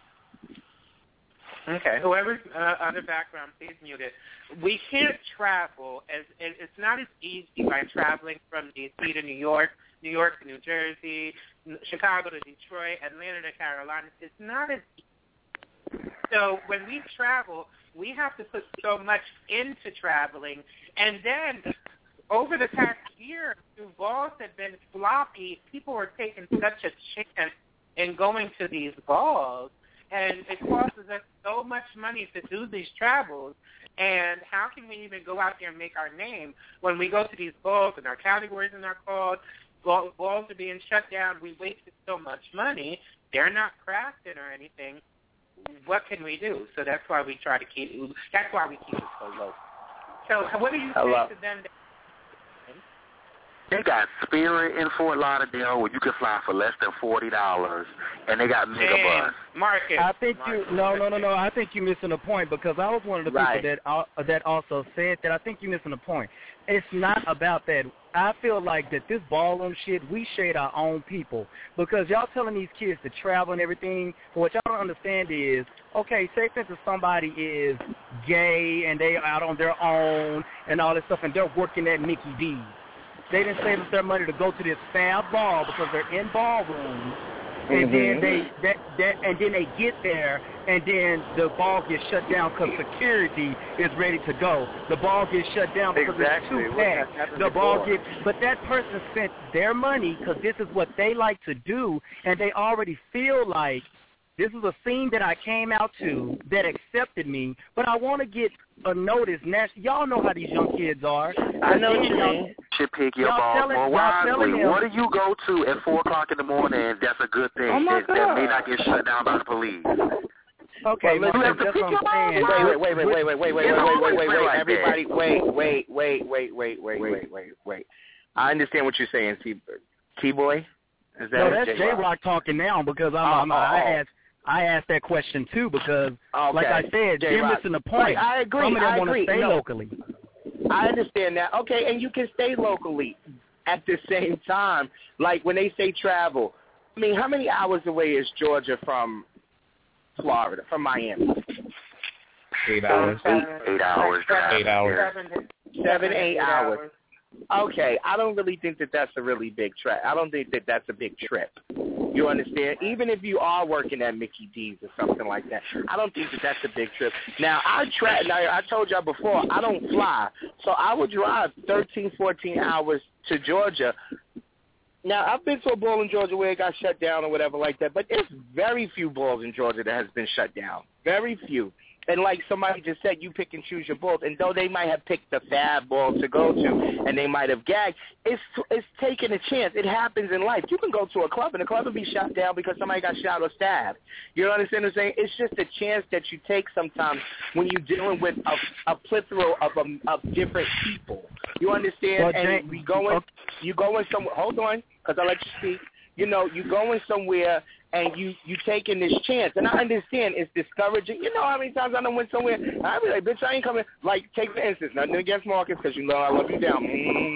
Okay, whoever's uh, other background, please mute it. We can't travel as it's not as easy by traveling from D C to New York, New York to New Jersey, Chicago to Detroit, Atlanta to Carolina. It's not as easy. So when we travel, we have to put so much into traveling, and then over the past year, the balls have been floppy. People are taking such a chance in going to these balls, and it costs us so much money to do these travels. And how can we even go out there and make our name when we go to these balls and our categories are not called, balls are being shut down, we wasted so much money, they're not crafted or anything. What can we do? So that's why we try to keep, that's why we keep it so low. So what do you Hello. say to them? They got Spirit in Fort Lauderdale where you can fly for less than forty dollars, and they got Megabus. Marcus. I think Marcus. you no no no no. I think you're missing a point because I was one of the right. people that uh, that also said that. I think you're missing a point. It's not about that. I feel like that this ballroom shit, we shade our own people because y'all telling these kids to travel and everything. But what y'all don't understand is, okay, say for instance somebody is gay and they are out on their own and all this stuff, and they're working at Mickey D's. They didn't save up their money to go to this fab ball because they're in ballrooms, and mm-hmm. then they that, that and then they get there, and then the ball gets shut down because security is ready to go. The ball gets shut down because exactly. it's too packed. The ball gets, but that person spent their money because this is what they like to do, and they already feel like this is a scene that I came out to that accepted me, but I want to get a notice. Y'all know how these young kids are. I know what you mean. Should pick your ball more wisely. What do you go to at four o'clock in the morning? That's a good thing. Oh my that, God. that may not get shut down by the police. Okay, well, listen, you have to that's pick what your I'm saying. Wait, wait, wait, wait, wait, wait, wait, wait, wait, wait, wait, wait, like everybody, wait, wait, wait, wait, wait, wait, wait, wait, wait. I understand what you're saying, T. T-Boy. Is that no, that's J-Rock talking now because I'm, I'm, oh, oh, I oh. asked. I asked that question too because, okay. like I said, J-Rock. you're missing the point. Right, I agree. Some of them I want to agree. stay no. locally. I understand that. Okay, and you can stay locally at the same time. Like when they say travel, I mean, how many hours away is Georgia from Florida, from Miami? Eight hours. Eight, eight hours. Eight hours. Seven, Seven eight, eight hours. hours. Okay, I don't really think that that's a really big trip. I don't think that that's a big trip. You understand? Even if you are working at Mickey D's or something like that, I don't think that that's a big trip. Now, I tra- now, I told y'all before, I don't fly, so I would drive thirteen, fourteen hours to Georgia. Now, I've been to a ball in Georgia where it got shut down or whatever like that, but there's very few balls in Georgia that has been shut down. Very few. And like somebody just said, you pick and choose your balls. And though they might have picked the fab ball to go to and they might have gagged, it's it's taking a chance. It happens in life. You can go to a club and the club will be shot down because somebody got shot or stabbed. You understand what I'm saying? It's just a chance that you take sometimes when you're dealing with a, a plethora of, um, of different people. You understand? Well, and Jay, we going, okay. you going somewhere. Hold on, because I let you speak. You know, you going somewhere and you you taking this chance. And I understand it's discouraging. You know how many times I done went somewhere, I be like, bitch, I ain't coming. Like, take for instance, nothing against Marcus because you know I love you down.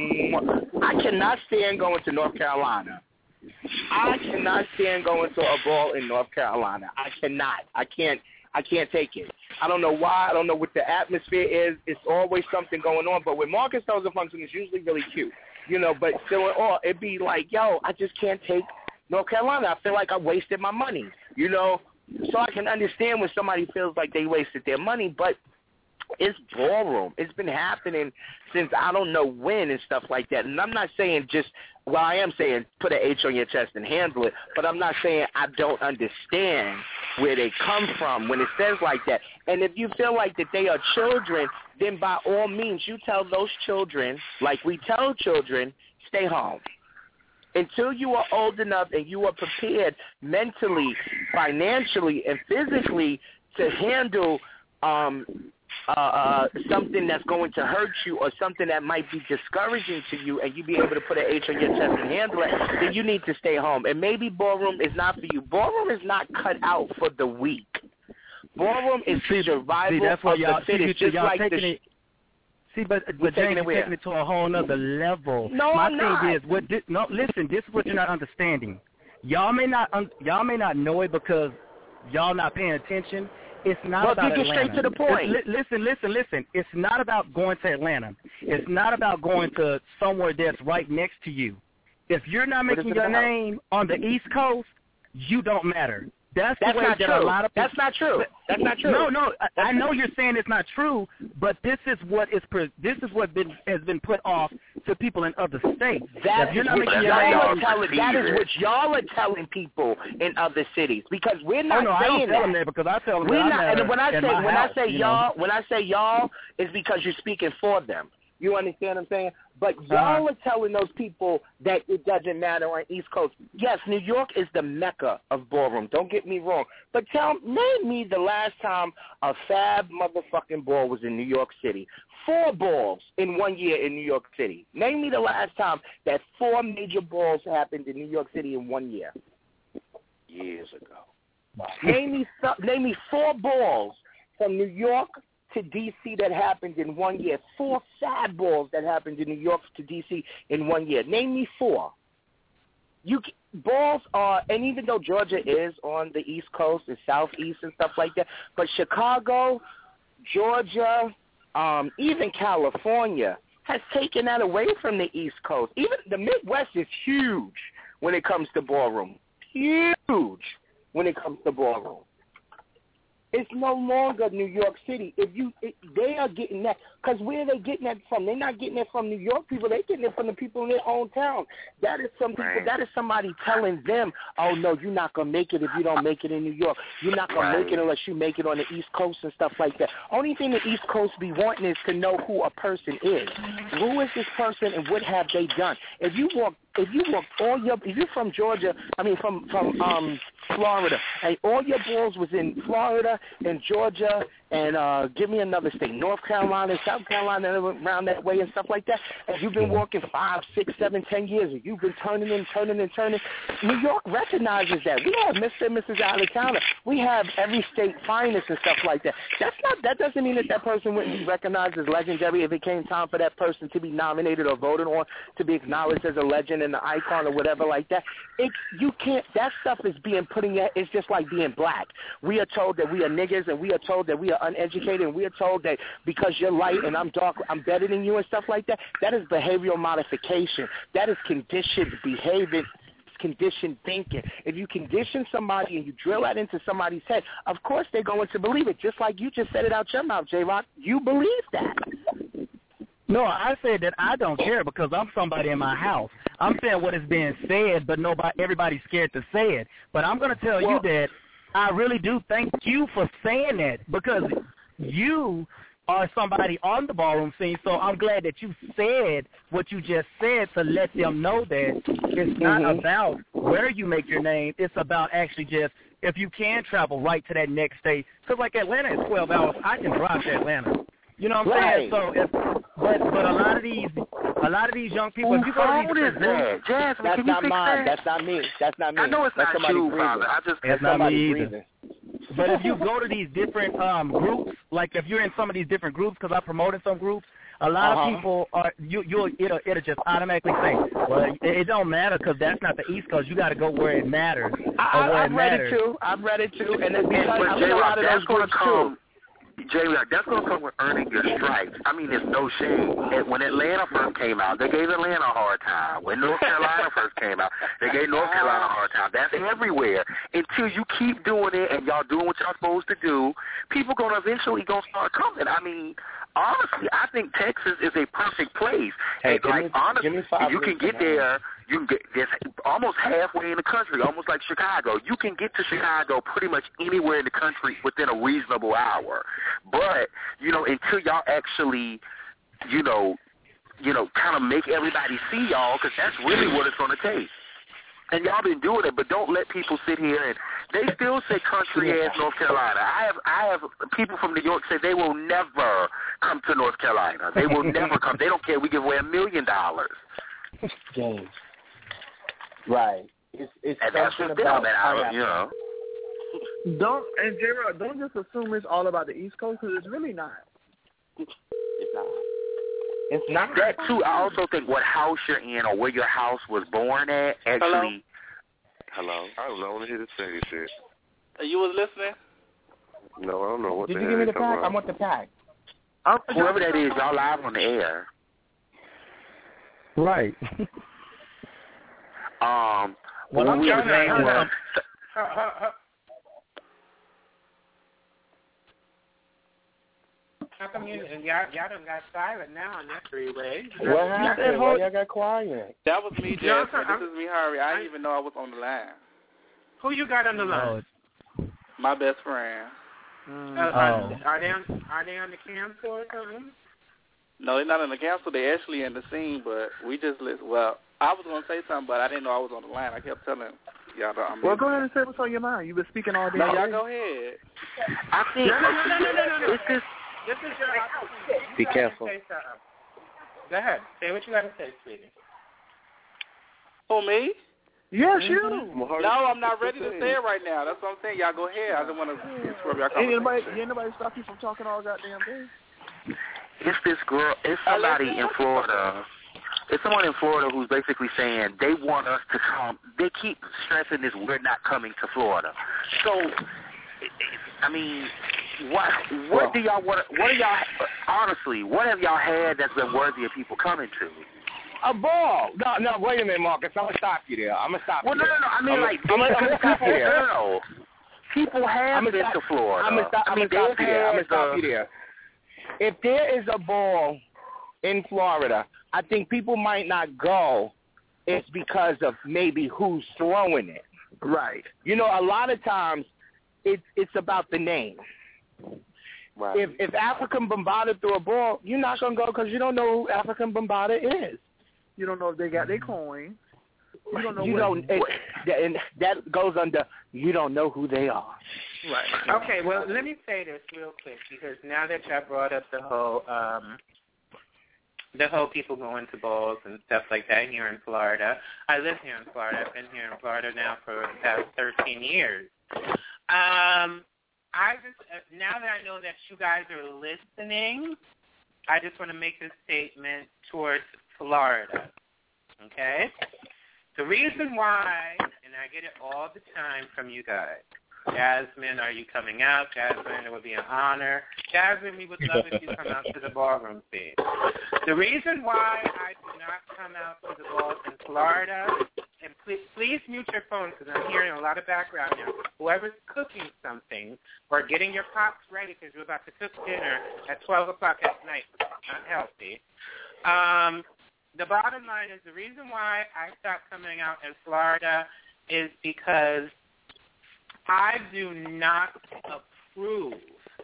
I cannot stand going to North Carolina. I cannot stand going to a ball in North Carolina. I cannot. I can't. I can't take it. I don't know why. I don't know what the atmosphere is. It's always something going on. But when Marcus throws a function, it's usually really cute. You know, but still in all, it'd be like, yo, I just can't take North Carolina. I feel like I wasted my money, you know. So I can understand when somebody feels like they wasted their money, but it's ballroom. It's been happening since I don't know when and stuff like that. And I'm not saying just, well, I am saying put an H on your chest and handle it, but I'm not saying I don't understand where they come from when it says like that. And if you feel like that they are children, then by all means you tell those children, like we tell children, stay home. Until you are old enough and you are prepared mentally, financially, and physically to handle um, uh, uh, something that's going to hurt you or something that might be discouraging to you and you be able to put an H on your chest and handle it, then you need to stay home. And maybe ballroom is not for you. Ballroom is not cut out for the weak. Ballroom is survival see, that's what of y'all, the fittest, see, just y'all like taking the... It, see, but, but James, you're taking it to a whole other level. No, My I'm thing not. is, what this, no, listen, this is what you're not understanding. Y'all may not, un, y'all may not know it because y'all not paying attention. It's not well, about get Atlanta. straight to the point. Li- listen, listen, listen. It's not about going to Atlanta. It's not about going to somewhere that's right next to you. If you're not making your about? name on the East Coast, you don't matter. That's, That's the way not that true. a lot of people. That's not true. That's not true. No, no. I, I know you're saying it's not true, but this is what is pre- this is what been, has been put off to people in other states. That if you're is not what making y'all your are name, telling. That is what y'all are telling people in other cities because we're not oh, no, saying I don't tell that. them that because I tell them we're that not. I'm And when I say when when I say y'all, when I say y'all, it's because you're speaking for them. You understand what I'm saying? But y'all are telling those people that it doesn't matter on East Coast. Yes, New York is the mecca of ballroom. Don't get me wrong. But tell, name me the last time a fab motherfucking ball was in New York City. Four balls in one year in New York City. Name me the last time that four major balls happened in New York City in one year. Years ago. name me name me four balls from New York to D C that happened in one year. Four sad balls that happened in New York to D C in one year. Name me four. You balls are, and even though Georgia is on the East Coast and Southeast and stuff like that, but Chicago, Georgia, um, even California has taken that away from the East Coast. Even the Midwest is huge when it comes to ballroom. Huge when it comes to ballroom. It's no longer New York City. If you, it, they are getting that, because where are they getting that from? They're not getting it from New York people. They're getting it from the people in their own town. That is some people. Right. That is somebody telling them, "Oh no, you're not gonna make it if you don't make it in New York. You're not gonna right. make it unless you make it on the East Coast and stuff like that." Only thing the East Coast be wanting is to know who a person is. Who is this person and what have they done? If you walk, if you walk all your, if you're from Georgia, I mean from from um Florida, and all your balls was in Florida and Georgia and uh give me another state, North Carolina, South Carolina, around that way and stuff like that, and you've been walking five, six, seven, ten years, and you've been turning and turning and turning, New York recognizes that. We have Mister and Missus Out of Towner. We have every state finest and stuff like that. That's not. That doesn't mean that that person wouldn't be recognized as legendary if it came time for that person to be nominated or voted on to be acknowledged as a legend and an icon or whatever like that. It, you can't. That stuff is being put in. It's just like being black. We are told that we are niggers, and we are told that we are uneducated, and we are told that because you're light and I'm dark, I'm better than you and stuff like that. That is behavioral modification. That is conditioned behavior. Conditioned thinking. If you condition somebody and you drill that into somebody's head, of course they're going to believe it. Just like you just said it out your mouth, J-Rock. You believe that. No, I said that I don't care because I'm somebody in my house. I'm saying what is being said, but nobody, everybody's scared to say it. But I'm going to tell well, you that I really do thank you for saying that because you are somebody on the ballroom scene, so I'm glad that you said what you just said to let them know that it's not mm-hmm. about where you make your name. It's about actually just if you can travel right to that next state. Because like Atlanta is twelve hours. I can drive to Atlanta. You know what I'm right. saying? So, if, but but a lot of these a lot of these young people. If you go to these is that? Jasmine, that's can not you mine. That? That's not me. That's not me. I know it's that's not you, Father. I just that's not me either. Breathing. But if you go to these different um, groups, like if you're in some of these different groups, because I promoted some groups, a lot uh-huh. of people are you you'll it'll it'll just automatically say, well, it, it don't matter because that's not the East Coast. You got to go where it matters. I, or where I've it read matters. it too. I've read it too, and it's because but I'm J- in a lot of those groups come. too. J-Rock, that's going to come with earning your stripes. I mean, there's no shame. And when Atlanta first came out, they gave Atlanta a hard time. When North Carolina first came out, they gave North Carolina a hard time. That's everywhere. Until you keep doing it and y'all doing what y'all supposed to do, people going to eventually going to start coming. I mean, honestly, I think Texas is a perfect place. Hey, and like, me, honestly, if you can get there, you can get this almost halfway in the country, almost like Chicago. You can get to Chicago pretty much anywhere in the country within a reasonable hour. But, you know, until y'all actually, you know, you know, kind of make everybody see y'all, because that's really what it's going to take. And y'all been doing it, but don't let people sit here and they still say country ass North Carolina. I have I have people from New York say they will never come to North Carolina. They will never come. They don't care. We give away a million dollars. James. Right. It's it's and that's something them, about and I, you know. Don't and J-Rock, don't just assume it's all about the East Coast because it's really not. It's not. It's not that too. I also think what house you're in or where your house was born at actually. Hello. Hello. I was only here to say this shit. You was listening? No, I don't know what. Did the you hell give me the pack? about. I want the pack. Oh, whoever that is, y'all live on the air. Right. um. Well, I'm we trying were saying to. was, How come you, y'all, y'all done got silent now on that three-way? What happened? Why y'all got quiet? That was me, Jasmine. This is me, Harry. I didn't even know I was on the line. Who you got on the line? Oh. My best friend. Mm. Oh. Uh, are, are they on? Are they on the camp or something? No, they're not in the council. They're actually in the scene, but we just listen. Well, I was going to say something, but I didn't know I was on the line. I kept telling y'all. I'm well, go ahead and say what's on your mind. You've been speaking all day. No, y'all go ahead. I think. No, no, no, no, no, no, no. This is. This is your opportunity. Be careful. Say something. Go ahead. Say what you got to say, sweetie. For me? Yes, you. Mm-hmm. No, I'm not ready to say it right now. That's what I'm saying. Y'all go ahead. I don't want to interrupt y'all conversation. Ain't anybody, ain't nobody stop you from talking all goddamn day? It's this girl. It's somebody in Florida. It's someone in Florida who's basically saying they want us to come. They keep stressing this. We're not coming to Florida. So, I mean, what what do y'all what what do y'all honestly? What have y'all had that's been worthy of people coming to? A ball. No, no, wait a minute, Marcus. I'm going to stop you there. I'm going to stop well, you no, there. no, no. I mean, I'm like, I'm gonna, I'm gonna stop you there. No, people have been stop, to Florida. I'm going to I mean, stop you there. I'm going to stop the, you there. If there is a ball in Florida, I think people might not go. It's because of maybe who's throwing it. Right. You know, a lot of times it's it's about the name. Right. If if African Bombada threw a ball, you're not going to go because you don't know who African Bombada is. You don't know if they got their coin. You don't know. You what, don't. It, and that goes under. You don't know who they are. Right. Okay. Well, let me say this real quick because now that y'all brought up the whole, um, the whole people going to balls and stuff like that here in Florida. I live here in Florida. I've been here in Florida now for the past thirteen years. Um, I just uh, now that I know that you guys are listening, I just want to make this statement towards Florida, okay? The reason why, and I get it all the time from you guys, Jasmine, are you coming out? Jasmine, it would be an honor. Jasmine, we would love if you come out to the ballroom scene. The reason why I do not come out to the balls in Florida, and please, please mute your phone because I'm hearing a lot of background now. Whoever's cooking something or getting your pots ready because you're about to cook dinner at twelve o'clock at night, not healthy. Um, the bottom line is the reason why I stopped coming out in Florida is because I do not approve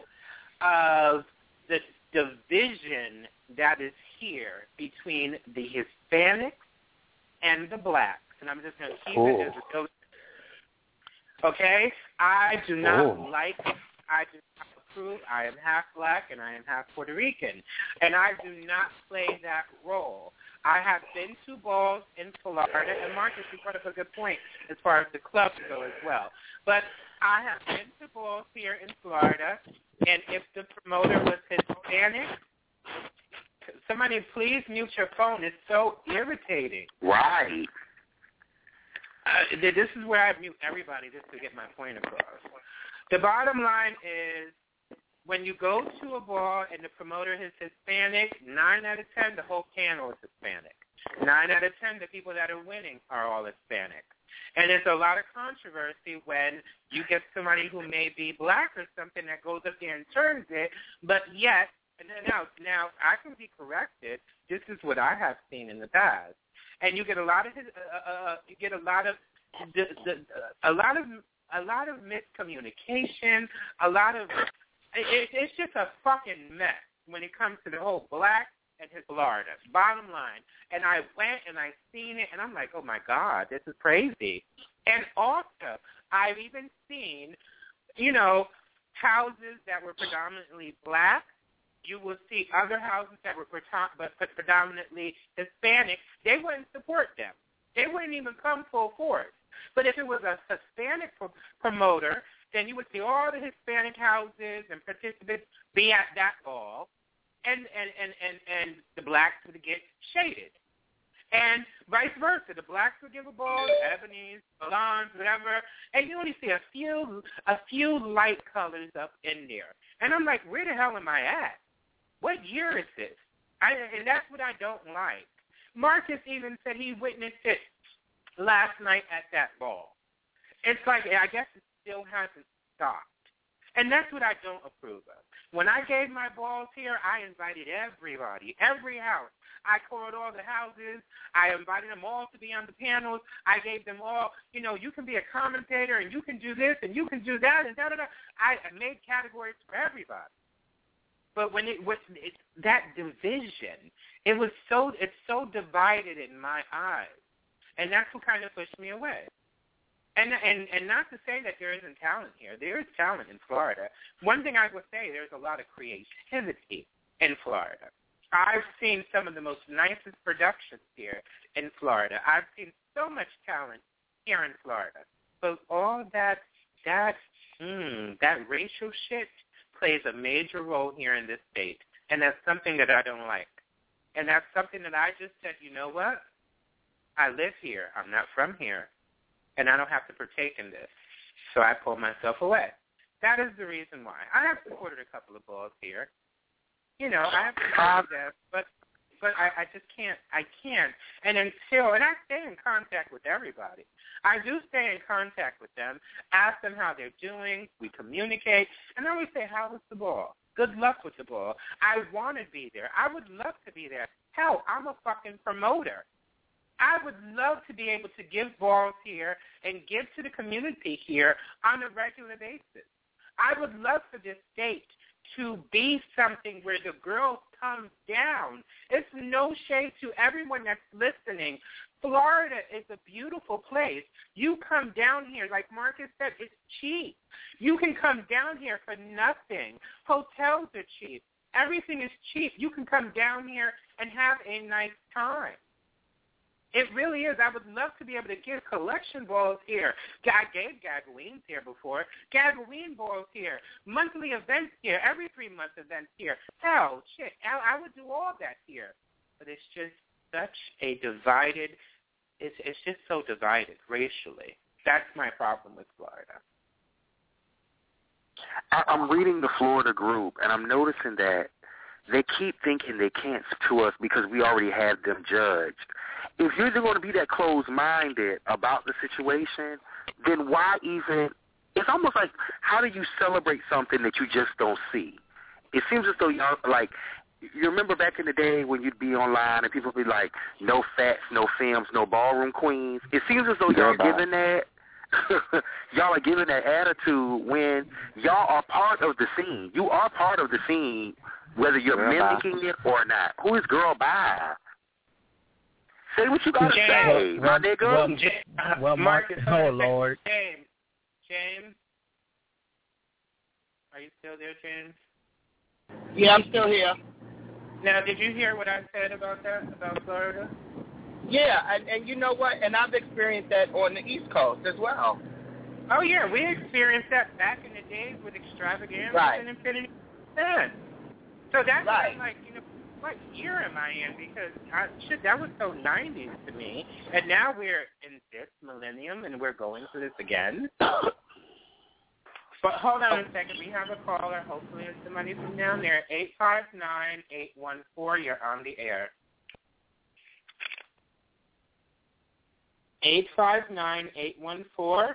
of the division that is here between the Hispanics and the blacks. And I'm just going to keep oh. it as a okay? I do not oh. like I do not approve. I am half black and I am half Puerto Rican. And I do not play that role. I have been to balls in Florida, and Marcus, you brought up a good point as far as the clubs go as well. But I have been to balls here in Florida, and if the promoter was Hispanic, somebody please mute your phone. It's so irritating. Right. Uh, this is where I mute everybody just to get my point across. The bottom line is, when you go to a ball and the promoter is Hispanic, nine out of ten, the whole panel is Hispanic. Nine out of ten, the people that are winning are all Hispanic. And there's a lot of controversy when you get somebody who may be black or something that goes up there and turns it, but yet, now, now I can be corrected. This is what I have seen in the past. And you get a lot of uh, uh, you get a lot of the, the, uh, a lot of a lot of miscommunication, a lot of It, it's just a fucking mess when it comes to the whole black and his Florida. Bottom line. And I went and I seen it, and I'm like, oh, my God, this is crazy. And also, I've even seen, you know, houses that were predominantly black. You will see other houses that were but predominantly Hispanic. They wouldn't support them. They wouldn't even come full force. But if it was a Hispanic pro- promoter, then you would see all the Hispanic houses and participants be at that ball, and, and, and, and, and the blacks would get shaded. And vice versa. The blacks would give a ball, ebonies, blondes, whatever, and you only see a few a few light colors up in there. And I'm like, where the hell am I at? What year is this? I, and that's what I don't like. Marcus even said he witnessed it last night at that ball. It's like, I guess it still hasn't stopped. And that's what I don't approve of. When I gave my balls here, I invited everybody, every house. I called all the houses. I invited them all to be on the panels. I gave them all, you know, you can be a commentator and you can do this and you can do that and da-da-da. I made categories for everybody. But when it was it, that division, it was so it's so divided in my eyes, and that's what kind of pushed me away. And and and not to say that there isn't talent here. There is talent in Florida. One thing I would say, there's a lot of creativity in Florida. I've seen some of the most nicest productions here in Florida. I've seen so much talent here in Florida. But all that that mm, that racial shit plays a major role here in this state, and that's something that I don't like. And that's something that I just said, you know what? I live here. I'm not from here. And I don't have to partake in this. So I pull myself away. That is the reason why. I have supported a couple of balls here. You know, I have supported them, but but I, I just can't. I can't. And until, and I stay in contact with everybody. I do stay in contact with them, ask them how they're doing, we communicate, and then we say, how was the ball? Good luck with the ball. I want to be there. I would love to be there. Hell, I'm a fucking promoter. I would love to be able to give balls here and give to the community here on a regular basis. I would love for this state to be something where the girls come down. It's no shade to everyone that's listening. Florida is a beautiful place. You come down here, like Marcus said, it's cheap. You can come down here for nothing. Hotels are cheap. Everything is cheap. You can come down here and have a nice time. It really is. I would love to be able to give collection balls here. I gave Gagaween here before. Gagaween balls here. Monthly events here. Every three month events here. Hell, shit, I, I would do all that here. But it's just such a divided, it's, it's just so divided racially. That's my problem with Florida. I, I'm reading the Florida group, and I'm noticing that they keep thinking they can't to us because we already have them judged. If you're going to be that closed-minded about the situation, then why even – it's almost like, how do you celebrate something that you just don't see? It seems as though y'all – like, you remember back in the day when you'd be online and people would be like, no fats, no films, no ballroom queens? It seems as though y'all are giving that – y'all are giving that attitude when y'all are part of the scene. You are part of the scene, whether you're Girl mimicking bye. it or not. Who is Girl Bye? Say what you gotta James, say, my well, nigga. Well, James, well Marcus, oh Lord. James, James, are you still there, James? Yeah, I'm still here. Now, did you hear what I said about that, about Florida? Yeah, and, and you know what? And I've experienced that on the East Coast as well. Oh yeah, we experienced that back in the days with Extravaganza right. and Infinity Ten. So that's right. like, you know, what year am I in? Because I, shit, that was so nineties to me, and now we're in this millennium, and we're going through this again. But hold on a second. We have a caller. Hopefully it's somebody from down there. eight five nine, eight one four. You're on the air. eight five nine, eight one four.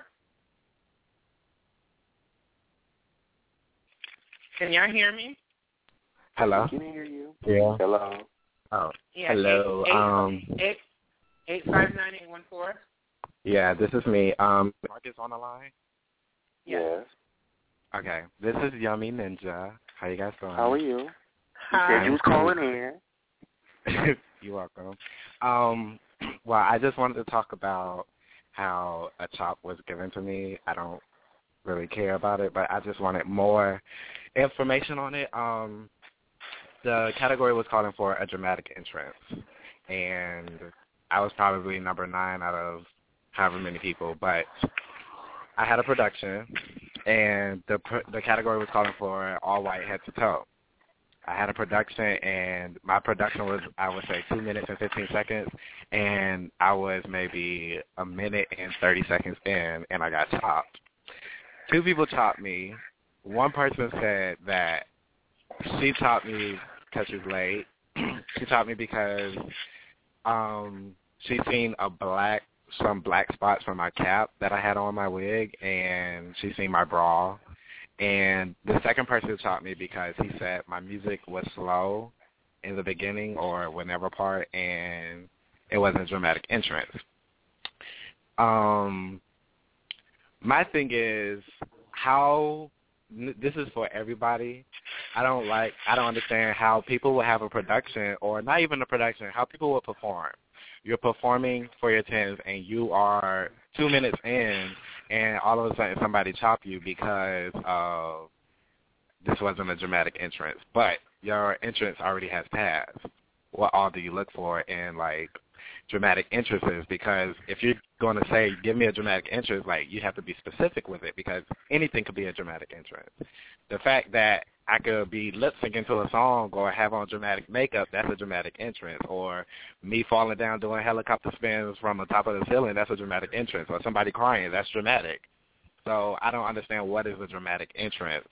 Can y'all hear me? Hello. Can I hear you? Yeah. Hello. Oh. Yeah, Hello. Eight, um. Eight, eight five nine eight one four. Yeah, this is me. Um. Marcus on the line. Yes. Okay. This is Yummy Ninja. How you guys doing? How are you? Hi. You said you was calling in. You're welcome. Um. Well, I just wanted to talk about how a chop was given to me. I don't really care about it, but I just wanted more information on it. Um. The category was calling for a dramatic entrance, and I was probably number nine out of however many people, but I had a production, and the the category was calling for all white head to toe. I had a production, and my production was, I would say, two minutes and fifteen seconds, and I was maybe a minute and thirty seconds in, and I got chopped. Two people chopped me. One person said that she chopped me because she's late. She chopped me because um, she seen a black, some black spots from my cap that I had on my wig, and she seen my bra. And the second person chopped me because he said my music was slow in the beginning or whenever part, and it wasn't a dramatic entrance. Um, my thing is how, this is for everybody, I don't like. I don't understand how people will have a production, or not even a production. How people will perform. You're performing for your tens, and you are two minutes in, and all of a sudden somebody chop you because uh, this wasn't a dramatic entrance, but your entrance already has passed. What all do you look for in like dramatic entrances? Because if you're going to say, give me a dramatic entrance, like you have to be specific with it, because anything could be a dramatic entrance. The fact that I could be lip syncing to a song or have on dramatic makeup, that's a dramatic entrance. Or me falling down doing helicopter spins from the top of the ceiling, that's a dramatic entrance. Or somebody crying, that's dramatic. So I don't understand what is a dramatic entrance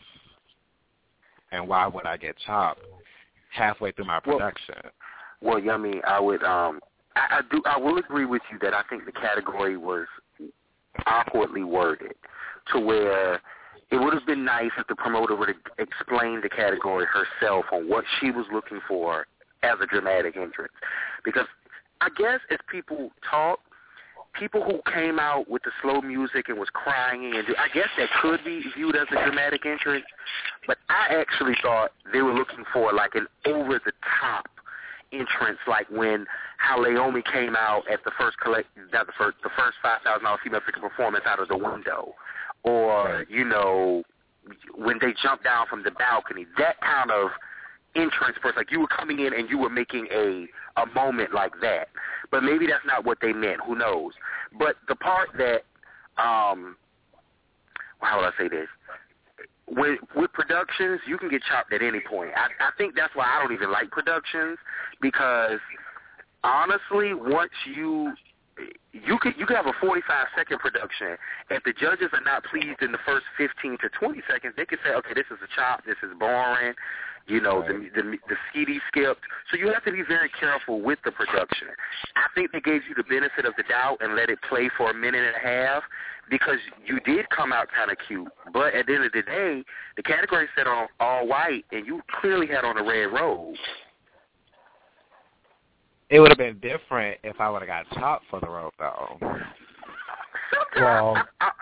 and why would I get chopped halfway through my production. Well, well Yummy, I would um I, I do I will agree with you that I think the category was awkwardly worded to where it would have been nice if the promoter would have explained the category herself on what she was looking for as a dramatic entrance. Because I guess as people talk, people who came out with the slow music and was crying, and I guess that could be viewed as a dramatic entrance, but I actually thought they were looking for like an over-the-top entrance, like when how Naomi came out at the first collect, not the first, the first five thousand dollars female figure performance out of the window. Or, you know, when they jumped down from the balcony, that kind of entrance first, like you were coming in and you were making a, a moment like that. But maybe that's not what they meant. Who knows? But the part that, um, how would I say this? With, with productions, you can get chopped at any point. I, I think that's why I don't even like productions, because honestly, once you... You could you could have a forty-five second production. If the judges are not pleased in the first fifteen to twenty seconds, they could say, okay, this is a chop, this is boring, you know, right. the, the the C D skipped. So you have to be very careful with the production. I think they gave you the benefit of the doubt and let it play for a minute and a half because you did come out kind of cute. But at the end of the day, the category said on all white, and you clearly had on a red robe. It would have been different if I would have got chopped for the rope, though. Well,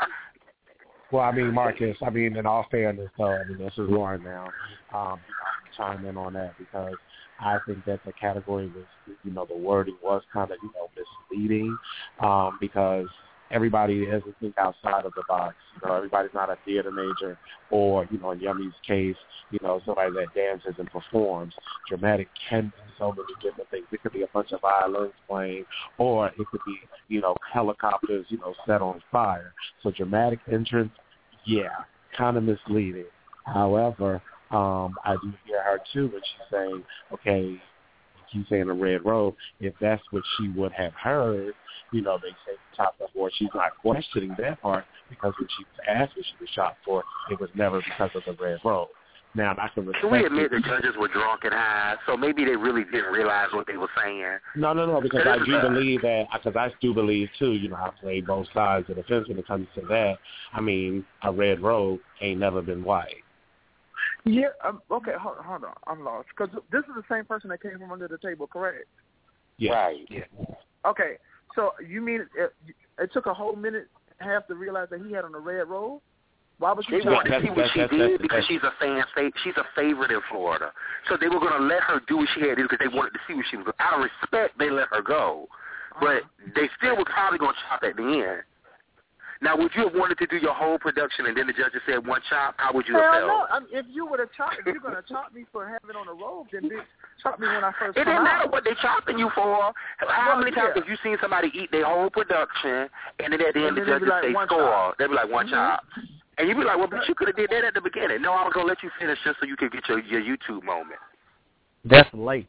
well, I mean, Marcus, I mean, in all fairness, though, I mean, this is Lauren now. Um, chime in on that because I think that the category was, you know, the wording was kind of, you know, misleading um, because everybody doesn't think outside of the box. You know, everybody's not a theater major or, you know, in Yummy's case, you know, somebody that dances and performs. Dramatic can be so many different things. It could be a bunch of violins playing or it could be, you know, helicopters, you know, set on fire. So dramatic entrance, yeah, kind of misleading. However, um, I do hear her, too, when she's saying, okay, she's saying a red robe, if that's what she would have heard, you know, they say top of or she's not questioning that part because when she was asked what she was shot for, it was never because of the red robe. Now, I can respect Can we admit it. the judges were drunk and high, so maybe they really didn't realize what they were saying? No, no, no, because I do believe that, because I do believe, too, you know, I play both sides of the fence when it comes to that. I mean, a red robe ain't never been white. Yeah, um, okay, hold, hold on, I'm lost. Because this is the same person that came from under the table, correct? Yeah. Right. Yeah. Okay, so you mean it, it took a whole minute and a half to realize that he had on a red robe? Why was they wanted to see what she did because she's a fan. She's a favorite in Florida, so they were going to let her do what she had to do because they wanted to see what she was. Out of respect, they let her go, but they still were probably going to chop at the end. Now, would you have wanted to do your whole production and then the judges said one chop? How would you Hell have felt? no. I mean, if you would have chopped, if you're going to chop me for having on a robe, then bitch, chop me when I first It come didn't matter out. what they chopping you for. How Well, many times yeah. have you seen somebody eat their whole production and then at the end And the then they'd judges be like, say one score? chop. They'd be like, one Mhm. chop. And you'd be like, well, but you could have did that at the beginning. No, I was going to let you finish just so you could get your, your YouTube moment. That's late.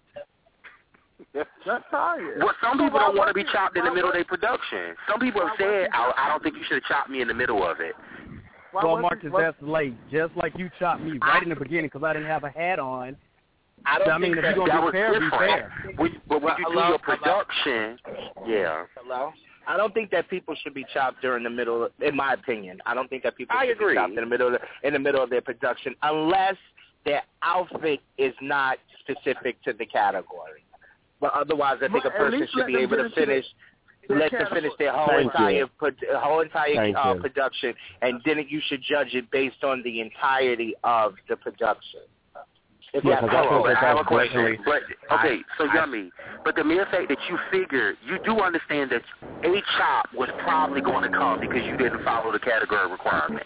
That's tired. Well, some So people why don't want to be wasn't- chopped in the why middle of their wasn't- production. Some people have why said, wasn't- I, I don't think you should have chopped me in the middle of it. Why well, wasn't- Marcus, what- that's late. Just like you chopped me right in the beginning because I didn't have a hat on. I don't I mean, think if that, you're that gonna was be fair, be different. fair. When, but when Well, you do hello? your production, yeah. Hello? I don't think that people should be chopped during the middle, of, in my opinion. I don't think that people I should agree. be chopped in the middle of the, in the middle of their production unless their outfit is not specific to the category. But otherwise, I think Well, a at person least should let be them able get to into the- finish. the Let them category. finish their whole Thank entire you. pro- whole entire Thank uh, you. production, and then you should judge it based on the entirety of the production. If Yeah, you because I think that I have a that's question. blatantly. But okay, so I- Yummy, but the mere fact that you figured, you do understand that a chop was probably going to come because you didn't follow the category requirement.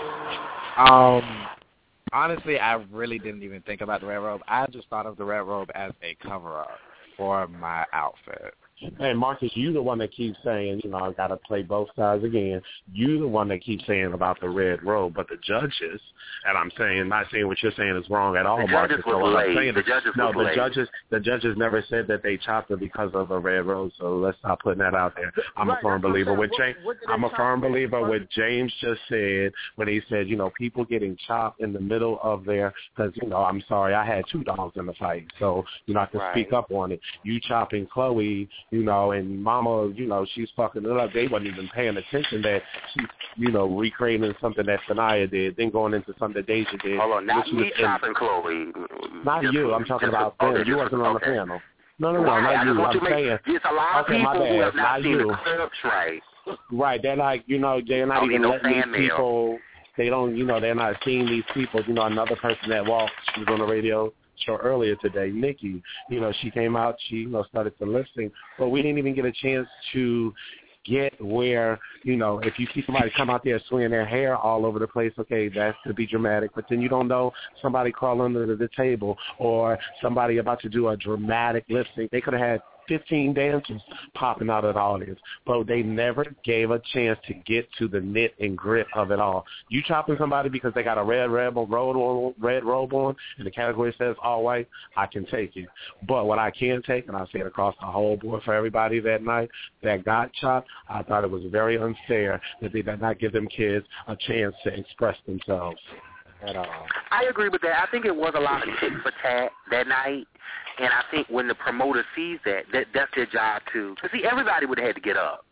Um, honestly, I really didn't even think about the red robe. I just thought of the red robe as a cover-up for my outfit. Hey, Marcus, you the one that keeps saying, you know, I got to play both sides again. You the one that keeps saying about the red robe, but the judges, and I'm saying, not saying what you're saying is wrong at all, The Marcus. judges So was what I'm late. saying The is- judges no, was the late. judges, the judges never said that they chopped her because of the red robe. So let's stop putting that out there. I'm Right, a firm that's what I'm believer saying. with What- James. what did they I'm a chop firm with? believer with James just said when he said, you know, people getting chopped in the middle of their, because you know, I'm sorry, I had two dogs in the fight, so you know, I can Right. speak up on it. You chopping Chloe, you know, and Mama, you know, she's fucking it up. They wasn't even paying attention that she's, you know, recreating something that Sanaya did, then going into something that Deja did. Hold on, not which was me in- chopping Chloe. Not Just- you. I'm talking just- about okay, them. You just- wasn't on the okay. panel. No, no, no, Right, I not just you. want I'm to make, saying. there's a lot of Okay, my people who bad. have not, Not seen you. the clips right. Right. They're like, you know, they're not Oh, even no letting these fan mail. people. They don't, you know, they're not seeing these people. You know, another person that walked, she was on the radio show earlier today, Nikki. You know, she came out, she, you know, started to listen, but we didn't even get a chance to get where, you know, if you see somebody come out there swinging their hair all over the place, okay, that could be dramatic, but then you don't know somebody crawl under the table or somebody about to do a dramatic lip sync. They could have had fifteen dancers popping out of the audience, but they never gave a chance to get to the knit and grit of it all. You chopping somebody because they got a red robe on, red robe on, and the category says all white, I can take it. But what I can take, and I say it across the whole board for everybody that night that got chopped, I thought it was very unfair that they did not give them kids a chance to express themselves at all. I agree with that. I think it was a lot of tit for tat that night, and I think when the promoter sees that, that that's their job too. Because see, everybody would have had to get up.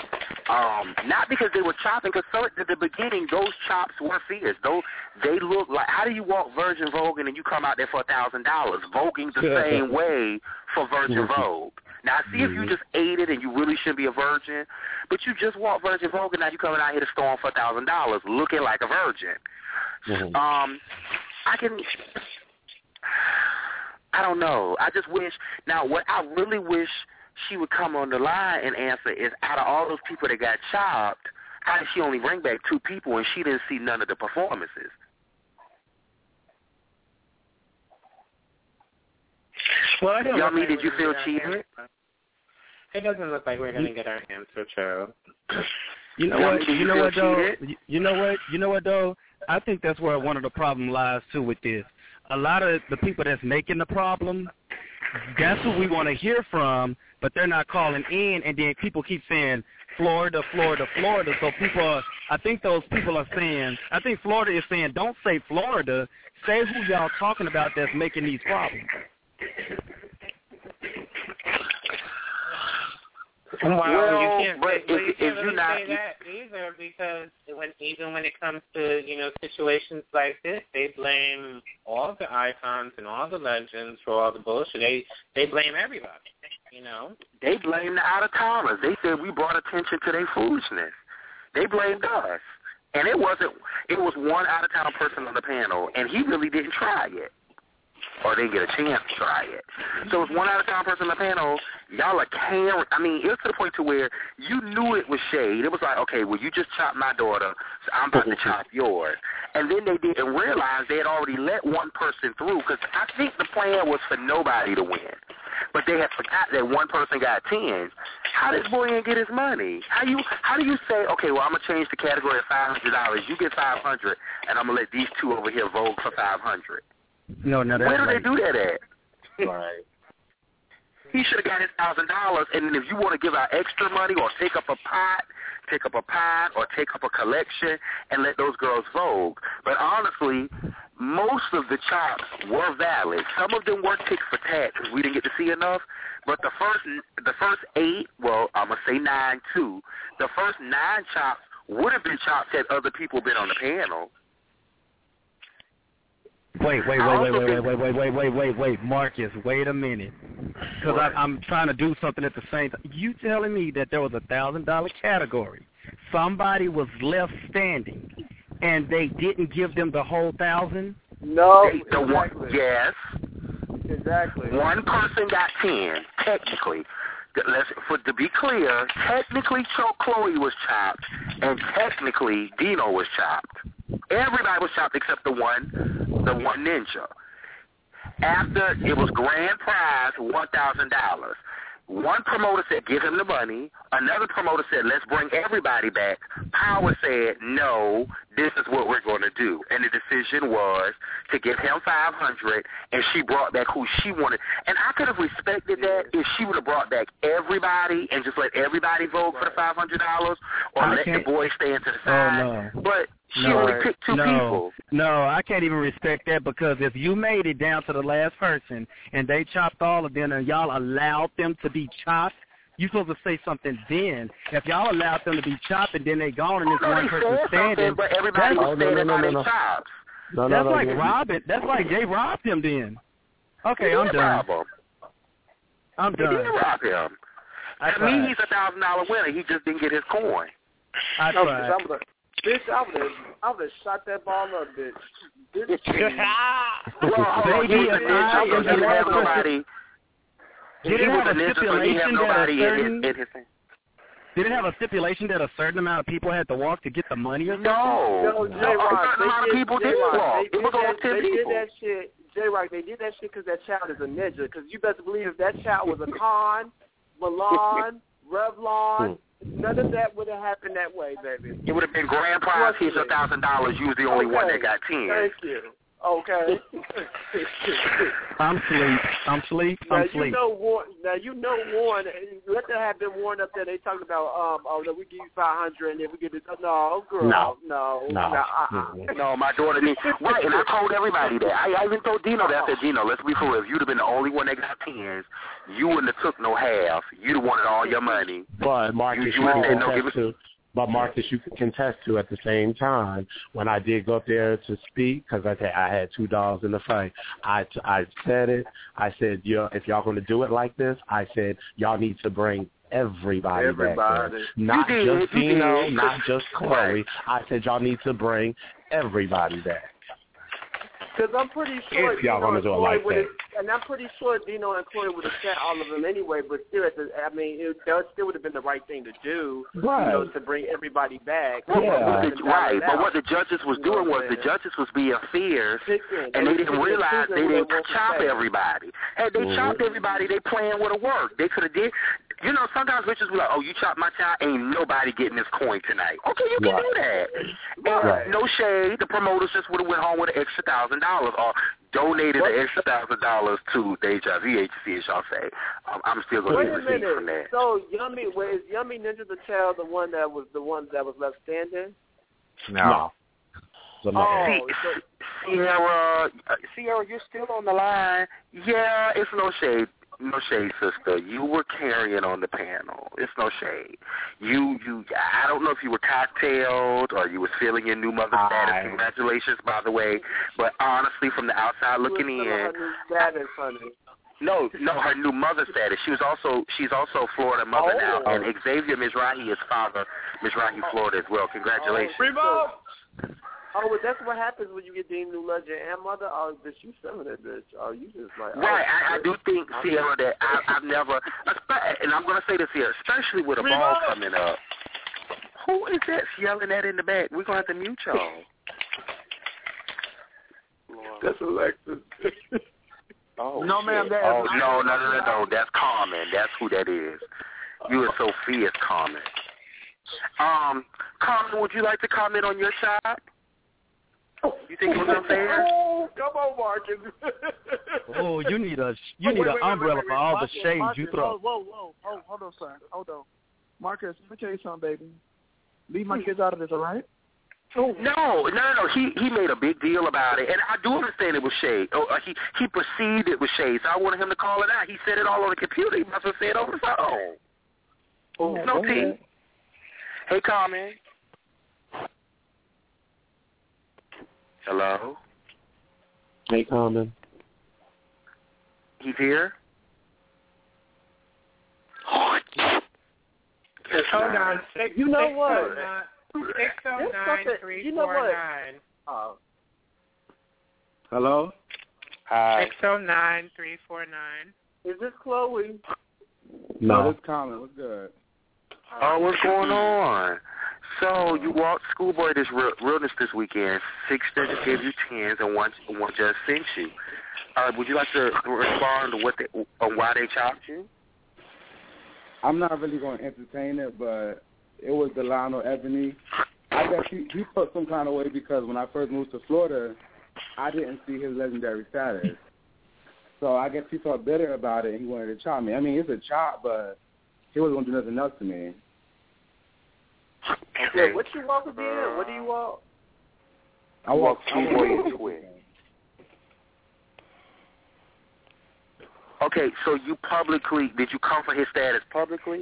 Um, not because they were chopping, because so at the beginning, those chops were fierce. Those, they look like, how do you walk Virgin Vogue and then you come out there for a thousand dollars, voguing the same way for Virgin Vogue? Now, see if you just ate it and you really shouldn't be a virgin, but you just walked Virgin Vogue and now you coming out here to storm for a thousand dollars, looking like a virgin. Mm-hmm. Um, I can, I don't know. I just wish, now what I really wish she would come on the line and answer is, out of all those people that got chopped, how did she only bring back two people and she didn't see none of the performances? Well, I don't Yummy, look like did you we're feel gonna cheated? It doesn't look like we're going to get our answer, Joe. You know Yummy, what? did You know feel what though? cheated? You know what? You know what though? I think that's where one of the problem lies too with this. A lot of the people that's making the problem, that's who we want to hear from, but they're not calling in, and then people keep saying Florida, Florida, Florida. So people are, I think those people are saying, I think Florida is saying, don't say Florida, say who y'all talking about that's making these problems. Well, Well, you can't, but say, well, if- you can't if really you're not- say that either, because when even when it comes to, you know, situations like this, they blame all the icons and all the legends for all the bullshit. They they blame everybody, you know. They blamed the out-of-towners. They said we brought attention to their foolishness. They blamed us. And it wasn't, it was one out-of-town person on the panel, and he really didn't try it. Or didn't get a chance to try it. So it's one out-of-town person on the panel. Y'all are caring. I mean, it was to the point to where you knew it was shade. It was like, okay, well, you just chopped my daughter, so I'm about to chop yours. And then they didn't realize they had already let one person through, because I think the plan was for nobody to win. But they had forgot that one person got ten. How did Boyan get his money? How you how do you say, okay, well, I'm going to change the category of five hundred dollars. You get five hundred dollars, and I'm going to let these two over here vote for five hundred dollars. No, no, that's Where do right. they do that at? Right. He should have got his thousand dollars, and then if you want to give out extra money or take up a pot, take up a pot or take up a collection and let those girls vogue. But honestly, most of the chops were valid. Some of them were tick for tat because we didn't get to see enough. But the first, the first eight, well, I'm gonna say nine too. The first nine chops would have been chops had other people been on the panel. Wait, wait, wait, wait, wait, wait, wait, wait, wait, wait, wait, wait, Marcus, wait a minute, because I'm trying to do something at the same time. You telling me that there was a thousand dollar category, somebody was left standing, and they didn't give them the whole thousand? No, They, the exactly. one, yes. Exactly. One person got ten, technically. Let's, for to be clear, technically Chloe was chopped, and technically Dino was chopped. Everybody was chopped except the one, the one ninja. After it was grand prize, one thousand dollars. One promoter said, give him the money. Another promoter said, let's bring everybody back. Power said, no, this is what we're going to do. And the decision was to give him five hundred dollars, and she brought back who she wanted. And I could have respected that if she would have brought back everybody and just let everybody vote for the five hundred dollars or I let the can't- boys stand to the side. Oh, no. But she no, only picked two no, people. No, I can't even respect that because if you made it down to the last person and they chopped all of them and y'all allowed them to be chopped, you're supposed to say something then. If y'all allowed them to be chopped and then they gone and Oh, it's no, one they person said standing, something, but everybody that's, was standing by their chops. No, no, that's no, like no, robbing. That's like Jay robbed him then. Okay, He I'm did done. rob him. I'm He done. did rob him. I To me, tried. he's a thousand dollar winner. He just didn't get his coin. I No, tried. bitch, I would have, bitch, I would have, I would have shot that ball up, bitch. bitch. Well, hold on. He Baby, was a if ninja, I so was he didn't the have last nobody. He Did it was have a a ninja, so he had stipulation that a nobody in certain his, in his thing. Did it have a stipulation that a certain amount of people had to walk to get the money or something? No. No, J-Rock, a certain amount of they people did, did J-Rock, walk. They, It was did over that, ten they people. did that shit, J-Rock, they did that shit because that child is a ninja. Because you best believe if that child was a Khan, Milan, Revlon, none of that would have happened that way, baby. It would have been grand prize. Here's a thousand dollars. You was the only one that got ten. Thank you. Okay. I'm sleep. I'm sleep. Now I'm you sleep. know Warren. Now you know Warren. Let there have been Warren up there. They talking about um. Oh, no, we give you five hundred, and then we get this. No, girl. No. No. No. No. Uh-uh. No, my daughter needs. Right, and I told everybody that. I, I even told Dino that. I said, Dino, let's be for real. If you'd have been the only one that got tens, you wouldn't have took no half. You'd have wanted all your money. But Marcus, You- you, you can wouldn't say, no, contest give to. But Marcus, you can contest to at the same time. When I did go up there to speak, because I said I had two dollars in the fight, I, I said it. I said, yo, if y'all going to do it like this, I said y'all need to bring everybody, Everybody. back there. Not You did, just you Dino, did. not just Chloe. Right. I said y'all need to bring everybody back. Because I'm pretty sure If y'all Dino gonna and do it Chloe like would have, that. and I'm pretty sure Dino and Chloe would have sent all of them anyway. But still, at the, I mean, it that still would have been the right thing to do, Right. you know, to bring everybody back. Well, Yeah. what the, right, but out. what the judges was You know doing what was I'm the saying? judges was being fierce, Picking. and they They didn't picking realize and they choosing didn't what they want to chop say. everybody. Had they Mhm. chopped everybody, they plan would have worked. They could have did. You know, sometimes bitches be like, "Oh, you chopped my child, ain't nobody getting this coin tonight." Okay, you can Right. do that. Right. And no shade, the promoters just would have went home with an extra thousand dollars or donated What? the extra thousand dollars to the H I V agency, as y'all say. Um, I'm still going Wait to a receive from minute. that. So Yummy, wait, is Yummy Ninja the child the one that was the one that was left standing? No. So, no. Oh, See, so, Sierra, uh, Sierra, you're still on the line. Yeah, it's no shade. No shade, sister. You were carrying on the panel. It's no shade. You, you. I don't know if you were cocktailed or you was feeling your new mother status. I- Congratulations, by the way. But honestly, from the outside looking she was in, still on her new status, honey. no, no, her new mother status. She was also, she's also Florida mother now, Oh. and Xavier Mizrahi is father, Mizrahi Florida as well. Congratulations. Oh, oh, well, that's what happens when you get deemed new legend and mother. Oh, bitch, you some of that bitch. Oh, you just like oh, Right, I, I shit. do think, Sierra, that I, I've never, and I'm going to say this here, especially with a ball coming up. Who is that yelling at in the back? We're going to have to mute y'all. That's Alexis. Oh, No, ma'am, shit. that is Oh, not- no, no, no, no, no. That's Carmen. That's who that is. You are so fierce, Carmen. Um, Carmen, would you like to comment on your shot? You think it was unfair? Oh, come on, Marcus. Oh, you need a you Oh, need wait, an wait, wait, umbrella wait, for wait. all Marcus, the shades Marcus, you throw. Whoa, whoa, whoa, hold, hold on, son. Hold on. Marcus, let me tell you something, baby. Leave my kids out of this, all right? No, no, no, no. He he made a big deal about it, and I do understand it was shade. Oh, uh, he he perceived it was shade, so I wanted him to call it out. He said it all on the computer. He must have said it over the phone. Oh, no go tea. ahead. Hey, Carmen. Hello. Hey, Carmen. He's here. Hold on. Six, You know six what? oh nine, six oh There's nine something- three you know four what? nine. Uh, Hello? Hi. six oh nine, three four nine. Is this Chloe? No. No. This comment. What's good? Oh, what's going on? So you walked Schoolboy this real, realness this weekend. Six judges gave you tens, and one one judge sent you. Uh, would you like to respond to what they, on why they chopped you? I'm not really going to entertain it, but it was Delano Ebony. I guess he, he felt some kind of way because when I first moved to Florida, I didn't see his legendary status. So I guess he felt bitter about it and he wanted to chop me. I mean, it's a chop, but he wasn't going to do nothing else to me. Okay, what you walk again? What do you walk? I walk Schoolboy and Twin. Okay, so you publicly, did you come for his status publicly?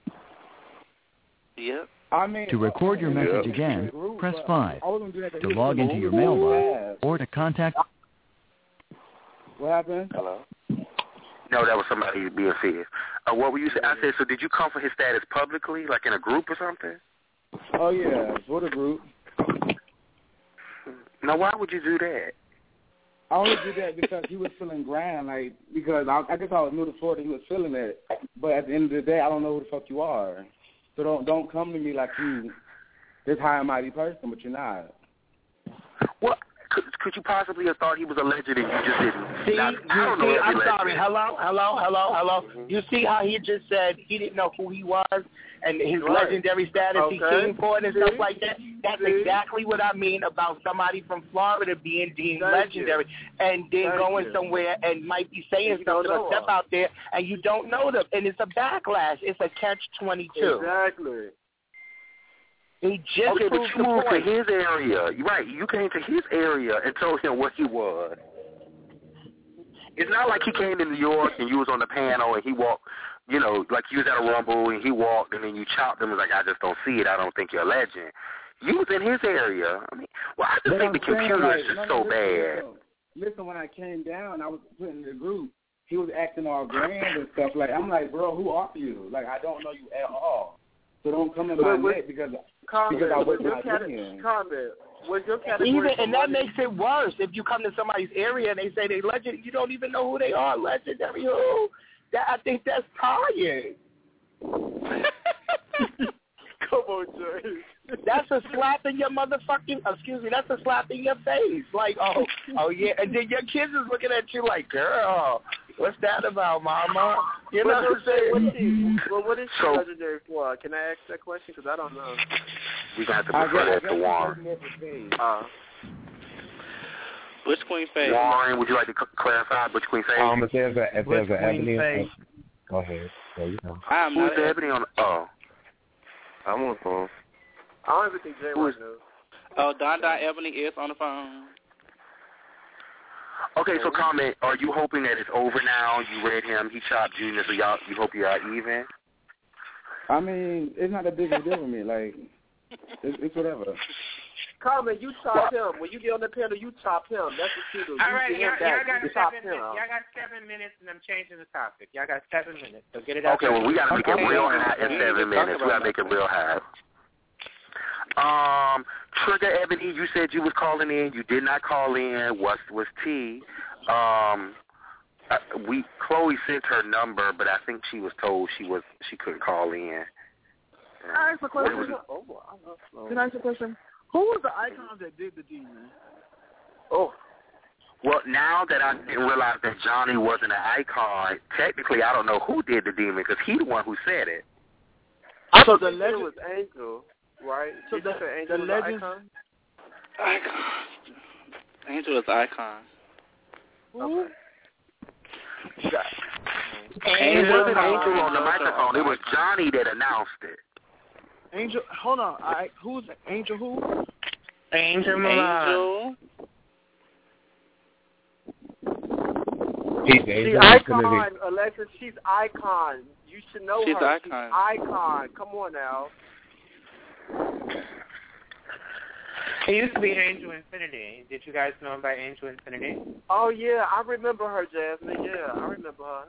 Yep. I mean, to record your message yeah. again, press five. To log into your mailbox or to contact... What happened? Hello? No, that was somebody being fed. Uh, what were you saying? I said, so did you come for his status publicly, like in a group or something? Oh, yeah, for the group. Now, why would you do that? I only did that because he was feeling grand, like, because I, I guess I was new to Florida, he was feeling it. But at the end of the day, I don't know who the fuck you are. So don't don't come to me like you this high and mighty person, but you're not. What? Could, could you possibly have thought he was a legend and you just didn't? See, Not, you I don't see, know I'm every sorry. legend. Hello, hello, hello, hello. Mm-hmm. You see how he just said he didn't know who he was and his Right. legendary status Okay. he came for it and stuff See? like that? That's See? exactly what I mean about somebody from Florida being deemed Thank legendary you. and then Thank going you. somewhere and might be saying You don't something know or step her. out there and you don't know them. And it's a backlash. It's a catch twenty-two. Exactly. He just Okay, but proved you the moved point. to his area. Right, you came to his area and told him what he was. It's not like he came to New York and you was on the panel and he walked, you know, like you was at a Rumble and he walked and then you chopped him and was like, I just don't see it. I don't think you're a legend. You was in his area. I mean, well, I just But think I'm the computer saying, like, is just no, no, so listen, bad. Listen, listen, when I came down, I was put in the group. He was acting all grand and stuff. Like, I'm like, bro, who are you? Like, I don't know you at all. So don't come in my But with- neck because, Comment. because I was Was your not cate- doing. comment. Was your category Even, for and that money? makes it worse. If you come to somebody's area and they say they legend, you don't even know who they are. Legendary who? That I think that's tired. Come on, Jay. That's a slap in your motherfucking. Excuse me. That's a slap in your face. Like, oh, oh yeah. And then your kids is looking at you like, girl, what's that about, mama? You know what I'm saying? What is, well, what is she So- legendary for? Can I ask that question? Because I don't know. We got to I refer guess, that I to guess Warren. more for Faye. Uh, Butch Queen Faye. Warren, would you like to c- clarify Butch Queen Faye? Um, if there's a if Butch there's an Queen Ebony, Faye. go ahead. There you go. I am Who's not the a- Ebony on? Oh, I'm on the phone. I don't even think Jay Who is- wants to know. Oh, Don Don Ebony is on the phone. Okay, so comment. Are you hoping that it's over now? You read him. He chopped Junior, so y'all. You hope y'all even. I mean, it's not a big of a deal with me. Like, it's, it's whatever. Comment, you chop him. When you get on the panel, you chop him. That's what you do. All You right, get y'all, him back. y'all got You chop seven him. minutes. Y'all got seven minutes, and I'm changing the topic. Y'all got seven minutes, so get it out. Okay, well, we got to make it Okay. real hot in We seven need to talk minutes. We got to about make it real hot. Um, Trigger Ebony, you said you was calling in. You did not call in. What was T? Um, uh, we Chloe sent her number, but I think she was told she was she couldn't call in. Can I ask a question? What was Oh, Can I ask a question? Who was the icons that did the demon? Oh. Well, now that I didn't realize that Johnny wasn't an icon, technically I don't know who did the demon because he the one who said it. So the legend was Angel, right? So Did you the- say Angel the was legend- icon? Icon. Angel is icon. Okay. It wasn't Angel on the microphone. It was Johnny that announced it. Angel, hold on. I, who's Angel? Who? Angel Milan. Angel. He's She Angel icon, Infinity. Alexis. She's icon. You should know She's her. icon. She's icon. Come on now. He used to be Angel Infinity. Did you guys know him by Angel Infinity? Oh yeah, I remember her, Jasmine. Yeah, I remember her.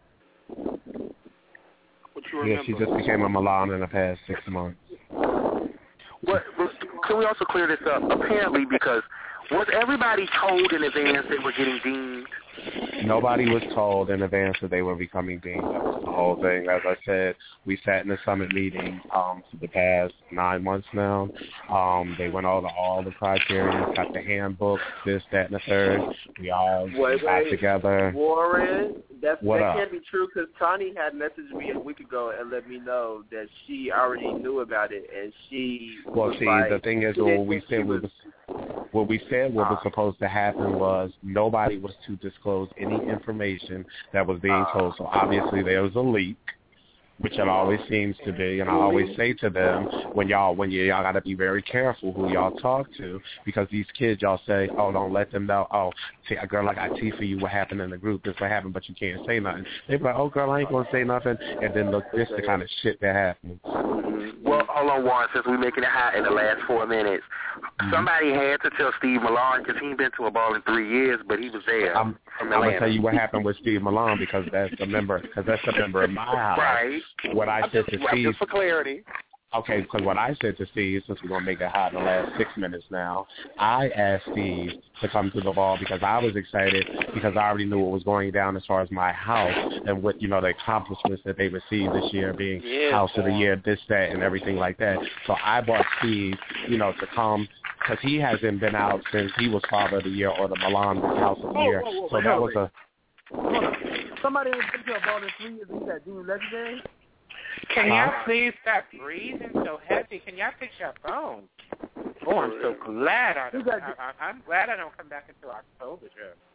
What you Yeah, remember? she just became a Milan in the past six months. What, what, can we also clear this up? Apparently, because Was everybody told in advance they were getting deemed? Nobody was told in advance that they were becoming deans. That was the whole thing. As I said, we sat in the summit meeting um, for the past nine months now. Um, they went over all the criteria, got the handbook, this, that, and the third. We all wait, got wait. together. Warren, that's, what that up? can't be true because Tani had messaged me a week ago and let me know that she already knew about it and she Well, was see, like, the thing is, she what didn't we think she said was, was, what we said what was supposed to happen was nobody was to disclose any information that was being told. So obviously there was a leak, which it always seems to be, and I always say to them, when y'all, when you, y'all got to be very careful who y'all talk to, because these kids, y'all say, oh, don't let them know, oh, see, a girl, I got tea for you, what happened in the group, this what happened, but you can't say nothing. They be like, oh, girl, I ain't going to say nothing, and then look, this the kind of shit that happens. Mm-hmm. Well, hold on, Warren, since we're making it hot in the last four minutes, mm-hmm. somebody had to tell Steve Milan, because he ain't been to a ball in three years, but he was there. I'm, I'm going to tell you what happened with Steve Milan, because that's the member, because that's the member of my house. Right. What I said to Steve. Just for clarity. Okay, because what I said to Steve, since we're going to make it hot in the last six minutes now, I asked Steve to come to the ball because I was excited because I already knew what was going down as far as my house and what, you know, the accomplishments that they received this year being yeah, house of the boy. year, this, that, and everything like that. So I brought Steve, you know, to come because he hasn't been out since he was father of the year or the Milan house of the Whoa, year. whoa, whoa, so wait, that wait. was a... Hold on. Somebody ain't been to a ball in three years and he's at Dean Legendary? Can Huh? y'all please stop breathing so heavy? Can y'all fix your phone? Oh, I'm so glad I don't. I, I, I'm glad I don't come back until October,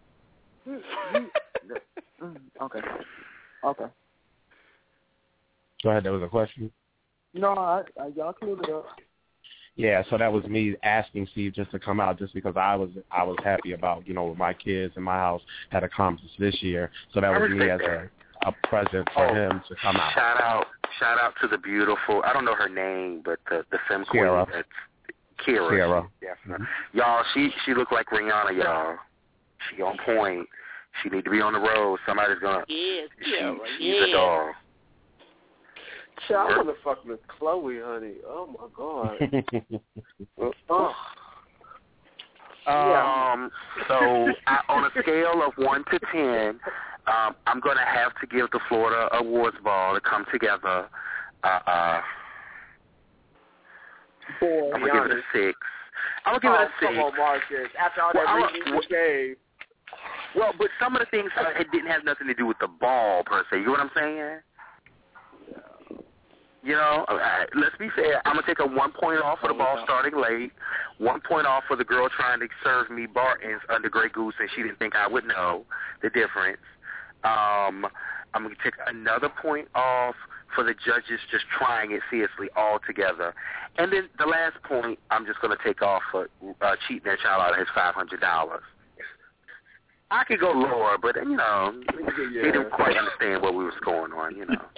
Joe. Okay. Okay. Go ahead, there was a question? No, I, I, y'all cleared it up. Yeah, so that was me asking Steve just to come out just because I was I was happy about, you know, what my kids in my house had accomplished this year. So that was me as a, a present for oh, him to come out. Shout out shout out to the beautiful, I don't know her name, but the, the femme queen. Kira. That's Kira. Kira. She, mm-hmm. Y'all, she, she looked like Rihanna, y'all. She on point. She need to be on the road. Somebody's going to. Yes, she, Kira, she's yes. a doll. Child, I want to fuck Miss Chloe, honey. Oh, my God. oh. Um, so I, on a scale of one to ten, um, I'm going to have to give the Florida Awards Ball to come together. Uh, uh, Boy, I'm going to give it a six. I'm going to give oh, it a six. Come on, Marcus. After all that well, reason you gave. Well, but some of the things, uh, it didn't have nothing to do with the ball, per se. You know what I'm saying? You know, uh, let's be fair. I'm going to take a one point off for the ball starting late, one point off for the girl trying to serve me Barton's under Grey Goose, and she didn't think I would know the difference. Um, I'm going to take another point off for the judges just trying it seriously all together. And then the last point I'm just going to take off for uh, cheating their child out of his five hundred dollars. I could go lower, but, you know, yeah. They didn't quite understand what we was going on, you know.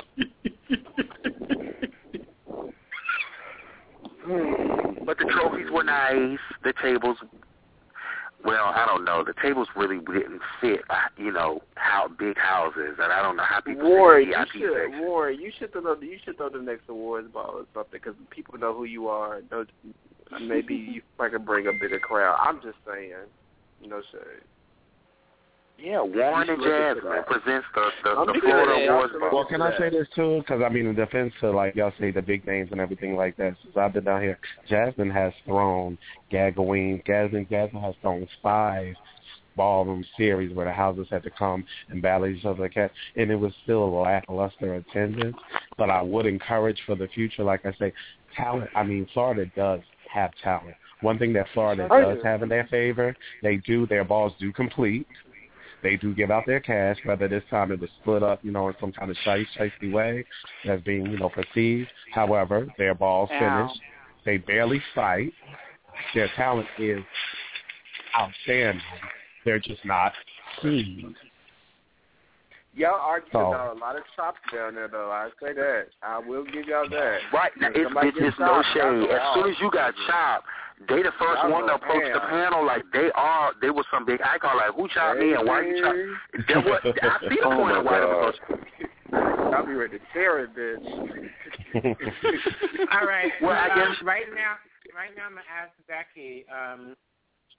But the trophies were nice. The tables, well, I don't know. The tables really didn't fit, you know, how big houses, and I don't know how people Warren, say you V I P should, section. Warren, you should throw you should throw the next awards ball or something because people know who you are. Know, maybe you might can bring a bigger crowd. I'm just saying, no shade. Yeah, Warren and Jasmine presents the, the, the Florida Awards Ball. Well, can I say this, too? Because, I mean, in defense to, like, y'all say the big names and everything like that, since I've been down here, Jasmine has thrown Gagaween. Jasmine, Jasmine has thrown five ballroom series where the houses had to come and battle each other, and it was still lackluster attendance. But I would encourage for the future, like I say, talent. I mean, Florida does have talent. One thing that Florida does have in their favor, they do, their balls do complete. They do give out their cash, whether this time it was split up, you know, in some kind of shiesty, shiesty way that's being, you know, perceived. However, their balls finish. They barely fight. Their talent is outstanding. They're just not seen. Y'all argue So- about a lot of chops down there, though. I say that. I will give y'all that. Right, now, it's, Somebody it's, get it's no chopped, y'all shade. go As off. soon as you got chopped, they the first Y'all one to go approach the ham. panel like they are. They was some big icon like, who chopped me and why you chopped? There was, I see the Oh point my of why they God. was. I'll be ready to tear it, bitch. All right. Well, I um, guess- right now, right now, I'm gonna ask Becky. Um,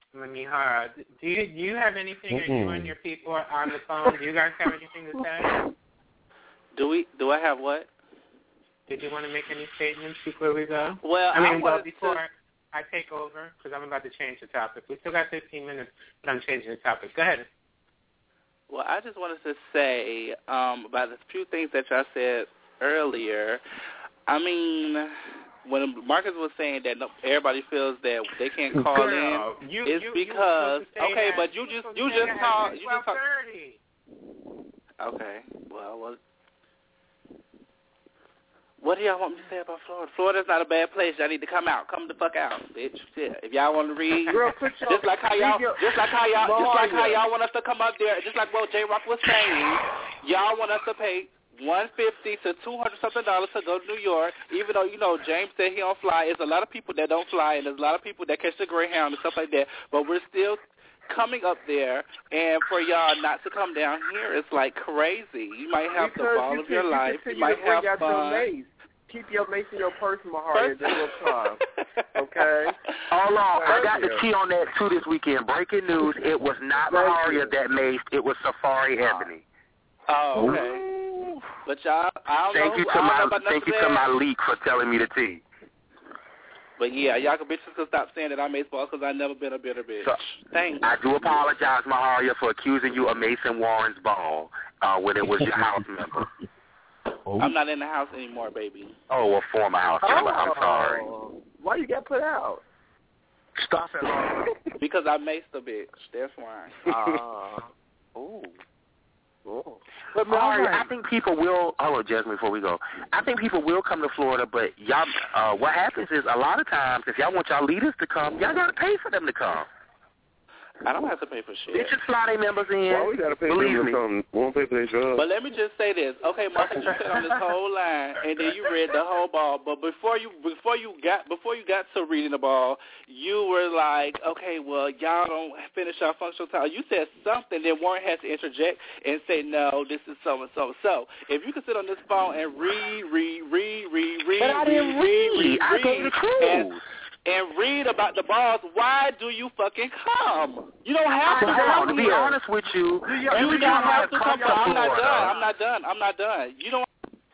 Mihara, do you do you have anything? Mm-mm. Or you and your people are on the phone? Do you guys have anything to say? Do we? Do I have what? Did you want to make any statements before we go? Well, I mean, I well, wanted before to- I take over, because I'm about to change the topic. We still got fifteen minutes, but I'm changing the topic. Go ahead. Well, I just wanted to say um, about a few things that y'all said earlier. I mean, when Marcus was saying that no, everybody feels that they can't call Girl, in, you, it's you, because you okay, that. but you you just you say just that called at you just twelve thirty. Okay, well, well, what do y'all want me to say about Florida? Florida's not a bad place. Y'all need to come out. Come the fuck out, bitch. Yeah. If y'all want to read, Girl, put your, just like how y'all, your, just like how y'all, just like how Mario. y'all want us to come up there, just like what J Rock was saying, y'all want us to pay one fifty to two hundred something dollars to go to New York. Even though you know James said he don't fly, there's a lot of people that don't fly, and there's a lot of people that catch the Greyhound and stuff like that. But we're still coming up there, and for y'all not to come down here, it's like crazy. You might have because the ball you of your can, life. You, You might to bring have out fun. Your mace. Keep your mace in your purse, Maharia, then we'll come. Okay? Hold on, I Thank got you. the tea on that too this weekend. Breaking news: it was not Thank Maharia you. that maced; it was Safari Ebony. Oh, okay. But y'all, I don't Thank know. you to I don't my know about thank you nothing to my there. leak for telling me the tea. But yeah, y'all can bitches can stop saying that I mace balls because I never been a bitter bitch. So, Thanks. I do apologize, Maharia, for accusing you of Mason Warren's ball uh, when it was your house member. I'm not in the house anymore, baby. Oh, a former house member. I'm sorry. Why you got put out? Stop it, Laura. Because I maced a bitch. That's why. Uh, ooh. Ooh. But Maharia, I think people will. Hold on, Jasmine, before we go. I think people will come to Florida, but y'all. Uh, what happens is a lot of times, if y'all want y'all leaders to come, y'all gotta pay for them to come. I don't have to pay for shit. Bitches fly their members in. Why we gotta pay for Believe them me. to come? We won't pay for their drugs. But let me just say this. Okay, Marcus, you sat on this whole line and then you read the whole ball. But before you before you got before you got to reading the ball, you were like, okay, well, y'all don't finish our functional time. You said something, then Warren had to interject and say, no, this is so and so. So if you can sit on this phone and read, read, read, read, read, But I didn't read, read, read. read, I read, gave the truth. and, and read about the balls, why do you fucking come? You don't have to But hold on, come to be here. honest with you, You every don't time I have to come come. to I'm not Florida, done. I'm not done. I'm not done. You don't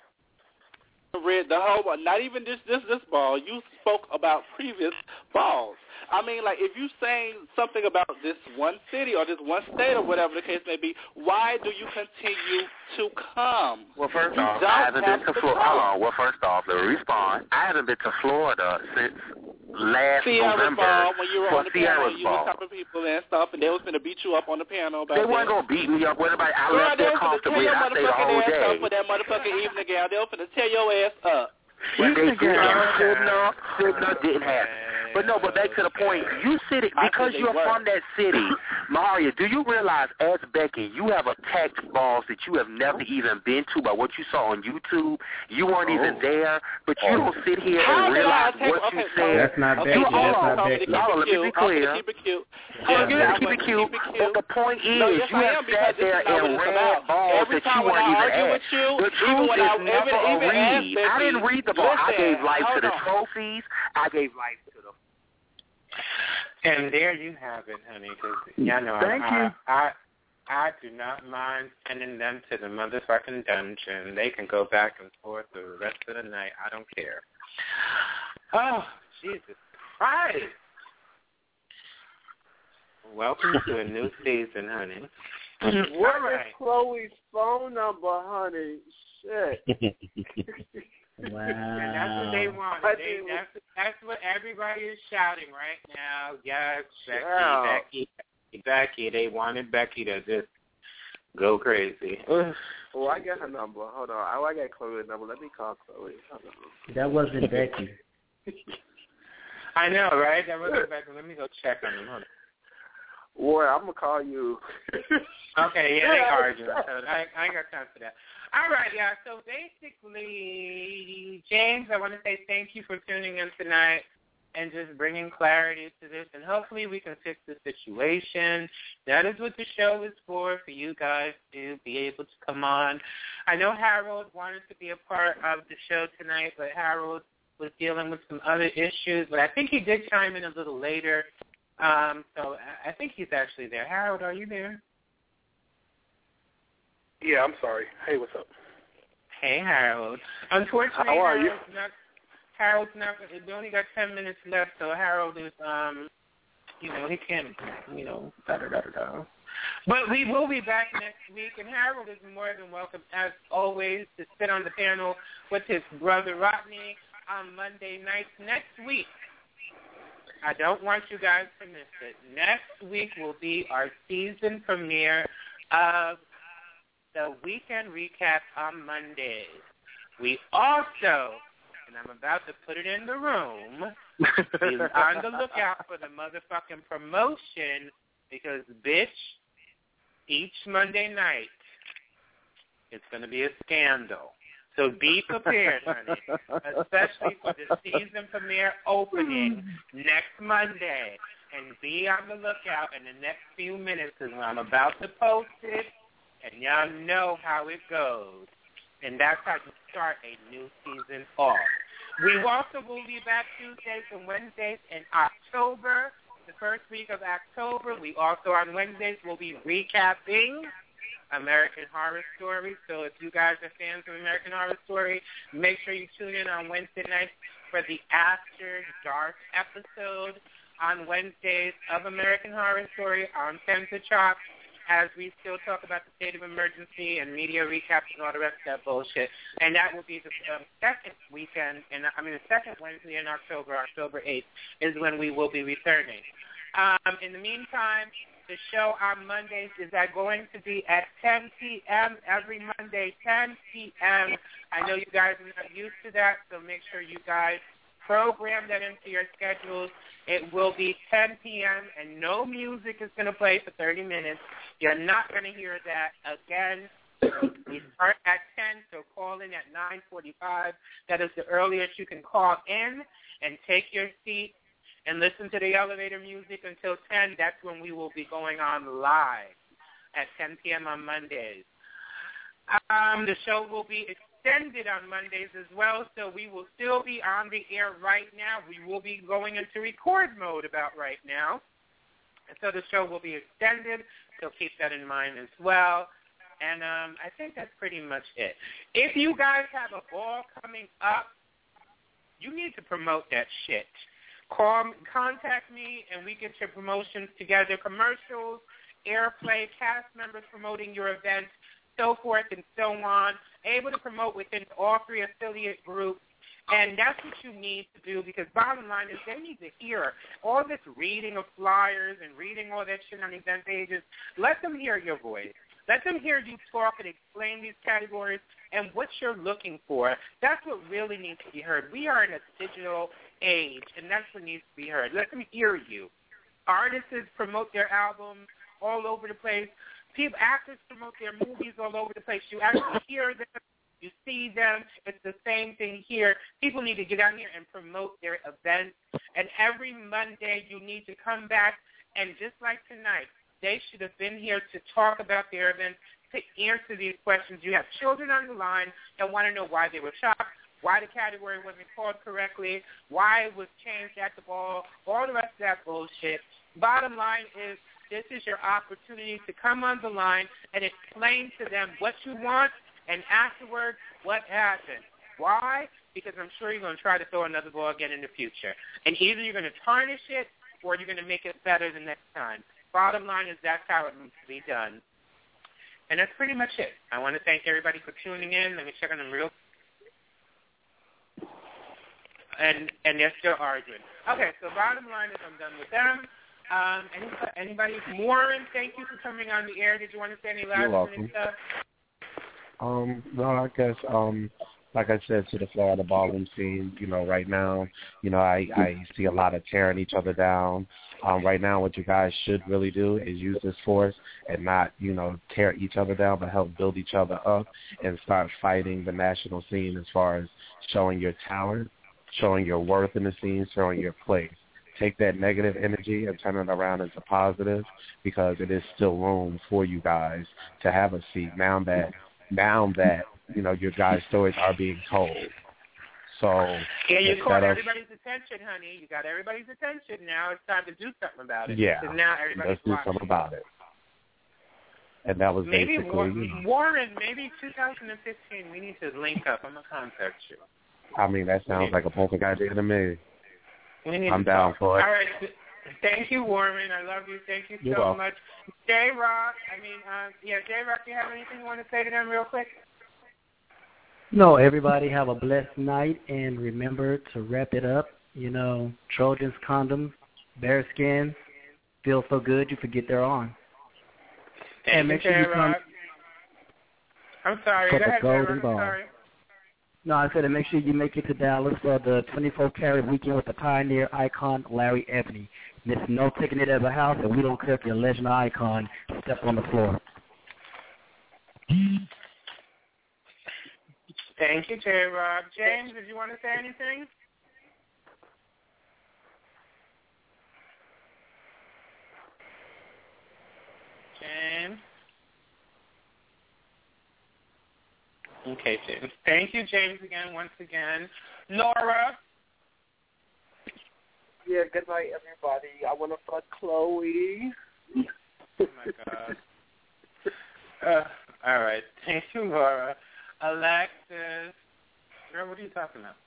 read the whole ball. Not even this this this ball. You spoke about previous balls. I mean, like, if you saying something about this one city or this one state or whatever the case may be, why do you continue to come? Well, first you off, don't I haven't have been to to Florida. come. Hold on. Well, first off, let me respond. I haven't been to Florida since last Sierra's November ball, when you were for on the piano, Sierra's you were ball. stopping people and stuff, and they was going to beat you up on the piano about They that. weren't gonna beat me up. What about? I Girl, left they there was going to tear comfortably. your And I stayed the motherfucking whole ass day. up for that motherfucking evening gown. They was going to tear your ass up. But they didn't. Signa, Signa didn't happen. But no, but back to the point. You sitting because they you're were. from that city, Maharia. Do you realize, as Becky, you have attacked balls that you have never even been to by what you saw on YouTube? You weren't even there, but you don't sit here How and did I realize attack- what okay, you said. That's not Okay, Becky. You, That's hold not on, Becky. hold on, let me be clear. Keep it cute. Oh, Yeah, you gotta keep it cute. Keep it cute. But the point is, No, yes, you I have am, because sat this there is not what and it's read about. balls Every that time you when weren't I even argue at. with you, The even truth when is I- never even- a even read. asked I didn't Becky, read the ball. I listen, gave life to hold the on. trophies. I gave life to the. And there you have it, honey. Because y'all know Thank I, you. I, I do not mind sending them to the motherfucking dungeon. They can go back and forth the rest of the night. I don't care. Oh, Jesus Christ. Welcome to a new season, honey. What All right. is Chloe's phone number, honey? Shit. Wow. And that's what they want. They, that's, that's what everybody is shouting right now. Yes, Becky, Yeah. Becky, Becky, Becky. They wanted Becky to just go crazy. Oh, I got her number. Hold on. Oh, I got Chloe's number. Let me call Chloe. Hold on. That wasn't Becky. I know, right? That wasn't Becky. Let me go check on them. Hold on. Boy, I'm going to call you. Okay, yeah, they arguing. So I, I ain't got time for that. All right, yeah. So basically, James, I want to say thank you for tuning in tonight and just bringing clarity to this. And hopefully we can fix the situation. That is what the show is for, for you guys to be able to come on. I know Harold wanted to be a part of the show tonight, but Harold was dealing with some other issues. But I think he did chime in a little later. Um, so I think he's actually there. Harold, are you there? Yeah, I'm sorry. Hey, what's up? Hey, Harold. Unfortunately, How are you? Harold's not, Harold's not, we only got ten minutes left, so Harold is, um, you know, he can't, you know, da-da-da-da-da. But we will be back next week, and Harold is more than welcome, as always, to sit on the panel with his brother Rodney on Monday nights next week. I don't want you guys to miss it. Next week will be our season premiere of the Weekend Recap on Mondays. We also, and I'm about to put it in the room, be on the lookout for the motherfucking promotion because, bitch, each Monday night it's going to be a scandal. So be prepared, honey, especially for the season premiere opening next Monday. And be on the lookout in the next few minutes because I'm about to post it, and y'all know how it goes. And that's how you start a new season off. We also will be back Tuesdays and Wednesdays in October, the first week of October. We also on Wednesdays will be recapping American Horror Story. So if you guys are fans of American Horror Story, make sure you tune in on Wednesday nights for the After Dark episode on Wednesdays of American Horror Story on ten to Chop, as we still talk about the state of emergency and media recaps and all the rest of that bullshit. And that will be the um, second weekend, and I mean the second Wednesday in October, October eighth, is when we will be returning. Um, in the meantime, the show on Mondays is that going to be at ten p.m. every Monday, ten p.m. I know you guys are not used to that, so make sure you guys program that into your schedules. It will be ten p.m. and no music is going to play for thirty minutes. You're not going to hear that again. We start at ten, so call in at nine forty-five. That is the earliest you can call in and take your seat and listen to the elevator music until ten. That's when we will be going on live at ten p.m. on Mondays. Um, the show will be extended on Mondays as well, so we will still be on the air right now. We will be going into record mode about right now. And so the show will be extended, so keep that in mind as well. And um, I think that's pretty much it. If you guys have a ball coming up, you need to promote that shit. Call, contact me, and we get your promotions together, commercials, airplay, cast members promoting your event, so forth and so on, able to promote within all three affiliate groups. And that's what you need to do because bottom line is they need to hear all this reading of flyers and reading all that shit on event pages. Let them hear your voice. Let them hear you talk and explain these categories and what you're looking for. That's what really needs to be heard. We are in a digital age, and that's what needs to be heard. Let them hear you. Artists promote their albums all over the place. People, actors promote their movies all over the place. You actually hear them. You see them. It's the same thing here. People need to get out here and promote their events. And every Monday you need to come back, and just like tonight, they should have been here to talk about their events, to answer these questions. You have children on the line that want to know why they were shocked, why the category wasn't called correctly, why it was changed at the ball, all the rest of that bullshit. Bottom line is this is your opportunity to come on the line and explain to them what you want and afterwards what happened. Why? Because I'm sure you're going to try to throw another ball again in the future. And either you're going to tarnish it or you're going to make it better the next time. Bottom line is that's how it needs to be done. And that's pretty much it. I want to thank everybody for tuning in. Let me check on them real And and they're still arguing. Okay, so bottom line is I'm done with them. Um, anybody, anybody? Warren, thank you for coming on the air. Did you want to say any last minute stuff? Um, no, I guess, um, like I said, to the Florida ballroom scene, you know, right now, you know, I, I see a lot of tearing each other down. Um, right now, what you guys should really do is use this force and not, you know, tear each other down, but help build each other up and start fighting the national scene as far as showing your talent, showing your worth in the scene, showing your place. Take that negative energy and turn it around into positive because it is still room for you guys to have a seat now that, now that, you know, your guys' stories are being told. So yeah, you caught of, everybody's attention, honey. You got everybody's attention. Now it's time to do something about it. Yeah, now everybody's let's do watching. something about it. And that was maybe basically, War- you know, Warren, maybe two thousand fifteen, we need to link up. I'm going to contact you. I mean, that sounds like a perfect idea to me. We need I'm to down talk. for it. All right. Thank you, Warren. I love you. Thank you You're so welcome. much. J-Rock, I mean, uh, yeah, J-Rock, do you have anything you want to say to them real quick? No, everybody have a blessed night, and remember to wrap it up. You know, Trojans condoms, bearskins, feel so good you forget they're on. Thank and you, make sure you come J-Rock. I'm sorry. for Go the ahead, Golden J-Rock. Ball. I'm sorry. No, I said to make sure you make it to Dallas for the twenty-four karat weekend with the pioneer icon Larry Ebony. There's no taking it as a house, and we don't care if you're a legend or icon. Step on the floor. Thank you, J-Rock. James, did you want to say anything? James? Okay, James. Thank you, James, again, once again. Laura? Yeah, good night, everybody. I want to fuck Chloe. Oh, my God. Uh, all right. Thank you, Laura. Alexis. Girl, what are you talking about?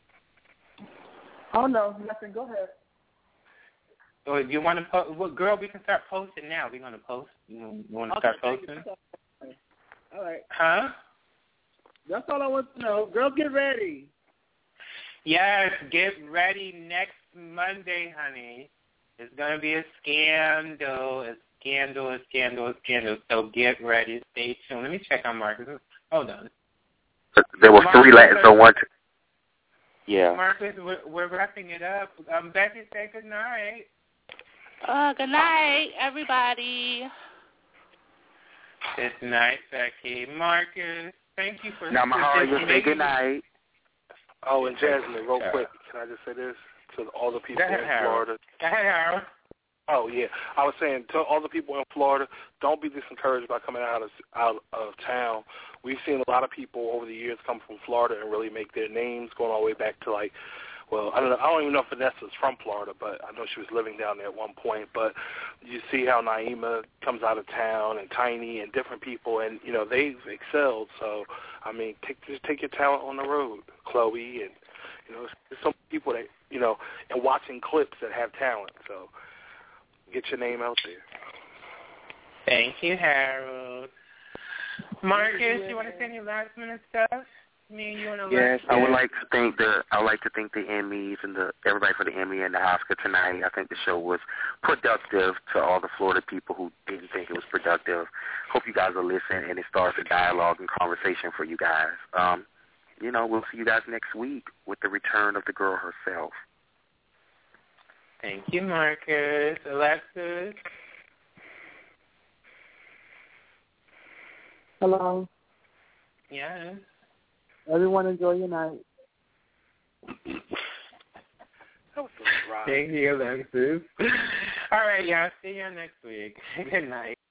Oh, no, nothing. Go ahead. Oh, you want to post? Well, girl, we can start posting now. We're going to post. You want to Okay, start posting? All right. Huh? That's all I want to know. Girl, get ready. Yes, get ready next Monday, honey. It's going to be a scandal, a scandal, a scandal, a scandal. So get ready. Stay tuned. Let me check on Marcus. Hold on. There were Marcus, three Latins on one. T- yeah. Marcus, we're, we're wrapping it up. Um, Becky, say good night. Uh, good night, everybody. Good night, Becky. Marcus, thank you for... Now, Mahara, you say good night. Oh, and Jasmine, real quick, can I just say this to all the people Go ahead, in Harold. Florida? Go ahead, Harold. Oh, yeah. I was saying to all the people in Florida, don't be disencouraged by coming out of out of town. We've seen a lot of people over the years come from Florida and really make their names, going all the way back to, like, well, I don't know. I don't even know if Vanessa's from Florida, but I know she was living down there at one point. But you see how Naima comes out of town, and Tiny, and different people, and you know they've excelled. So, I mean, take just take your talent on the road, Chloe, and you know, there's some people that you know, and watching clips that have talent. So, get your name out there. Thank you, Harold. Marcus, you want to say any last minute stuff? Me and you want to Yes, I would like to thank the I would like to thank the Emmys and the everybody for the Emmy and the Oscar tonight. I think the show was productive to all the Florida people who didn't think it was productive. Hope you guys will listen and it starts a dialogue and conversation for you guys. Um, you know, we'll see you guys next week with the return of the girl herself. Thank you, Marcus. Alexis? Hello. Yes. Everyone enjoy your night. Thank you, Alexis. All right, y'all. See you next week. Good night.